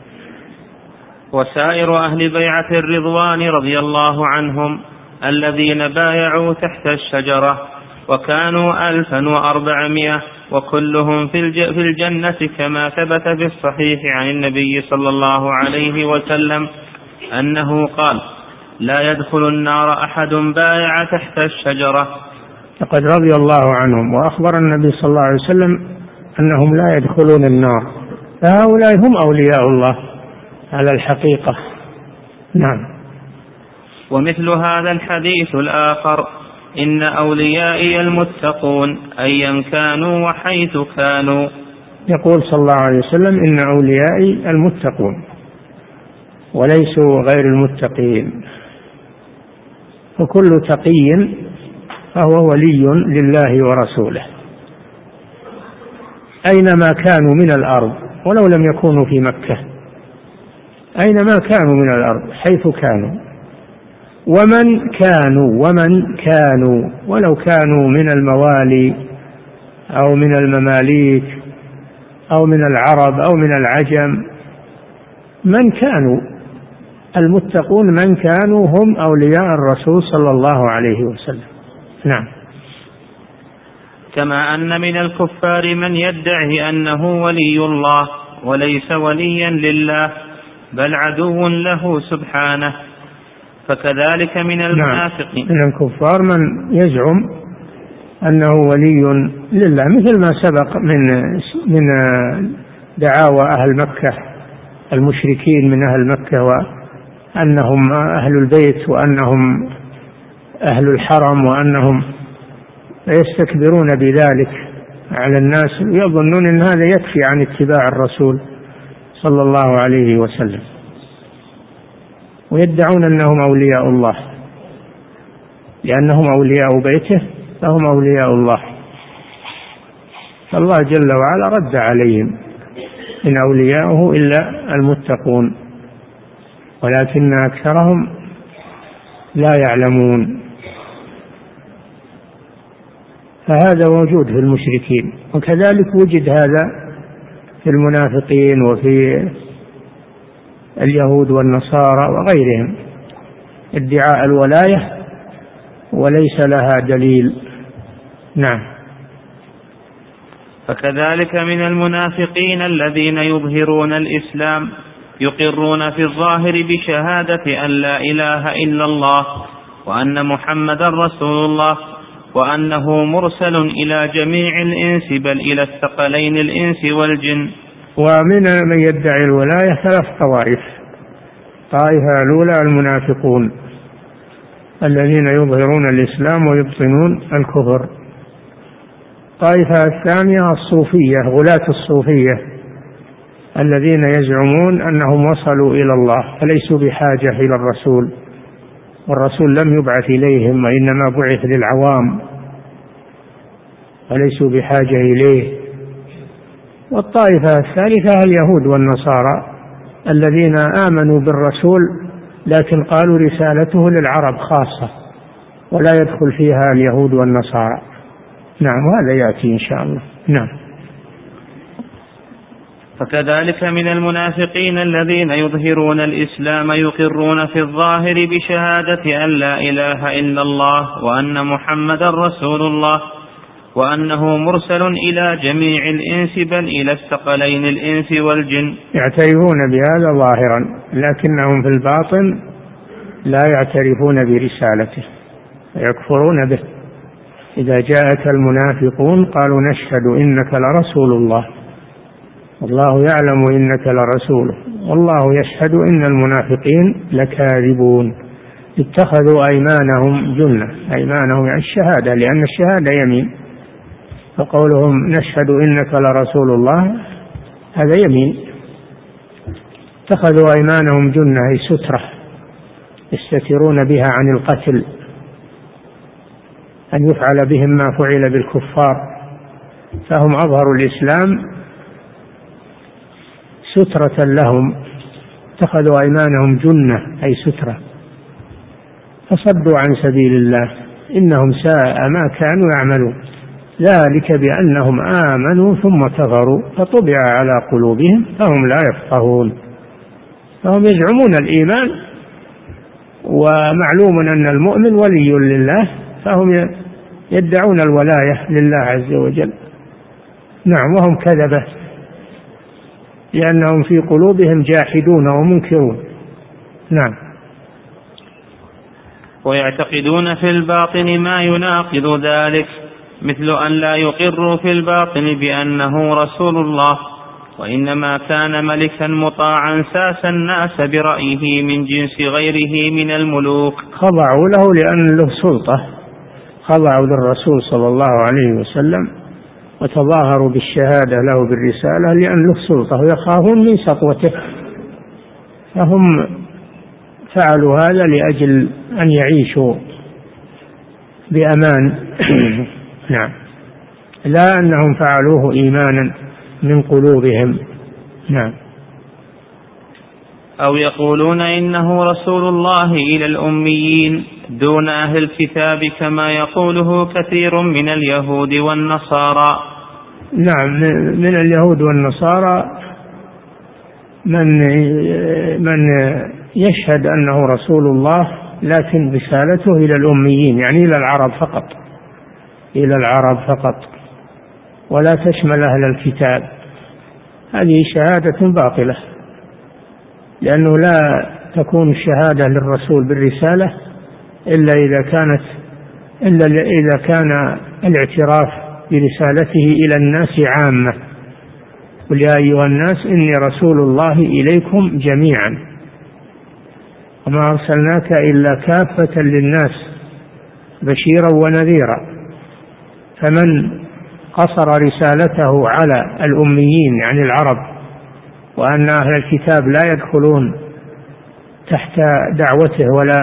وسائر أهل بيعة الرضوان رضي الله عنهم الذين بايعوا تحت الشجرة وكانوا 1400 وكلهم في الجنة، كما ثبت في الصحيح عن النبي صلى الله عليه وسلم أنه قال: لا يدخل النار أحد بايع تحت الشجرة. لقد رضي الله عنهم، وأخبر النبي صلى الله عليه وسلم أنهم لا يدخلون النار، فهؤلاء هم أولياء الله على الحقيقة. نعم. ومثل هذا الحديث الآخر: إن أوليائي المتقون أيا كانوا وحيث كانوا. يقول صلى الله عليه وسلم: إن أوليائي المتقون، وليسوا غير المتقين. فكل تقي فهو ولي لله ورسوله أينما كانوا من الأرض، ولو لم يكونوا في مكة، أينما كانوا من الأرض حيث كانوا، ومن كانوا ولو كانوا من الموالي أو من المماليك أو من العرب أو من العجم، من كانوا المتقون من كانوا هم أولياء الرسول صلى الله عليه وسلم. نعم. كما أن من الكفار من يدعي أنه ولي الله وليس وليا لله بل عدو له سبحانه، فكذلك من المنافقين. من الكفار من يزعم أنه ولي لله، مثل ما سبق من دعاوى أهل مكة المشركين من أهل مكة، وأنهم أهل البيت وأنهم أهل الحرم، وأنهم يستكبرون بذلك على الناس ويظنون أن هذا يكفي عن اتباع الرسول صلى الله عليه وسلم، ويدعون أنهم أولياء الله لأنهم أولياء بيته فهم أولياء الله. فالله جل وعلا رد عليهم إن أولياؤه إلا المتقون ولكن أكثرهم لا يعلمون. فهذا موجود في المشركين، وكذلك وجد هذا في المنافقين وفي اليهود والنصارى وغيرهم، ادعاء الولاية وليس لها دليل. نعم. فكذلك من المنافقين الذين يظهرون الإسلام يقرون في الظاهر بشهادة أن لا إله إلا الله وأن محمدا رسول الله وأنه مرسل إلى جميع الإنس بل إلى الثقلين الإنس والجن. ومن من يدعي الولاية 3 طوائف: طائفة الأولى المنافقون الذين يظهرون الإسلام ويبطنون الكفر، طائفة الثانية الصوفية غلاة الصوفية الذين يزعمون أنهم وصلوا إلى الله فليسوا بحاجة إلى الرسول، والرسول لم يبعث إليهم وإنما بعث للعوام فليسوا بحاجة إليه. والطائفة الثالثة اليهود والنصارى الذين آمنوا بالرسول لكن قالوا رسالته للعرب خاصة ولا يدخل فيها اليهود والنصارى. نعم، وهذا يأتي إن شاء الله. نعم. فكذلك من المنافقين الذين يظهرون الإسلام يقرون في الظاهر بشهادة أن لا إله إلا الله وأن محمدا رسول الله وأنه مرسل إلى جميع الإنس بل إلى الثقلين الإنس والجن. يعترفون بهذا ظاهرا لكنهم في الباطن لا يعترفون برسالته ويكفرون به. إذا جاءك المنافقون قالوا نشهد إنك لرسول الله والله يعلم إنك لرسوله والله يشهد إن المنافقين لكاذبون. اتخذوا أيمانهم جنة، أيمانهم يعني الشهادة، لأن الشهادة يمين، فقولهم نشهد إنك لرسول الله هذا يمين. اتخذوا أيمانهم جنة أي سترة يستترون بها عن القتل، أن يفعل بهم ما فعل بالكفار، فهم أظهروا الإسلام سترة لهم. اتخذوا أيمانهم جنة أي سترة فصدوا عن سبيل الله إنهم ساء ما كانوا يعملون، ذلك بأنهم آمنوا ثم كفروا فطبع على قلوبهم فهم لا يفقهون. فهم يزعمون الإيمان ومعلوم أن المؤمن ولي لله، فهم يدعون الولاية لله عز وجل. نعم، وهم كذبة لأنهم في قلوبهم جاحدون ومنكرون. نعم. ويعتقدون في الباطن ما يناقض ذلك، مثل أن لا يقروا في الباطن بأنه رسول الله وإنما كان ملكا مطاعا ساس الناس برأيه من جنس غيره من الملوك. خضعوا له لأن له سلطة، خضعوا للرسول صلى الله عليه وسلم وتظاهروا بالشهادة له بالرسالة لأن له سلطة ويخافون من سطوته، فهم فعلوا هذا لأجل أن يعيشوا بأمان. نعم، لا أنهم فعلوه إيمانا من قلوبهم. نعم. أو يقولون إنه رسول الله إلى الأميين دون أهل الكتاب كما يقوله كثير من اليهود والنصارى. نعم، من اليهود والنصارى من يشهد أنه رسول الله لكن رسالته إلى الأميين، يعني إلى العرب فقط، إلى العرب فقط، ولا تشمل أهل الكتاب. هذه شهادة باطلة، لأنه لا تكون الشهادة للرسول بالرسالة إلا إذا كان الاعتراف برسالته إلى الناس عامة. قل يا أيها الناس إني رسول الله إليكم جميعا وما أرسلناك إلا كافة للناس بشيرا ونذيرا. فمن قصر رسالته على الأميين يعني العرب، وأن أهل الكتاب لا يدخلون تحت دعوته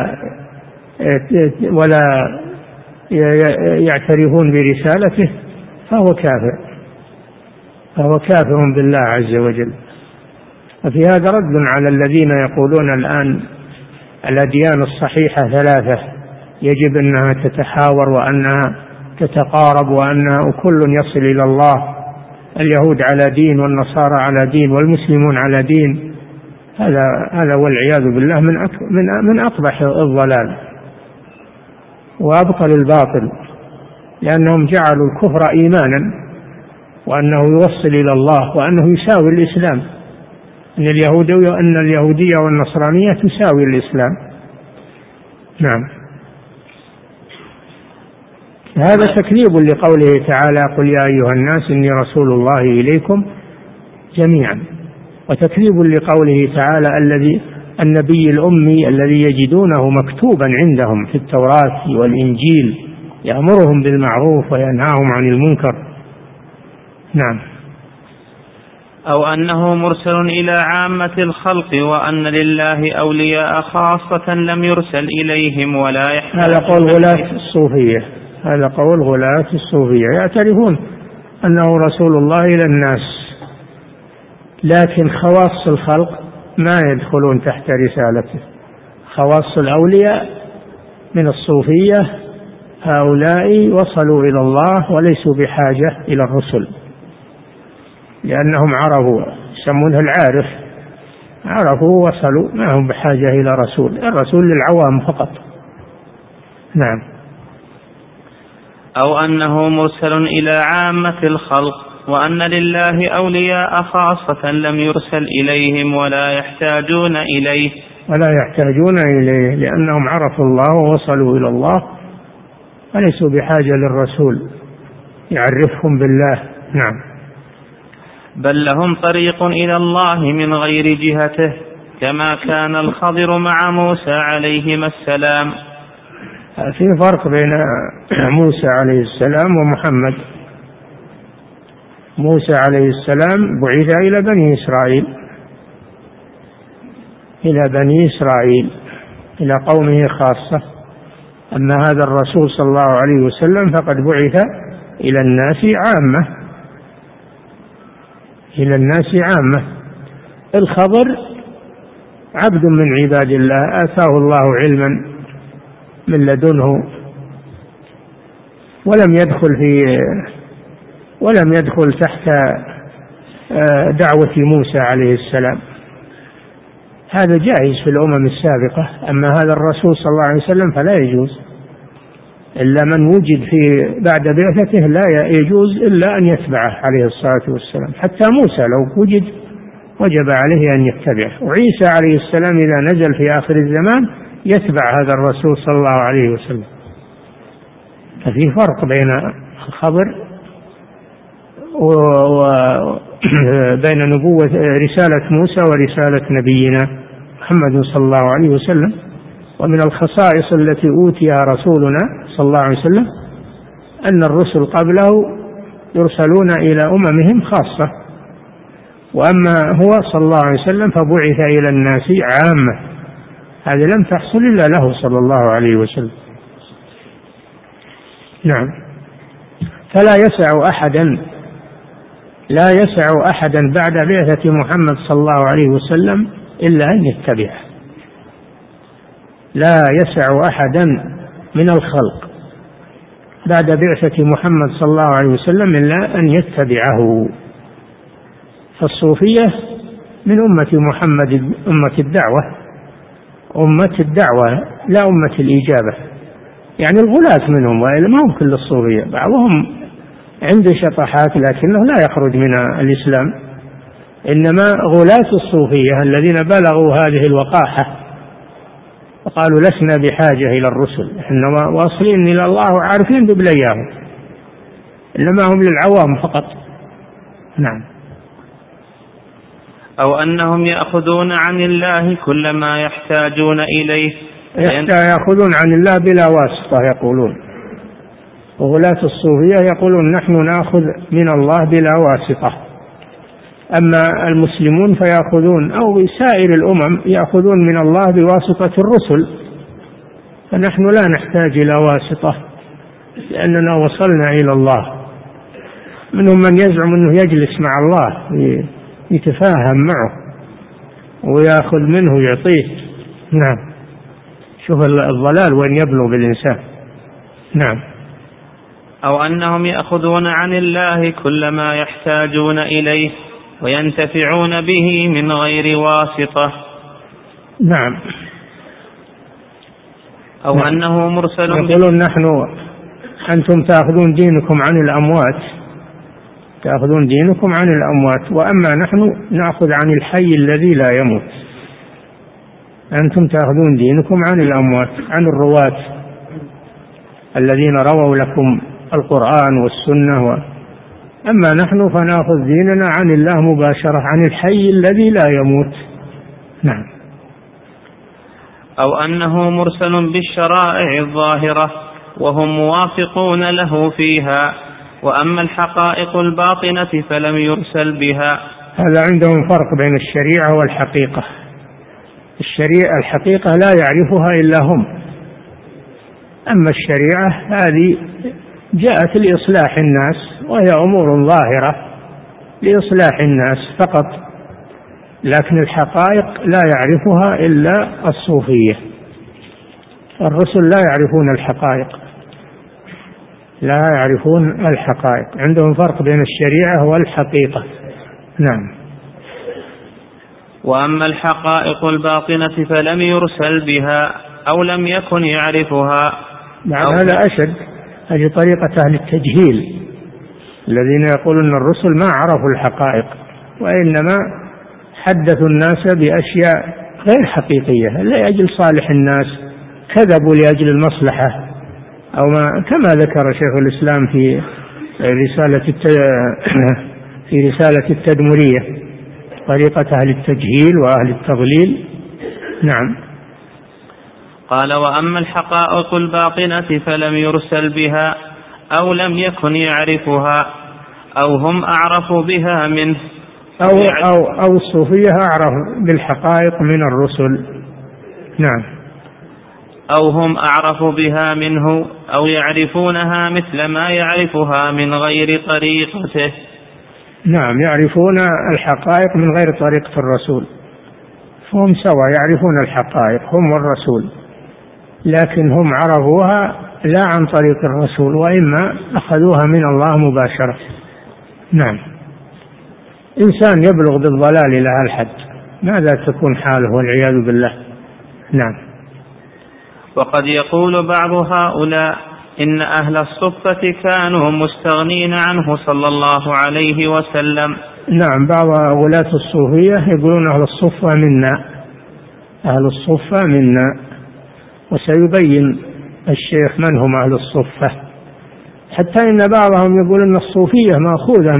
ولا يعترفون برسالته، فهو كافر بالله عز وجل. وفي هذا رد على الذين يقولون الآن الأديان الصحيحة 3 يجب أنها تتحاور وأنها تتقارب وأنها كل يصل إلى الله، اليهود على دين والنصارى على دين والمسلمون على دين. هذا والعياذ بالله من أقبح الضلال وأبطل الباطل، لأنهم جعلوا الكفر إيمانا وأنه يوصل إلى الله وأنه يساوي الإسلام، أن اليهودية والنصرانية تساوي الإسلام. نعم. هذا تكذيب لقوله تعالى قل يا أيها الناس إني رسول الله إليكم جميعا، وتكذيب لقوله تعالى النبي الأمي الذي يجدونه مكتوبا عندهم في التوراة والإنجيل يأمرهم بالمعروف وينهاهم عن المنكر. نعم. أو أنه مرسل إلى عامة الخلق وأن لله أولياء خاصة لم يرسل إليهم ولا يحتاج. هذا قول غلاة الصوفية يعترفون أنه رسول الله إلى الناس، لكن خواص الخلق ما يدخلون تحت رسالته. خواص الأولياء من الصوفية هؤلاء وصلوا إلى الله وليسوا بحاجة إلى الرسل، لأنهم عرفوا، يسمونه العارف، عرفوا وصلوا، ما هم بحاجة إلى رسول. الرسول للعوام فقط. نعم. أو أنه مرسل إلى عامة الخلق وأن لله أولياء خاصة لم يرسل إليهم ولا يحتاجون إليه لأنهم عرفوا الله ووصلوا إلى الله وليسوا بحاجة للرسول يعرفهم بالله. نعم. بل لهم طريق إلى الله من غير جهته كما كان الخضر مع موسى عليهما السلام. في فرق بين موسى عليه السلام ومحمد. موسى عليه السلام بعث إلى بني إسرائيل إلى قومه خاصة. أما هذا الرسول صلى الله عليه وسلم فقد بعث إلى الناس عامة. الخضر عبد من عباد الله آتاه الله علما من لدنه ولم يدخل تحت دعوة موسى عليه السلام. هذا جائز في الأمم السابقة، أما هذا الرسول صلى الله عليه وسلم فلا يجوز، إلا من وجد بعد بعثته لا يجوز إلا أن يتبعه عليه الصلاة والسلام. حتى موسى لو وجد وجب عليه أن يتبعه، وعيسى عليه السلام إذا نزل في آخر الزمان يتبع هذا الرسول صلى الله عليه وسلم. ففي فرق بين الخبر وبين رسالة موسى ورسالة نبينا محمد صلى الله عليه وسلم. ومن الخصائص التي أوتيها رسولنا صلى الله عليه وسلم أن الرسل قبله يرسلون إلى أممهم خاصة، وأما هو صلى الله عليه وسلم فبعث إلى الناس عامة. هذه لم تحصل إلا له صلى الله عليه وسلم. نعم. فلا يسع أحدا بعد بعثة محمد صلى الله عليه وسلم إلا أن يتبعه. لا يسع أحدا من الخلق بعد بعثة محمد صلى الله عليه وسلم إلا أن يتبعه. فالصوفية من أمة محمد، أمة الدعوة لا أمة الإجابة، يعني الغلاة منهم، وإلا ما هم كل الصوفية، بعضهم عنده شطحات لكنه لا يخرج من الإسلام، إنما غلاة الصوفية الذين بلغوا هذه الوقاحة وقالوا لسنا بحاجة إلى الرسل، إنما واصلين إلى الله وعارفين ببلياهم، إنما هم للعوام فقط. نعم. أو أنهم يأخذون عن الله كل ما يحتاجون إليه، يأخذون عن الله بلا واسطة يقولون. وغلاة الصوفية يقولون نحن نأخذ من الله بلا واسطة، أما المسلمون فيأخذون، أو سائر الأمم يأخذون من الله بواسطة الرسل، فنحن لا نحتاج إلى واسطة لأننا وصلنا إلى الله. منهم من يزعم أنه يجلس مع الله يتفاهم معه ويأخذ منه ويعطيه. نعم. شوف الضلال وين يبلغ بالإنسان. نعم. أو أنهم يأخذون عن الله كل ما يحتاجون إليه وينتفعون به من غير واسطة. نعم. أو نعم. أنه مرسل. يقولون نحن أنتم تأخذون دينكم عن الأموات وأما نحن نأخذ عن الحي الذي لا يموت. أنتم تأخذون دينكم عن الأموات، عن الرواة الذين رووا لكم القرآن والسنة، أما نحن فنأخذ ديننا عن الله مباشرة، عن الحي الذي لا يموت. نعم. أو أنه مرسل بالشرائع الظاهرة وهم موافقون له فيها، وأما الحقائق الباطنة فلم يرسل بها. هذا عندهم فرق بين الشريعة والحقيقة. الحقيقة لا يعرفها إلا هم، أما الشريعة هذه جاءت لإصلاح الناس، وهي أمور ظاهرة لإصلاح الناس فقط، لكن الحقائق لا يعرفها إلا الصوفية. الرسل لا يعرفون الحقائق، عندهم فرق بين الشريعة والحقيقة. نعم. وأما الحقائق الباطنة فلم يرسل بها أو لم يكن يعرفها. نعم. هذا أشد، هذه طريقة أهل التجهيل الذين يقولون أن الرسل ما عرفوا الحقائق، وإنما حدثوا الناس بأشياء غير حقيقية لأجل صالح الناس، كذبوا لأجل المصلحة، أو ما كما ذكر شيخ الإسلام في رسالة التدمرية، طريقة أهل التجهيل وأهل التضليل. نعم. قال: وأما الحقائق الباطنة فلم يرسل بها أو لم يكن يعرفها أو هم أعرفوا بها منه، أو الصوفية أعرف بالحقائق من الرسل. نعم. أو هم أعرفوا بها منه أو يعرفونها مثل ما يعرفها من غير طريقته. نعم، يعرفون الحقائق من غير طريقة الرسول، فهم سوا يعرفون الحقائق هم والرسول، لكن هم عرفوها لا عن طريق الرسول، وإما أخذوها من الله مباشرة. نعم. إنسان يبلغ بالضلال إلى الحد ماذا تكون حاله والعياذ بالله. نعم. وقد يقول بعض هؤلاء إن أهل الصفة كانوا مستغنين عنه صلى الله عليه وسلم. نعم، بعض غلاة الصوفية يقولون أهل الصفة منا، وسيبين الشيخ من هم أهل الصفة، حتى إن بعضهم يقول أن الصوفية مأخوذة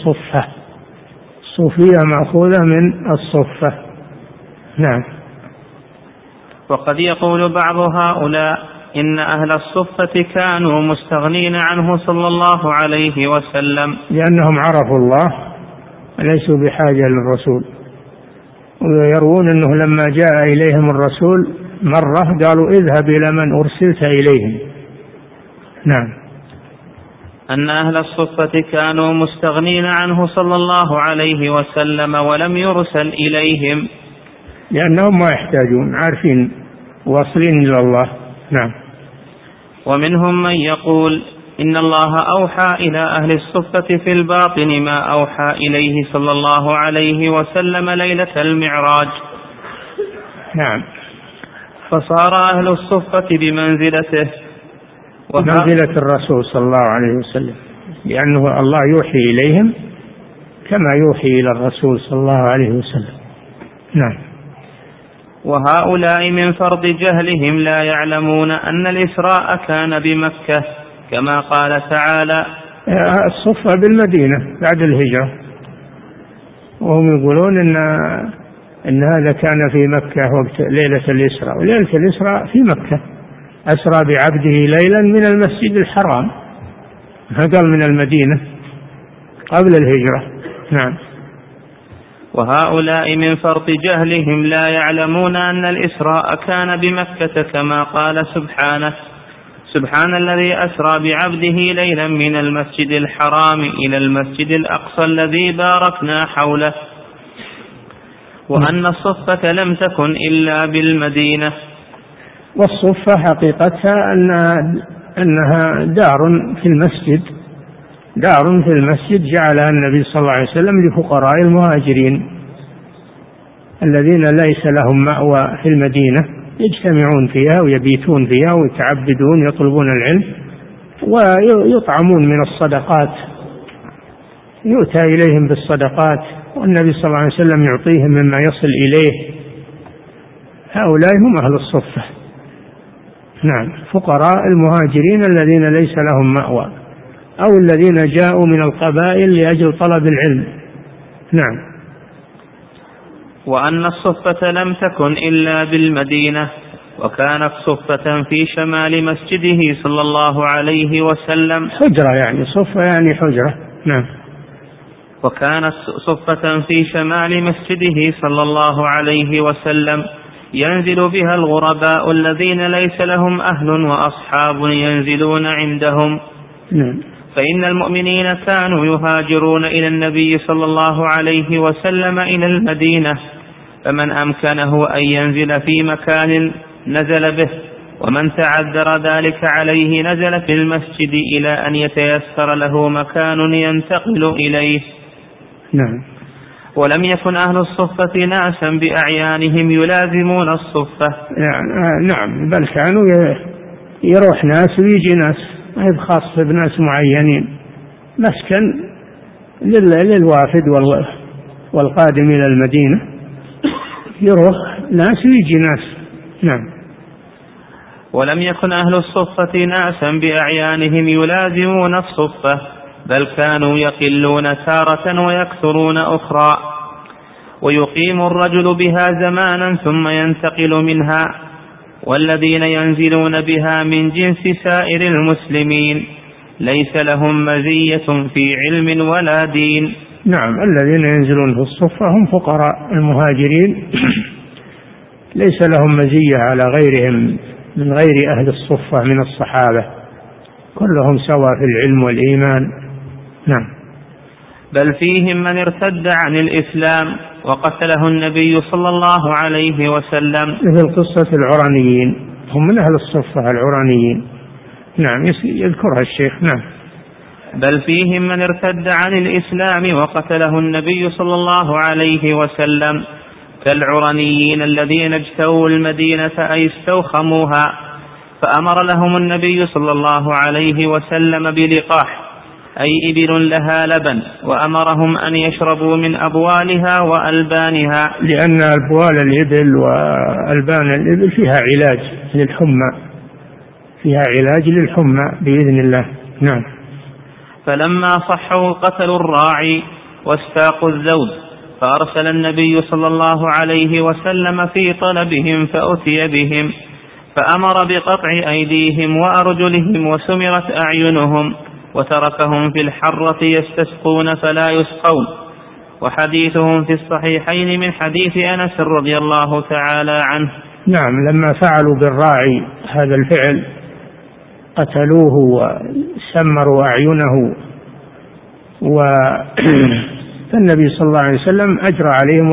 من الصفة. نعم. وقد يقول بعض هؤلاء إن أهل الصفة كانوا مستغنين عنه صلى الله عليه وسلم لأنهم عرفوا الله وليسوا بحاجة للرسول، ويروون أنه لما جاء إليهم الرسول مرة قالوا اذهب إلى من أرسلت إليهم. نعم. أن أهل الصفة كانوا مستغنين عنه صلى الله عليه وسلم ولم يرسل إليهم، لأنهم ما يحتاجون، عارفين واصلين إلى الله. نعم. ومنهم من يقول إن الله أوحى إلى أهل الصفة في الباطن ما أوحى إليه صلى الله عليه وسلم ليلة المعراج. نعم. فصار أهل الصفة بمنزلته ومنزلة الرسول صلى الله عليه وسلم، لأنه الله يوحي إليهم كما يوحي إلى الرسول صلى الله عليه وسلم. نعم. وهؤلاء من فرض جهلهم لا يعلمون أن الإسراء كان بمكة كما قال تعالى الصفة بالمدينة بعد الهجرة، وهم يقولون إن هذا كان في مكة وقت ليلة الإسراء، وليلة الإسراء في مكة. أسرى بعبده ليلا من المسجد الحرام، فقال من المدينة قبل الهجرة. نعم. وهؤلاء من فرط جهلهم لا يعلمون أن الإسراء كان بمكة كما قال سبحانه سبحان الذي أسرى بعبده ليلا من المسجد الحرام إلى المسجد الأقصى الذي باركنا حوله، وأن الصفة لم تكن إلا بالمدينة. والصفة حقيقتها أنها دار في المسجد، دار في المسجد جعلها النبي صلى الله عليه وسلم لفقراء المهاجرين الذين ليس لهم مأوى في المدينة، يجتمعون فيها ويبيتون فيها ويتعبدون يطلبون العلم ويطعمون من الصدقات، يؤتى إليهم بالصدقات والنبي صلى الله عليه وسلم يعطيهم مما يصل إليه. هؤلاء هم أهل الصفة. نعم. فقراء المهاجرين الذين ليس لهم مأوى أو الذين جاءوا من القبائل لأجل طلب العلم. نعم. وأن الصفة لم تكن إلا بالمدينة، وكانت صفة في شمال مسجده صلى الله عليه وسلم. حجرة يعني، صفة يعني حجرة. نعم. وكانت صفة في شمال مسجده صلى الله عليه وسلم ينزل بها الغرباء الذين ليس لهم أهل وأصحاب ينزلون عندهم. نعم. فإن المؤمنين كانوا يهاجرون إلى النبي صلى الله عليه وسلم إلى المدينة، فمن أمكنه أن ينزل في مكان نزل به، ومن تعذر ذلك عليه نزل في المسجد إلى أن يتيسر له مكان ينتقل إليه. نعم. ولم يكن أهل الصفة ناسا بأعيانهم يلازمون الصفة. نعم، بل كانوا يروح ناس ويجي ناس، ما هي خاصة بناس معينين، مسكن للوافد والقادم إلى المدينة، يروح ناس ويجي ناس. نعم. ولم يكن أهل الصفة ناسا بأعيانهم يلازمون الصفة، بل كانوا يقلون تارة ويكثرون أخرى، ويقيم الرجل بها زمانا ثم ينتقل منها، والذين ينزلون بها من جنس سائر المسلمين ليس لهم مزية في علم ولا دين. نعم. الذين ينزلون في الصفة هم فقراء المهاجرين ليس لهم مزية على غيرهم من غير أهل الصفة من الصحابة، كلهم سواء في العلم والإيمان. نعم. بل فيهم من ارتد عن الإسلام وقتله النبي صلى الله عليه وسلم، مثل قصة العرانيين، هم من أهل الصفة العرانيين. نعم. يذكرها الشيخ. نعم. بل فيهم من ارتد عن الإسلام وقتله النبي صلى الله عليه وسلم، كالعرانيين الذين اجتووا المدينة أي استوخموها، فأمر لهم النبي صلى الله عليه وسلم بلقاح أي إبل لها لبن، وأمرهم أن يشربوا من أبوالها وألبانها، لأن أبوال الإبل وألبان الإبل فيها علاج للحمى، فيها علاج للحمى بإذن الله. نعم. فلما صحوا قتلوا الراعي واستاقوا الزود، فأرسل النبي صلى الله عليه وسلم في طلبهم فأتي بهم، فأمر بقطع أيديهم وأرجلهم وسمرت أعينهم، وتركهم في الحرة يستسقون فلا يسقون. وحديثهم في الصحيحين من حديث أنس رضي الله تعالى عنه نعم، لما فعلوا بالراعي هذا الفعل قتلوه وسمروا أعينه، فالنبي صلى الله عليه وسلم أجرى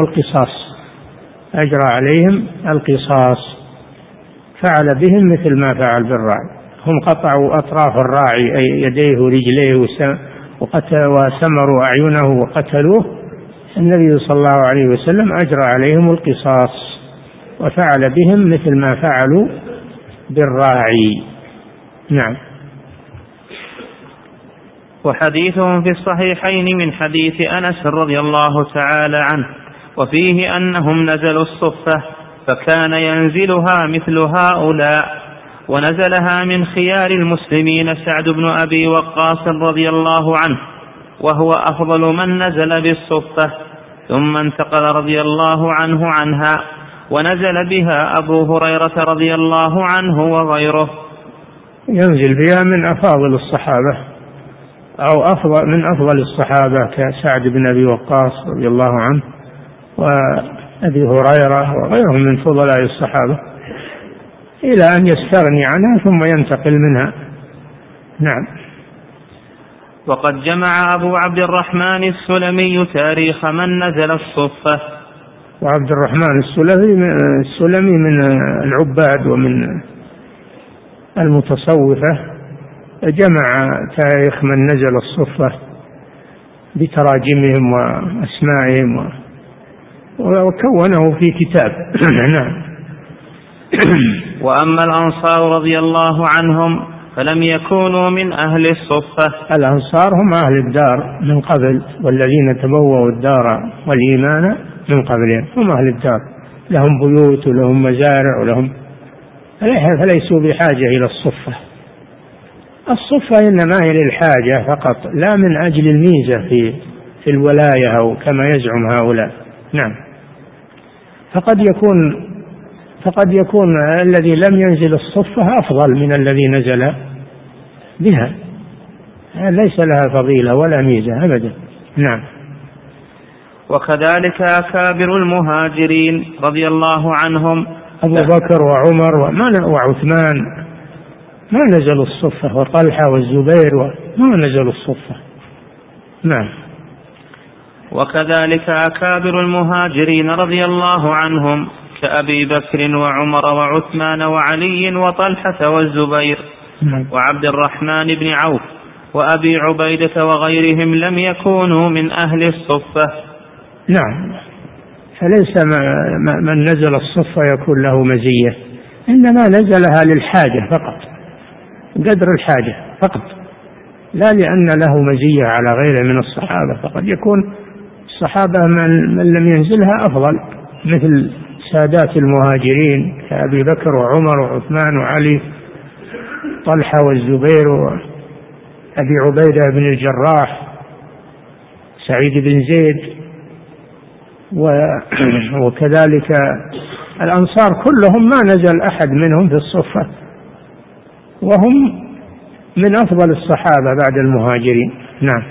عليهم القصاص، فعل بهم مثل ما فعل بالراعي. هم قطعوا أطراف الراعي أي يديه ورجليه وسمروا أعينه وقتلوه. النبي صلى الله عليه وسلم أجرى عليهم القصاص وفعل بهم مثل ما فعلوا بالراعي. نعم. وحديثهم في الصحيحين من حديث أنس رضي الله تعالى عنه وفيه أنهم نزلوا الصفة فكان ينزلها مثل هؤلاء، ونزلها من خيار المسلمين سعد بن أبي وقاص رضي الله عنه وهو أفضل من نزل بالصفة، ثم انتقل رضي الله عنه عنها ونزل بها أبو هريرة رضي الله عنه وغيره. ينزل بها من أفاضل الصحابة أو من أفضل الصحابة كسعد بن أبي وقاص رضي الله عنه وأبي هريرة وغيرهم من فضلاء الصحابة، إلى أن يستغني عنها ثم ينتقل منها. نعم. وقد جمع أبو عبد الرحمن السلمي تاريخ من نزل الصفة. وعبد الرحمن السلمي من العباد ومن المتصوفة، جمع تاريخ من نزل الصفة بتراجمهم وأسمائهم وكونه في كتاب. نعم. وأما الأنصار رضي الله عنهم فلم يكونوا من أهل الصفة. الأنصار هم أهل الدار من قبل، والذين تبوأوا الدار والإيمان من قبلهم هم أهل الدار، لهم بيوت ولهم مزارع ولهم، فليسوا بحاجة إلى الصفة. الصفة إنما هي للحاجة فقط، لا من أجل الميزة في الولاية أو كما يزعم هؤلاء. نعم. فقد يكون الذي لم ينزل الصفة أفضل من الذي نزل بها، ليس لها فضيلة ولا ميزة أبدا. نعم. وكذلك أكابر المهاجرين رضي الله عنهم أبو بكر وعمر وعثمان ما نزلوا الصفة، وطلحة والزبير ما نزلوا الصفة. نعم. وكذلك أكابر المهاجرين رضي الله عنهم كأبي بكر وعمر وعثمان وعلي وطلحة والزبير وعبد الرحمن بن عوف وأبي عبيدة وغيرهم لم يكونوا من أهل الصفة. نعم. فليس من نزل الصفة يكون له مزية، إنما نزلها للحاجة فقط، قدر الحاجة فقط، لا لأن له مزية على غيره من الصحابة. فقد يكون الصحابة من لم ينزلها أفضل، مثل سادات المهاجرين كأبي بكر وعمر وعثمان وعلي، طلحة والزبير وأبي عبيدة بن الجراح، سعيد بن زيد، وكذلك الأنصار كلهم ما نزل أحد منهم في الصفة، وهم من أفضل الصحابة بعد المهاجرين. نعم.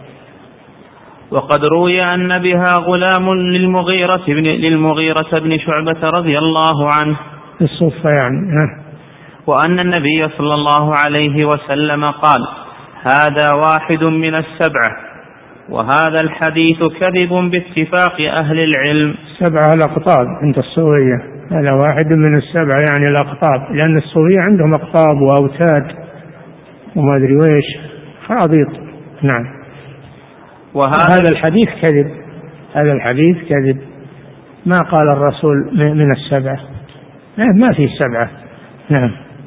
وقد روي أن بها غلام للمغيرة بن شعبة رضي الله عنه في الصفة يعني. وأن النبي صلى الله عليه وسلم قال: هذا واحد من السبعة. وهذا الحديث كذب باتفاق أهل العلم. 7 الأقطاب عند الصوفية، هذا واحد من السبعة يعني الأقطاب، لأن الصوفية عندهم أقطاب وأوتاد وما أدري ويش خاضيط. نعم. وهذا الحديث كذب، هذا الحديث كذب، ما قال الرسول من السبعة، ما في 7. نعم.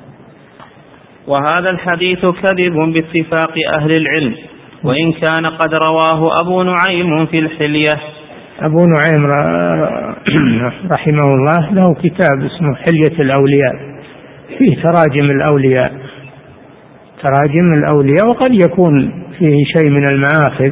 وهذا الحديث كذب باتفاق أهل العلم، وإن كان قد رواه أبو نعيم في الحلية. أبو نعيم رحمه الله له كتاب اسمه حلية الأولياء، فيه تراجم الأولياء، وقد يكون فيه شيء من المآخذ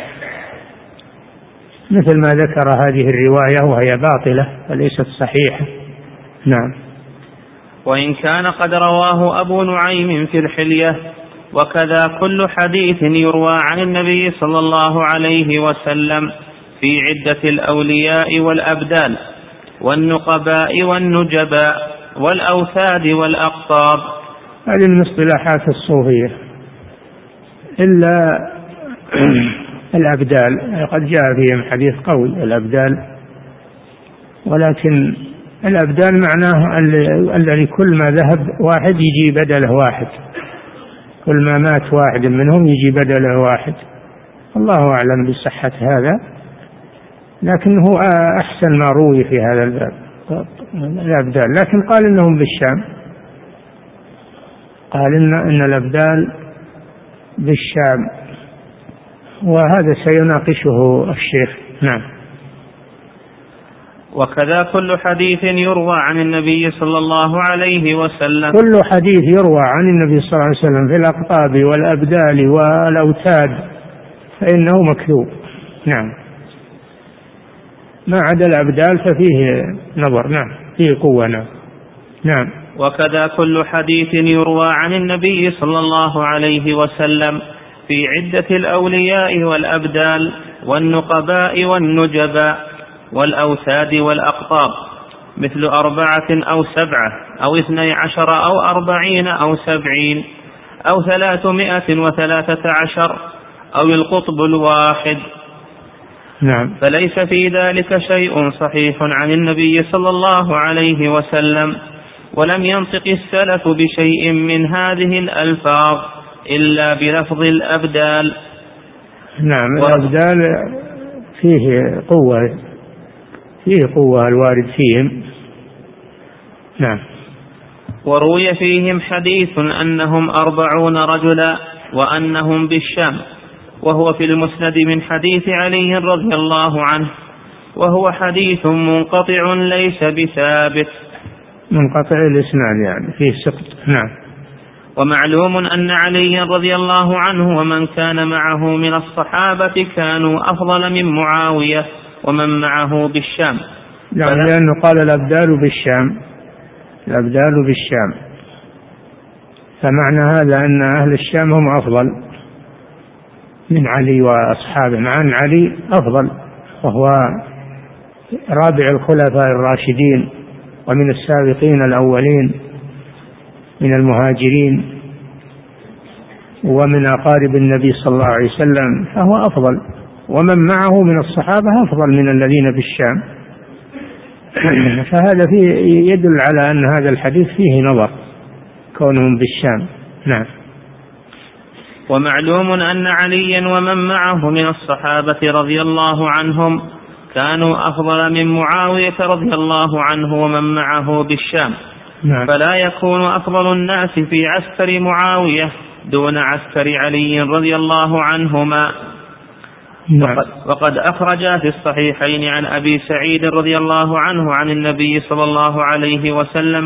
مثل ما ذكر هذه الرواية وهي باطلة وليست صحيحة. نعم. وإن كان قد رواه أبو نعيم في الحلية، وكذا كل حديث يروى عن النبي صلى الله عليه وسلم في عدة الأولياء والأبدال، والنقباء والنجباء والأوثاد والأقطاب. هذه من اصطلاحات الصوفية. إلا الأبدال قد جاء فيهم حديث قوي الأبدال، ولكن الأبدال معناه الذي كل ما ذهب واحد يجي بدله واحد، كل ما مات واحد منهم يجي بدله واحد. الله أعلم بصحة هذا، لكنه أحسن ما روي في هذا الباب الأبدال. لكن قال إنهم بالشام، قال إن الأبدال بالشام، وهذا سيناقشه الشيخ. نعم. وكذا كل حديث يروى عن النبي صلى الله عليه وسلم، كل حديث يروى عن النبي صلى الله عليه وسلم في الأقطاب والأبدال والأوتاد فإنه مكذوب. نعم. ما عدا الأبدال ففيه نظر. نعم، فيه قوة. نعم. وكذا كل حديث يروى عن النبي صلى الله عليه وسلم في عدة الأولياء والأبدال والنقباء والنجباء والأوثاد والأقطاب، مثل 4 أو 7 أو 12 أو 40 أو 70 أو 313 أو القطب الواحد. نعم. فليس في ذلك شيء صحيح عن النبي صلى الله عليه وسلم، ولم ينطق السلف بشيء من هذه الألفاظ إلا بلفظ الأبدال. نعم. الأبدال فيه قوة الوارد فيهم. نعم. وروي فيهم حديث أنهم 40 رجلا وأنهم بالشام، وهو في المسند من حديث علي رضي الله عنه، وهو حديث منقطع ليس بثابت، منقطع الإسناد يعني فيه سقط. نعم. ومعلوم أن علي رضي الله عنه ومن كان معه من الصحابة كانوا أفضل من معاوية ومن معه بالشام. يعني لأنه قال الأبدال بالشام، الأبدال بالشام، فمعنى هذا أن أهل الشام هم أفضل من علي وأصحابه، مع أن علي أفضل وهو رابع الخلفاء الراشدين ومن السابقين الأولين من المهاجرين ومن أقارب النبي صلى الله عليه وسلم، فهو أفضل، ومن معه من الصحابة أفضل من الذين بالشام. فهذا فيه يدل على أن هذا الحديث فيه نظر كونهم بالشام. نعم. ومعلوم أن عليا ومن معه من الصحابة رضي الله عنهم كانوا أفضل من معاوية رضي الله عنه ومن معه بالشام. نعم. فلا يكون أفضل الناس في عسكر معاوية دون عسكر علي رضي الله عنهما. نعم. وقد أخرج في الصحيحين عن أبي سعيد رضي الله عنه عن النبي صلى الله عليه وسلم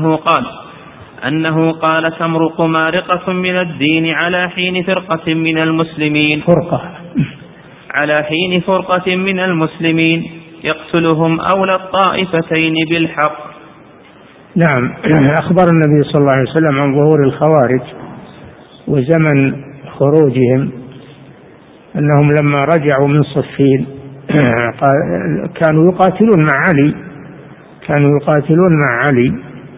أنه قال تمرق مارقة من الدين على حين فرقة من المسلمين، على حين فرقة من المسلمين يقتلهم أولى الطائفتين بالحق. نعم. أخبر النبي صلى الله عليه وسلم عن ظهور الخوارج وزمن خروجهم، أنهم لما رجعوا من صفين كانوا يقاتلون مع علي،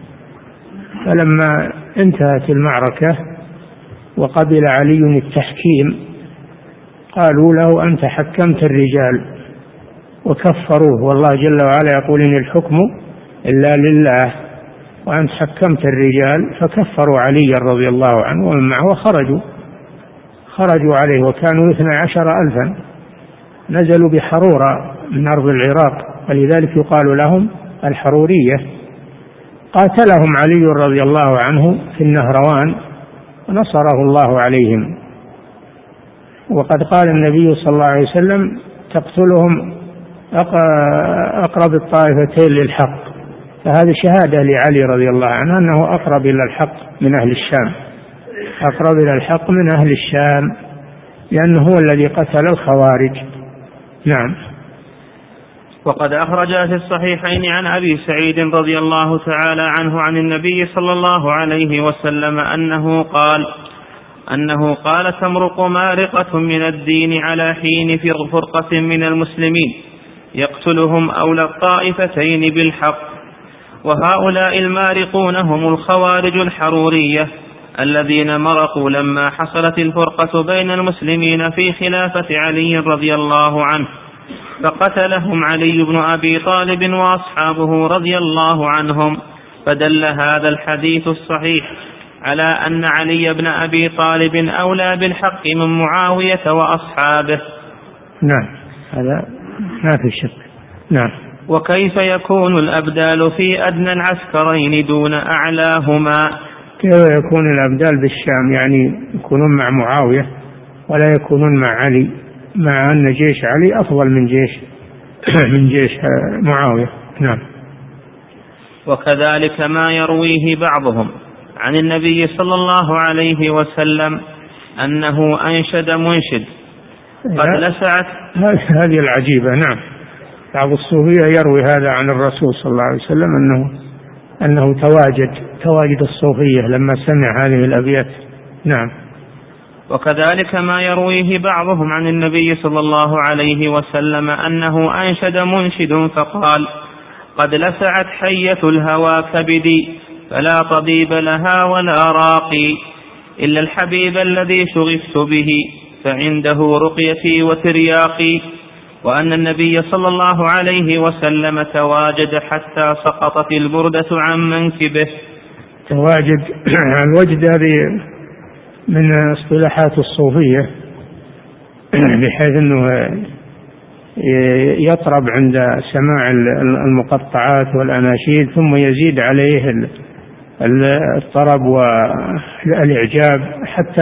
فلما انتهت المعركة وقبل علي التحكيم قالوا له أنت حكمت الرجال، وكفروه، والله جل وعلا يقول إن الحكم إلا لله، وأنت حكمت الرجال، فكفروا علي رضي الله عنه ومن معه خرجوا عليه، وكانوا 12,000 نزلوا بحرورة من أرض العراق، ولذلك يقال لهم الحرورية. قاتلهم علي رضي الله عنه في النهروان ونصره الله عليهم. وقد قال النبي صلى الله عليه وسلم تقتلهم أقرب الطائفتين للحق، فهذه شهادة لعلي رضي الله عنه أنه أقرب إلى الحق من أهل الشام، أقرب إلى الحق من أهل الشام، لأنه هو الذي قتل الخوارج. نعم. وقد أخرج في الصحيحين عن أبي سعيد رضي الله تعالى عنه عن النبي صلى الله عليه وسلم أنه قال تمرق مارقة من الدين على حين فرقة من المسلمين يقتلهم أولى الطائفتين بالحق. وهؤلاء المارقون هم الخوارج الحرورية الذين مرقوا لما حصلت الفرقة بين المسلمين في خلافة علي رضي الله عنه، فقتلهم علي بن أبي طالب وأصحابه رضي الله عنهم. فدل هذا الحديث الصحيح على أن علي بن أبي طالب أولى بالحق من معاوية وأصحابه. نعم، هذا ما في شك. نعم. وكيف يكون الأبدال في أدنى العسكرين دون أعلاهما؟ كيف يكون الأبدال بالشام؟ يعني يكونون مع معاوية ولا يكونون مع علي، مع أن جيش علي أفضل من جيش معاوية. نعم. وكذلك ما يرويه بعضهم عن النبي صلى الله عليه وسلم أنه أنشد منشد قد لسعت. هذه العجيبة. نعم، بعض الصوفية يروي هذا عن الرسول صلى الله عليه وسلم أنه تواجد الصوفية لما سمع هذه الأبيات. نعم. وكذلك ما يرويه بعضهم عن النبي صلى الله عليه وسلم أنه أنشد منشد فقال قد لسعت حية الهوى كبدي فلا طبيب لها ولا راقي إلا الحبيب الذي شغفت به فعنده رقيتي وترياقي. وأن النبي صلى الله عليه وسلم تواجد حتى سقطت البردة عن منكبه. تواجد الوجد هذه من اصطلاحات الصوفية، بحيث أنه يطرب عند سماع المقطعات والأناشيد ثم يزيد عليه الطرب والإعجاب حتى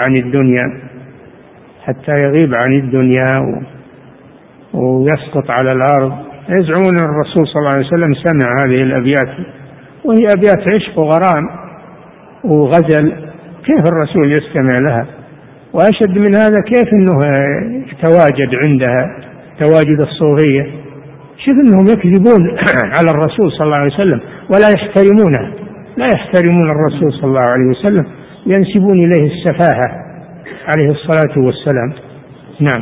يغيب عن الدنيا ويسقط على الأرض. يزعمون الرسول صلى الله عليه وسلم سمع هذه الأبيات، وهي أبيات عشق وغرام وغزل، كيف الرسول يستمع لها؟ وأشد من هذا كيف أنه يتواجد عندها تواجد الصوفية. شوف أنهم يكذبون على الرسول صلى الله عليه وسلم ولا يحترمونه، لا يحترمون الرسول صلى الله عليه وسلم، ينسبون إليه السفاهة عليه الصلاة والسلام. نعم.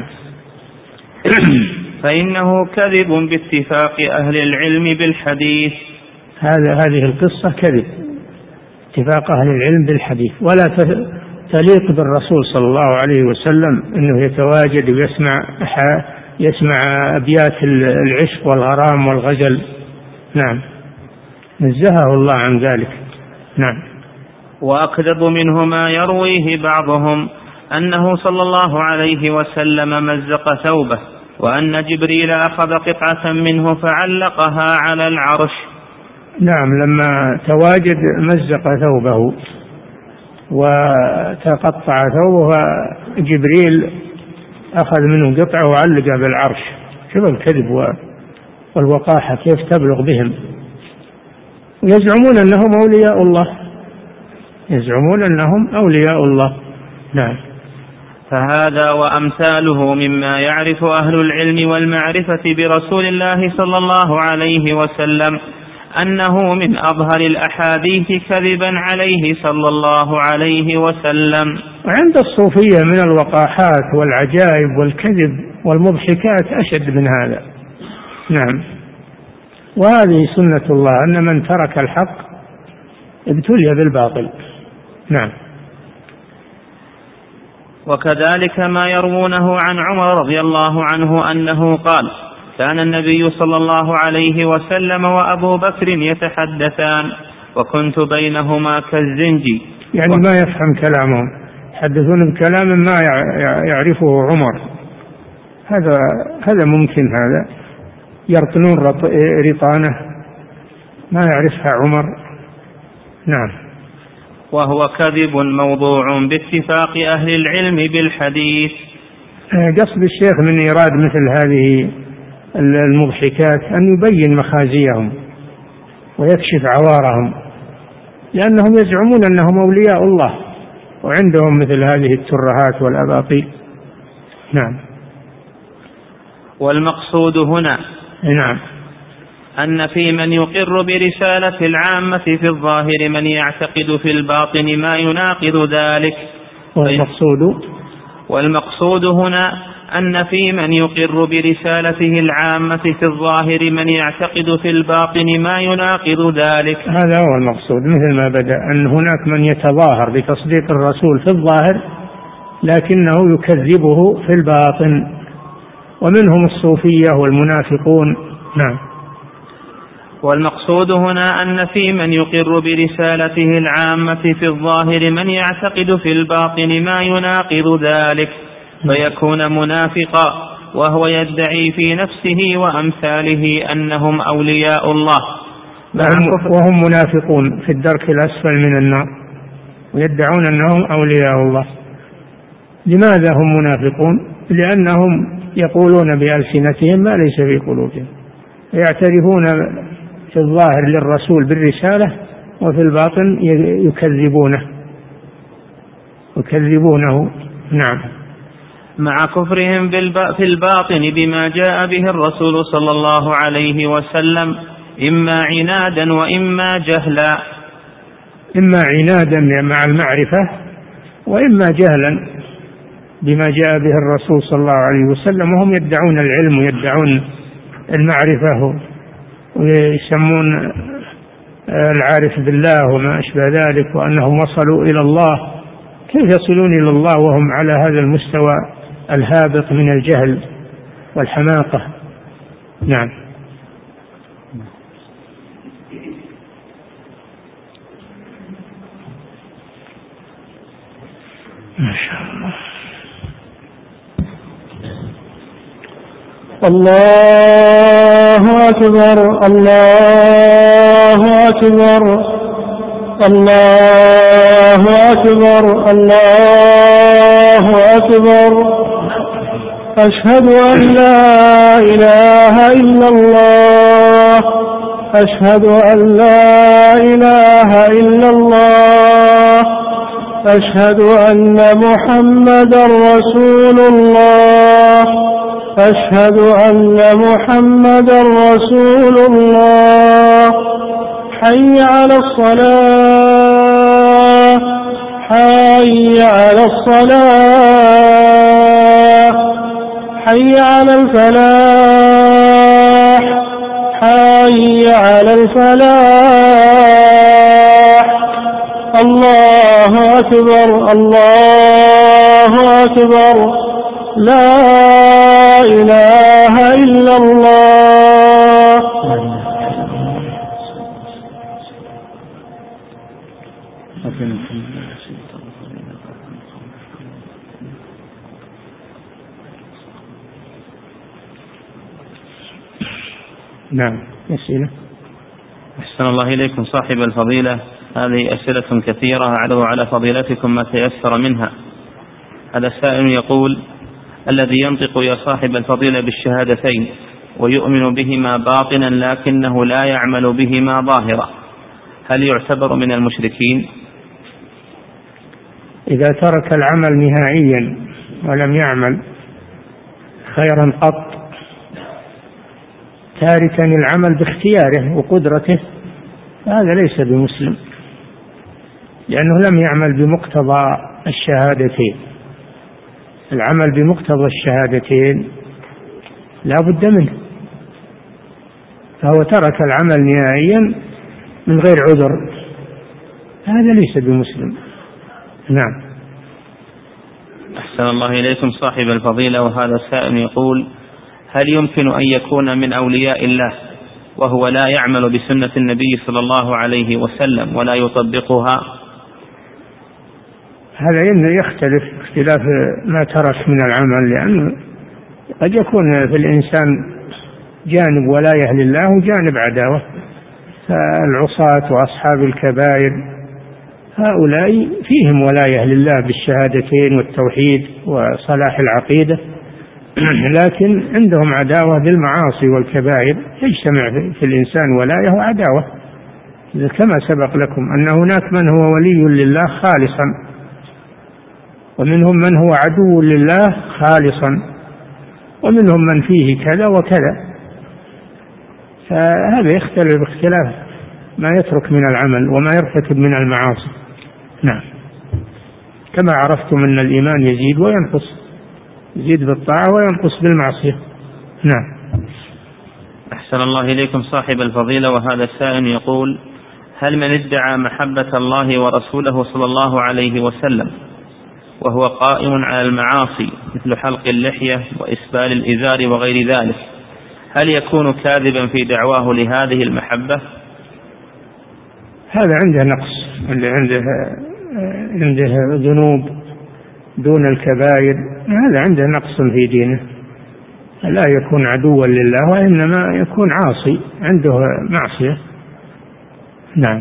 فإنه كذب باتفاق أهل العلم بالحديث. هذه القصة كذب، اتفاق أهل العلم بالحديث، ولا تليق بالرسول صلى الله عليه وسلم أنه يتواجد ويسمع أبيات العشق والغرام والغزل. نعم، نزهه الله عن ذلك. نعم. وأكذب منه ما يرويه بعضهم أنه صلى الله عليه وسلم مزق ثوبه، وأن جبريل أخذ قطعة منه فعلقها على العرش. نعم، لما تواجد مزق ثوبه وتقطع ثوبه، جبريل أخذ منه قطعة وعلقها بالعرش. شوف الكذب والوقاحة كيف تبلغ بهم. يزعمون أنهم أولياء الله. نعم. فهذا وأمثاله مما يعرف أهل العلم والمعرفة برسول الله صلى الله عليه وسلم أنه من أظهر الأحاديث كذبا عليه صلى الله عليه وسلم. وعند الصوفية من الوقاحات والعجائب والكذب والمضحكات أشد من هذا. نعم. وهذه سنة الله، أن من ترك الحق ابتلي بالباطل. نعم. وكذلك ما يروونه عن عمر رضي الله عنه أنه قال كان النبي صلى الله عليه وسلم وأبو بكر يتحدثان وكنت بينهما كالزنجي. يعني ما يفهم كلامهم، يحدثون بكلام ما يعرفه عمر. هذا ممكن، هذا يرطنون رطانة ما يعرفها عمر. نعم. وهو كذب موضوع باتفاق أهل العلم بالحديث. قصد الشيخ من إيراد مثل هذه المضحكات أن يبين مخازيهم ويكشف عوارهم، لأنهم يزعمون أنهم أولياء الله وعندهم مثل هذه الترهات والأباطيل. نعم. والمقصود هنا نعم أن في من يقر برسالة العامة في الظاهر من يعتقد في الباطن ما يناقض ذلك. والمقصود هنا أن في من يقر برسالته العامة في الظاهر من يعتقد في الباطن ما يناقض ذلك. هذا هو المقصود، مثل ما بدأ أن هناك من يتظاهر بتصديق الرسول في الظاهر لكنه يكذبه في الباطن، ومنهم الصوفية والمنافقون. نعم. والمقصود هنا أن في من يقر برسالته العامة في الظاهر من يعتقد في الباطن ما يناقض ذلك فيكون منافقا، وهو يدعي في نفسه وأمثاله أنهم أولياء الله، وهم منافقون في الدرك الأسفل من النار ويدعون أنهم أولياء الله. لماذا هم منافقون؟ لأنهم يقولون بألسنتهم ما ليس في قلوبهم، يعترفون في الظاهر للرسول بالرسالة وفي الباطن يكذبونه. نعم. مع كفرهم في الباطن بما جاء به الرسول صلى الله عليه وسلم، إما عنادا وإما جهلا. إما عنادا مع المعرفة، وإما جهلا بما جاء به الرسول صلى الله عليه وسلم، وهم يدعون العلم ويدعون المعرفة ويسمون العارف بالله وما أشبه ذلك، وأنهم وصلوا إلى الله. كيف يصلون إلى الله وهم على هذا المستوى الهابط من الجهل والحماقة؟ نعم. ما شاء الله. الله أكبر الله أكبر الله أكبر الله أكبر. أشهد أن لا إله إلا الله أشهد أن لا إله إلا الله أشهد أن محمدا رسول الله أشهد أن محمدا رسول الله. حي على الصلاة حي على الصلاة حي على الفلاح حي على الفلاح. الله أكبر الله أكبر. لا إله إلا الله. نعم. أسئلة. أحسن الله إليكم صاحب الفضيلة، هذه أسئلة كثيرة أعرض على فضيلتكم ما تيسر منها. هذا السائل يقول: الذي ينطق يا صاحب الفضيلة بالشهادتين ويؤمن بهما باطنا لكنه لا يعمل بهما ظاهرا، هل يعتبر من المشركين؟ إذا ترك العمل نهائيا ولم يعمل خيرا قط، تاركا العمل باختياره وقدرته، هذا ليس بمسلم، لأنه لم يعمل بمقتضى الشهادتين. العمل بمقتضى الشهادتين لا بد منه، فهو ترك العمل نهائيا من غير عذر، هذا ليس بمسلم. نعم. أحسن الله إليكم صاحب الفضيلة، وهذا السائل يقول: هل يمكن أن يكون من أولياء الله وهو لا يعمل بسنة النبي صلى الله عليه وسلم ولا يطبقها؟ هذا يختلف اختلاف ما ترك من العمل، لأنه قد يكون في الإنسان جانب ولاية لله وجانب عداوة، فالعصاة وأصحاب الكبائر هؤلاء فيهم ولاية لله بالشهادتين والتوحيد وصلاح العقيدة، لكن عندهم عداوة بالمعاصي والكبائر، يجتمع في الإنسان ولاية وعداوة، كما سبق لكم أن هناك من هو ولي لله خالصا، ومنهم من هو عدو لله خالصا، ومنهم من فيه كذا وكذا، فهذا يختلف باختلاف ما يترك من العمل وما يرتكب من المعاصي. نعم. كما عرفتم أن الإيمان يزيد وينقص، يزيد بالطاعة وينقص بالمعصية. نعم. أحسن الله إليكم صاحب الفضيلة، وهذا السائل يقول: هل من ادعى محبة الله ورسوله صلى الله عليه وسلم وهو قائم على المعاصي مثل حلق اللحية وإسبال الإزار وغير ذلك، هل يكون كاذبا في دعواه لهذه المحبة؟ هذا عنده نقص، عنده ذنوب دون الكبائر، هذا عنده نقص في دينه، لا يكون عدوا لله وإنما يكون عاصي، عنده معصية. نعم.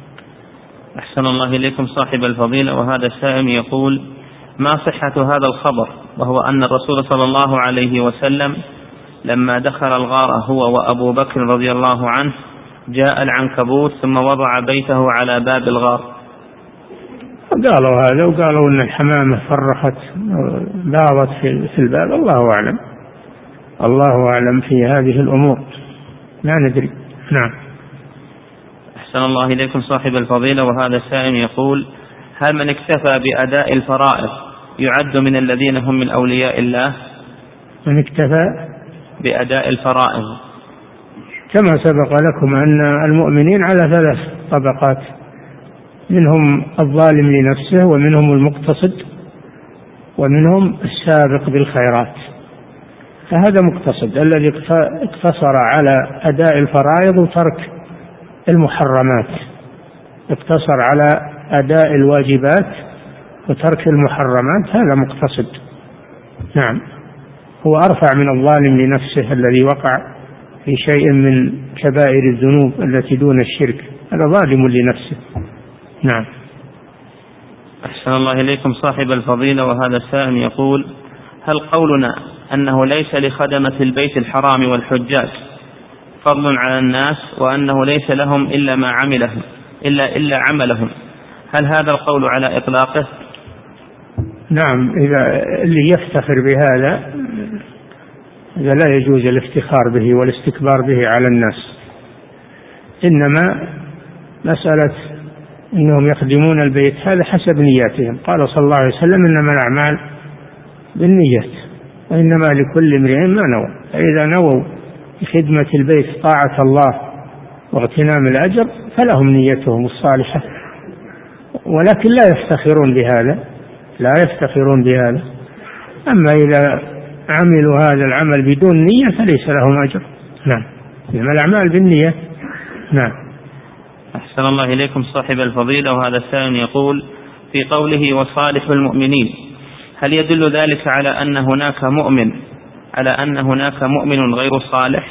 أحسن الله إليكم صاحب الفضيلة، وهذا السائل يقول: ما صحة هذا الخبر وهو أن الرسول صلى الله عليه وسلم لما دخل الغار هو وأبو بكر رضي الله عنه جاء العنكبوت ثم وضع بيته على باب الغار؟ قالوا هذا، وقالوا أن الحمامة فرخت باضت في الباب، الله أعلم، الله أعلم في هذه الأمور، لا ندري. نعم. أحسن الله إليكم صاحب الفضيلة، وهذا السائل يقول: هل من اكتفى بأداء الفرائض يعد من الذين هم من أولياء الله؟ من اكتفى بأداء الفرائض، كما سبق لكم أن المؤمنين على 3 طبقات، منهم الظالم لنفسه، ومنهم المقتصد، ومنهم السابق بالخيرات. فهذا مقتصد الذي اقتصر على أداء الفرائض وترك المحرمات، اقتصر على أداء الواجبات وترك المحرمات، هذا مقتصد. نعم. هو أرفع من الظالم لنفسه الذي وقع في شيء من كبائر الذنوب التي دون الشرك، هذا ظالم لنفسه. نعم. أحسن الله إليكم صاحب الفضيلة، وهذا السائل يقول: هل قولنا أنه ليس لخدمة البيت الحرام والحجاج فضل على الناس وأنه ليس لهم إلا ما عملهم إلا عملهم، هل هذا القول على إطلاقه؟ نعم. إذا اللي يفتخر بهذا إذا لا يجوز الافتخار به والاستكبار به على الناس، إنما مسألة إنهم يخدمون البيت هذا حسب نياتهم، قال صلى الله عليه وسلم: إنما الأعمال بالنيات وإنما لكل امرئ ما نوى. فإذا نووا بخدمة البيت طاعة الله واغتنام الأجر فلهم نيتهم الصالحة، ولكن لا يفتخرون بهذا، أما إذا عملوا هذا العمل بدون نية فليس لهم أجر. نعم. إنما الأعمال بالنية. نعم. أحسن الله إليكم صاحب الفضيلة، وهذا السائل يقول: في قوله وصالح المؤمنين، هل يدل ذلك على أن هناك مؤمن غير صالح؟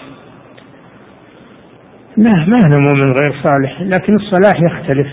لا، ما هو مؤمن غير صالح، لكن الصلاح يختلف،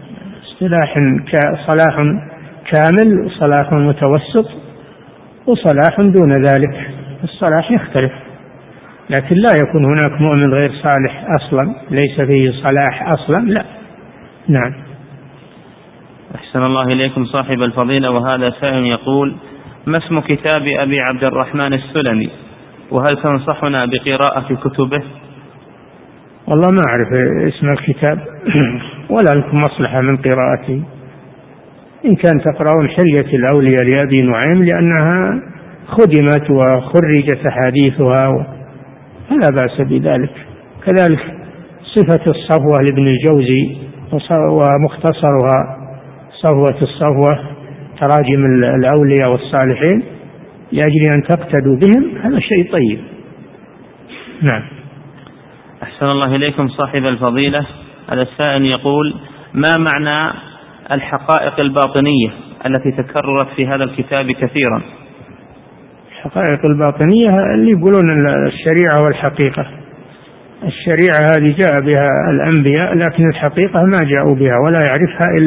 صلاح كامل وصلاح متوسط وصلاح دون ذلك، الصلاح يختلف، لكن لا يكون هناك مؤمن غير صالح أصلا، ليس فيه صلاح أصلا، لا. نعم. أحسن الله إليكم صاحب الفضيلة، وهذا سائل يقول: ما اسم كتاب أبي عبد الرحمن السلمي، وهل تنصحنا بقراءة كتبه؟ والله ما أعرف اسم الكتاب ولا لكم مصلحة من قراءته، إن كان تقرأون حلية الأولياء لأبي نعيم لأنها خدمت وخرجت أحاديثها فلا بأس بذلك، كذلك صفة الصفوة لابن الجوزي ومختصرها صفوة الصفوة تراجم الأولياء والصالحين لأجل أن تقتدوا بهم، هذا شيء طيب. نعم. أحسن الله إليكم صاحب الفضيلة، هذا السائل يقول: ما معنى الحقائق الباطنية التي تكررت في هذا الكتاب كثيرا؟ الحقائق الباطنية اللي يقولون الشريعة والحقيقة، الشريعة هذه جاء بها الأنبياء لكن الحقيقة ما جاءوا بها ولا يعرفها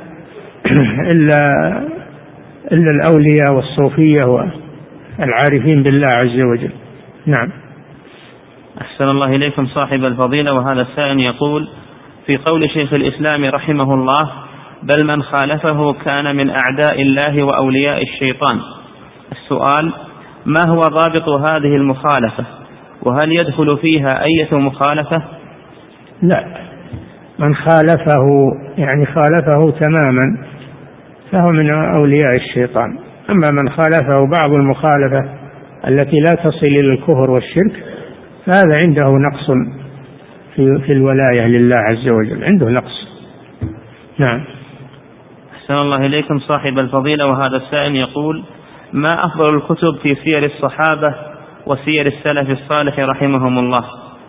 إلا الأولياء والصوفية والعارفين بالله عز وجل. نعم. أحسن الله إليكم صاحب الفضيلة، وهذا السائل يقول: في قول شيخ الإسلام رحمه الله: بل من خالفه كان من أعداء الله وأولياء الشيطان، السؤال: ما هو ضابط هذه المخالفة، وهل يدخل فيها أية مخالفة؟ لا، من خالفه يعني خالفه تماما فهو من أولياء الشيطان، أما من خالفه بعض المخالفة التي لا تصل إلى الكفر والشرك فهذا عنده نقص في الولاية لله عز وجل، عنده نقص. نعم. أحسن الله إليكم صاحب الفضيلة، وهذا السائل يقول: ما أفضل الكتب في سير الصحابة وسير السلف الصالح رحمهم الله؟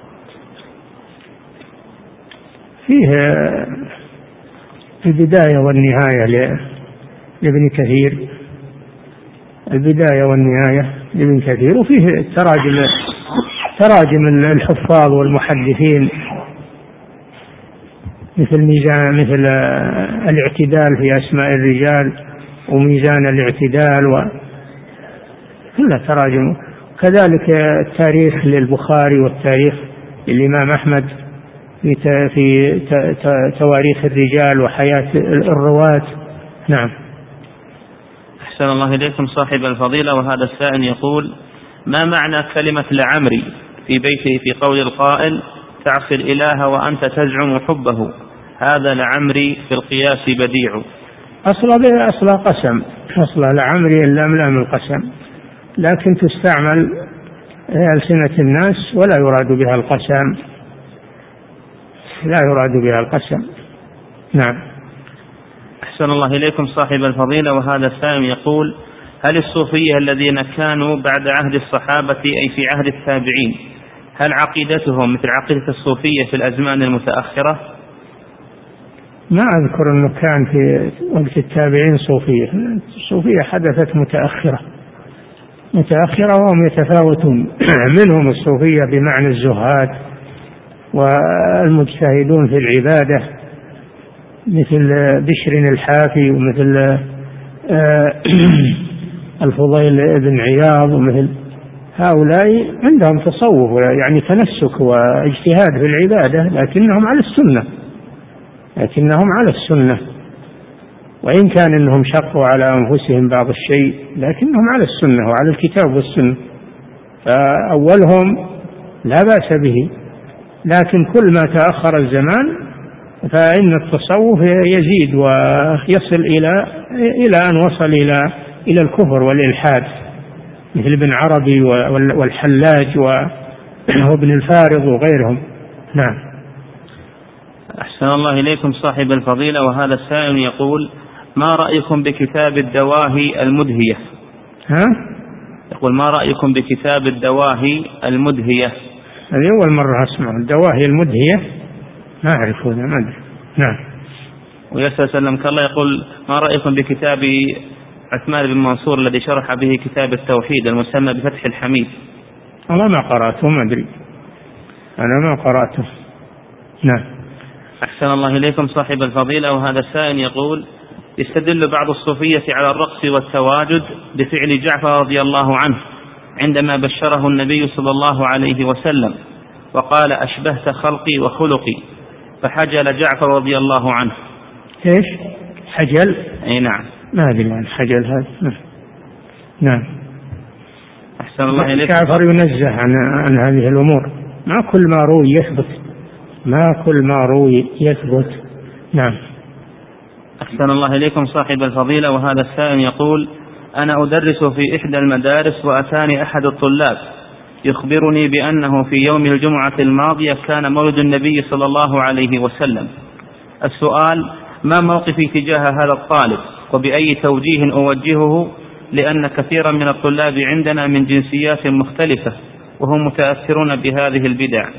فيه البداية والنهاية لابن كثير، البداية والنهاية لابن كثير، وفيه تراجم الحفاظ والمحدثين مثل الاعتدال في أسماء الرجال وميزان الاعتدال كلها تراجم. كذلك التاريخ للبخاري والتاريخ للإمام أحمد في تواريخ الرجال وحياة الرواة. نعم. أحسن الله إليكم صاحب الفضيلة، وهذا السائل يقول: ما معنى كلمة لعمري في بيته في قول القائل: تعصي الإله وأنت تزعم حبه، هذا لعمري في القياس بديع؟ أصل قسم، أصل لعمري اللام القسم، لكن تستعمل ألسنة الناس ولا يراد بها القسم، لا يراد بها القسم. نعم. أحسن الله إليكم صاحب الفضيلة، وهذا السائل يقول: هل الصوفية الذين كانوا بعد عهد الصحابة أي في عهد التابعين هل عقيدتهم مثل عقيدة الصوفية في الأزمان المتأخرة؟ ما أذكر أنه كان في وقت التابعين صوفية. الصوفية حدثت متأخرة وهم يتفاوتون منهم الصوفية بمعنى الزهاد والمجتهدون في العبادة مثل بشر الحافي ومثل الفضيل بن عياض، ومثل هؤلاء عندهم تصوف يعني تنسك واجتهاد في العبادة، لكنهم على السنة، وإن كان إنهم شقوا على أنفسهم بعض الشيء لكنهم على السنة وعلى الكتاب والسنة، فأولهم لا بأس به. لكن كل ما تأخر الزمان فإن التصوف يزيد ويصل إلى أن وصل إلى الكفر والإلحاد، مثل ابن عربي والحلاج وابن الفارض وغيرهم. نعم. أحسن الله إليكم صاحب الفضيلة، وهذا السائل يقول: ما رأيكم بكتاب الدواهي المدهية؟ يقول: ما رأيكم بكتاب الدواهي المدهية؟ هذه أول مرة أسمع الدواهي المدهية، ما أعرفه، ما أدري. نعم. ويسأل سلمك الله يقول: ما رأيكم بكتاب عثمان بن منصور الذي شرح به كتاب التوحيد المسمى بفتح الحميد؟ أنا ما قرأته، ما أدري، أنا ما قرأته. نعم. أحسن الله إليكم صاحب الفضيلة، وهذا السائل يقول: يستدل بعض الصوفية على الرقص والتواجد بفعل جعفر رضي الله عنه عندما بشره النبي صلى الله عليه وسلم وقال: أشبهت خلقي وخلقي، فحجل جعفر رضي الله عنه. إيش حجل؟ أي نعم. ما أدري عن حجل هذا. نعم. أحسن الله إليكم. جعفر ينزه عن هذه الأمور، ما كل ما روي يثبت. نعم. أحسن الله إليكم صاحب الفضيلة، وهذا السائل يقول: أنا أدرس في إحدى المدارس وأتاني أحد الطلاب يخبرني بأنه في يوم الجمعة الماضية كان مولد النبي صلى الله عليه وسلم. السؤال: ما موقفي تجاه هذا الطالب وبأي توجيه أوجهه، لأن كثيرا من الطلاب عندنا من جنسيات مختلفة وهم متأثرون بهذه البدع؟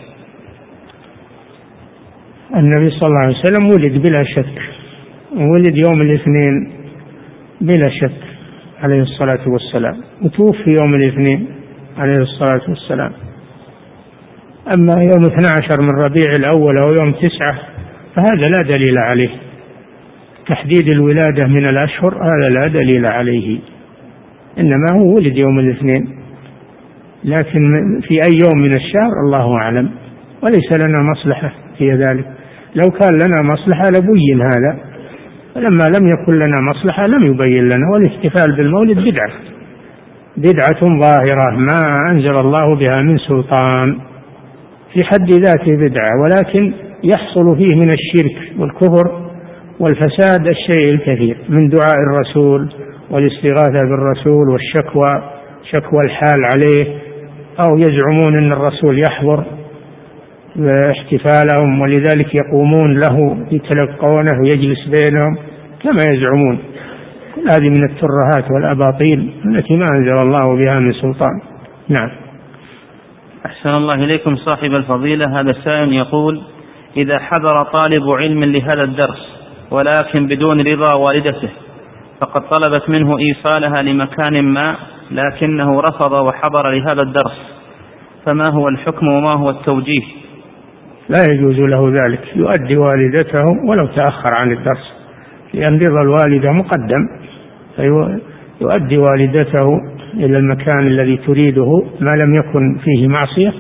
النبي صلى الله عليه وسلم ولد بلا شك، ولد يوم الاثنين بلا شك عليه الصلاة والسلام، وتوفي يوم الاثنين عليه الصلاة والسلام. أما يوم 12 من ربيع الأول أو يوم 9 فهذا لا دليل عليه، تحديد الولادة من الأشهر هذا لا دليل عليه، إنما هو ولد يوم الاثنين، لكن في أي يوم من الشهر الله أعلم، وليس لنا مصلحة في ذلك. لو كان لنا مصلحة لبين هذا، فلما لم يكن لنا مصلحة لم يبين لنا. والاحتفال بالمولد بدعة ظاهرة ما أنزل الله بها من سلطان، في حد ذاته بدعة، ولكن يحصل فيه من الشرك والكفر والفساد الشيء الكثير من دعاء الرسول والاستغاثة بالرسول شكوى الحال عليه، أو يزعمون أن الرسول يحضر احتفالهم ولذلك يقومون له يتلقونه ويجلس بينهم كما يزعمون. كل هذه من الترهات والأباطيل التي ما أنزل الله بها من سلطان. نعم. أحسن الله إليكم صاحب الفضيلة. هذا السائل يقول: إذا حضر طالب علم لهذا الدرس ولكن بدون رضا والدته، فقد طلبت منه إيصالها لمكان ما لكنه رفض وحضر لهذا الدرس، فما هو الحكم وما هو التوجيه؟ لا يجوز له ذلك، يؤدي والدته ولو تأخر عن الدرس، لأن رضا الوالدة مقدم، فيؤدي والدته إلى المكان الذي تريده ما لم يكن فيه معصية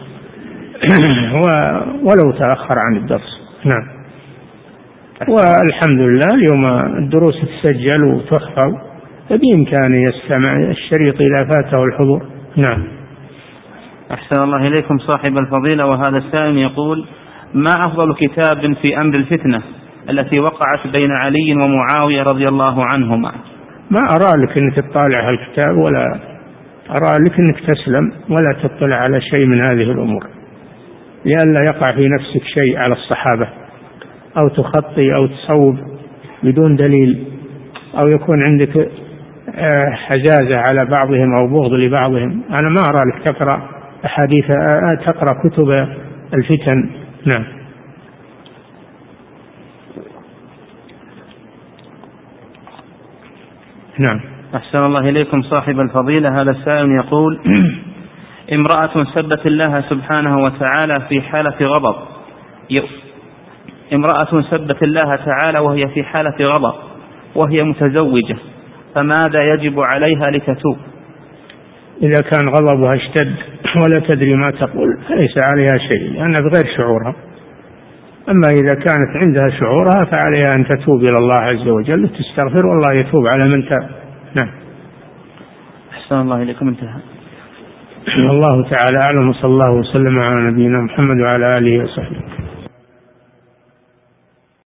ولو تأخر عن الدرس. نعم. والحمد لله اليوم الدروس تسجل وتحفظ، بإمكانه يستمع الشريط إذا فاته الحضور. نعم. أحسن الله إليكم صاحب الفضيلة. وهذا السائل يقول: ما أفضل كتاب في أمر الفتنة التي وقعت بين علي ومعاوية رضي الله عنهما؟ ما أرى لك أنك تطالع الكتاب، ولا أرى لك أنك تسلم ولا تطلع على شيء من هذه الأمور، لئلا يقع في نفسك شيء على الصحابة، أو تخطي أو تصوب بدون دليل، أو يكون عندك حجازة على بعضهم أو بغض لبعضهم. أنا ما أرى لك تقرأ أحاديث، تقرأ كتب الفتن. نعم. نعم. أحسن الله إليكم صاحب الفضيلة. هذا السائل يقول: امرأة سبت الله سبحانه وتعالى في حالة غضب، امرأة سبت الله تعالى وهي في حالة غضب وهي متزوجة، فماذا يجب عليها لتتوب؟ إذا كان غضبها اشتد ولا تدري ما تقول فليس عليها شيء، لأنها بغير شعورها. أما إذا كانت عندها شعورها فعليها أن تتوب إلى الله عز وجل وتستغفر، والله يتوب على من تاب. نعم. أحسن الله إليكم. انتهى. الله تعالى أعلم، وصلى الله وسلم على نبينا محمد وعلى آله وصحبه.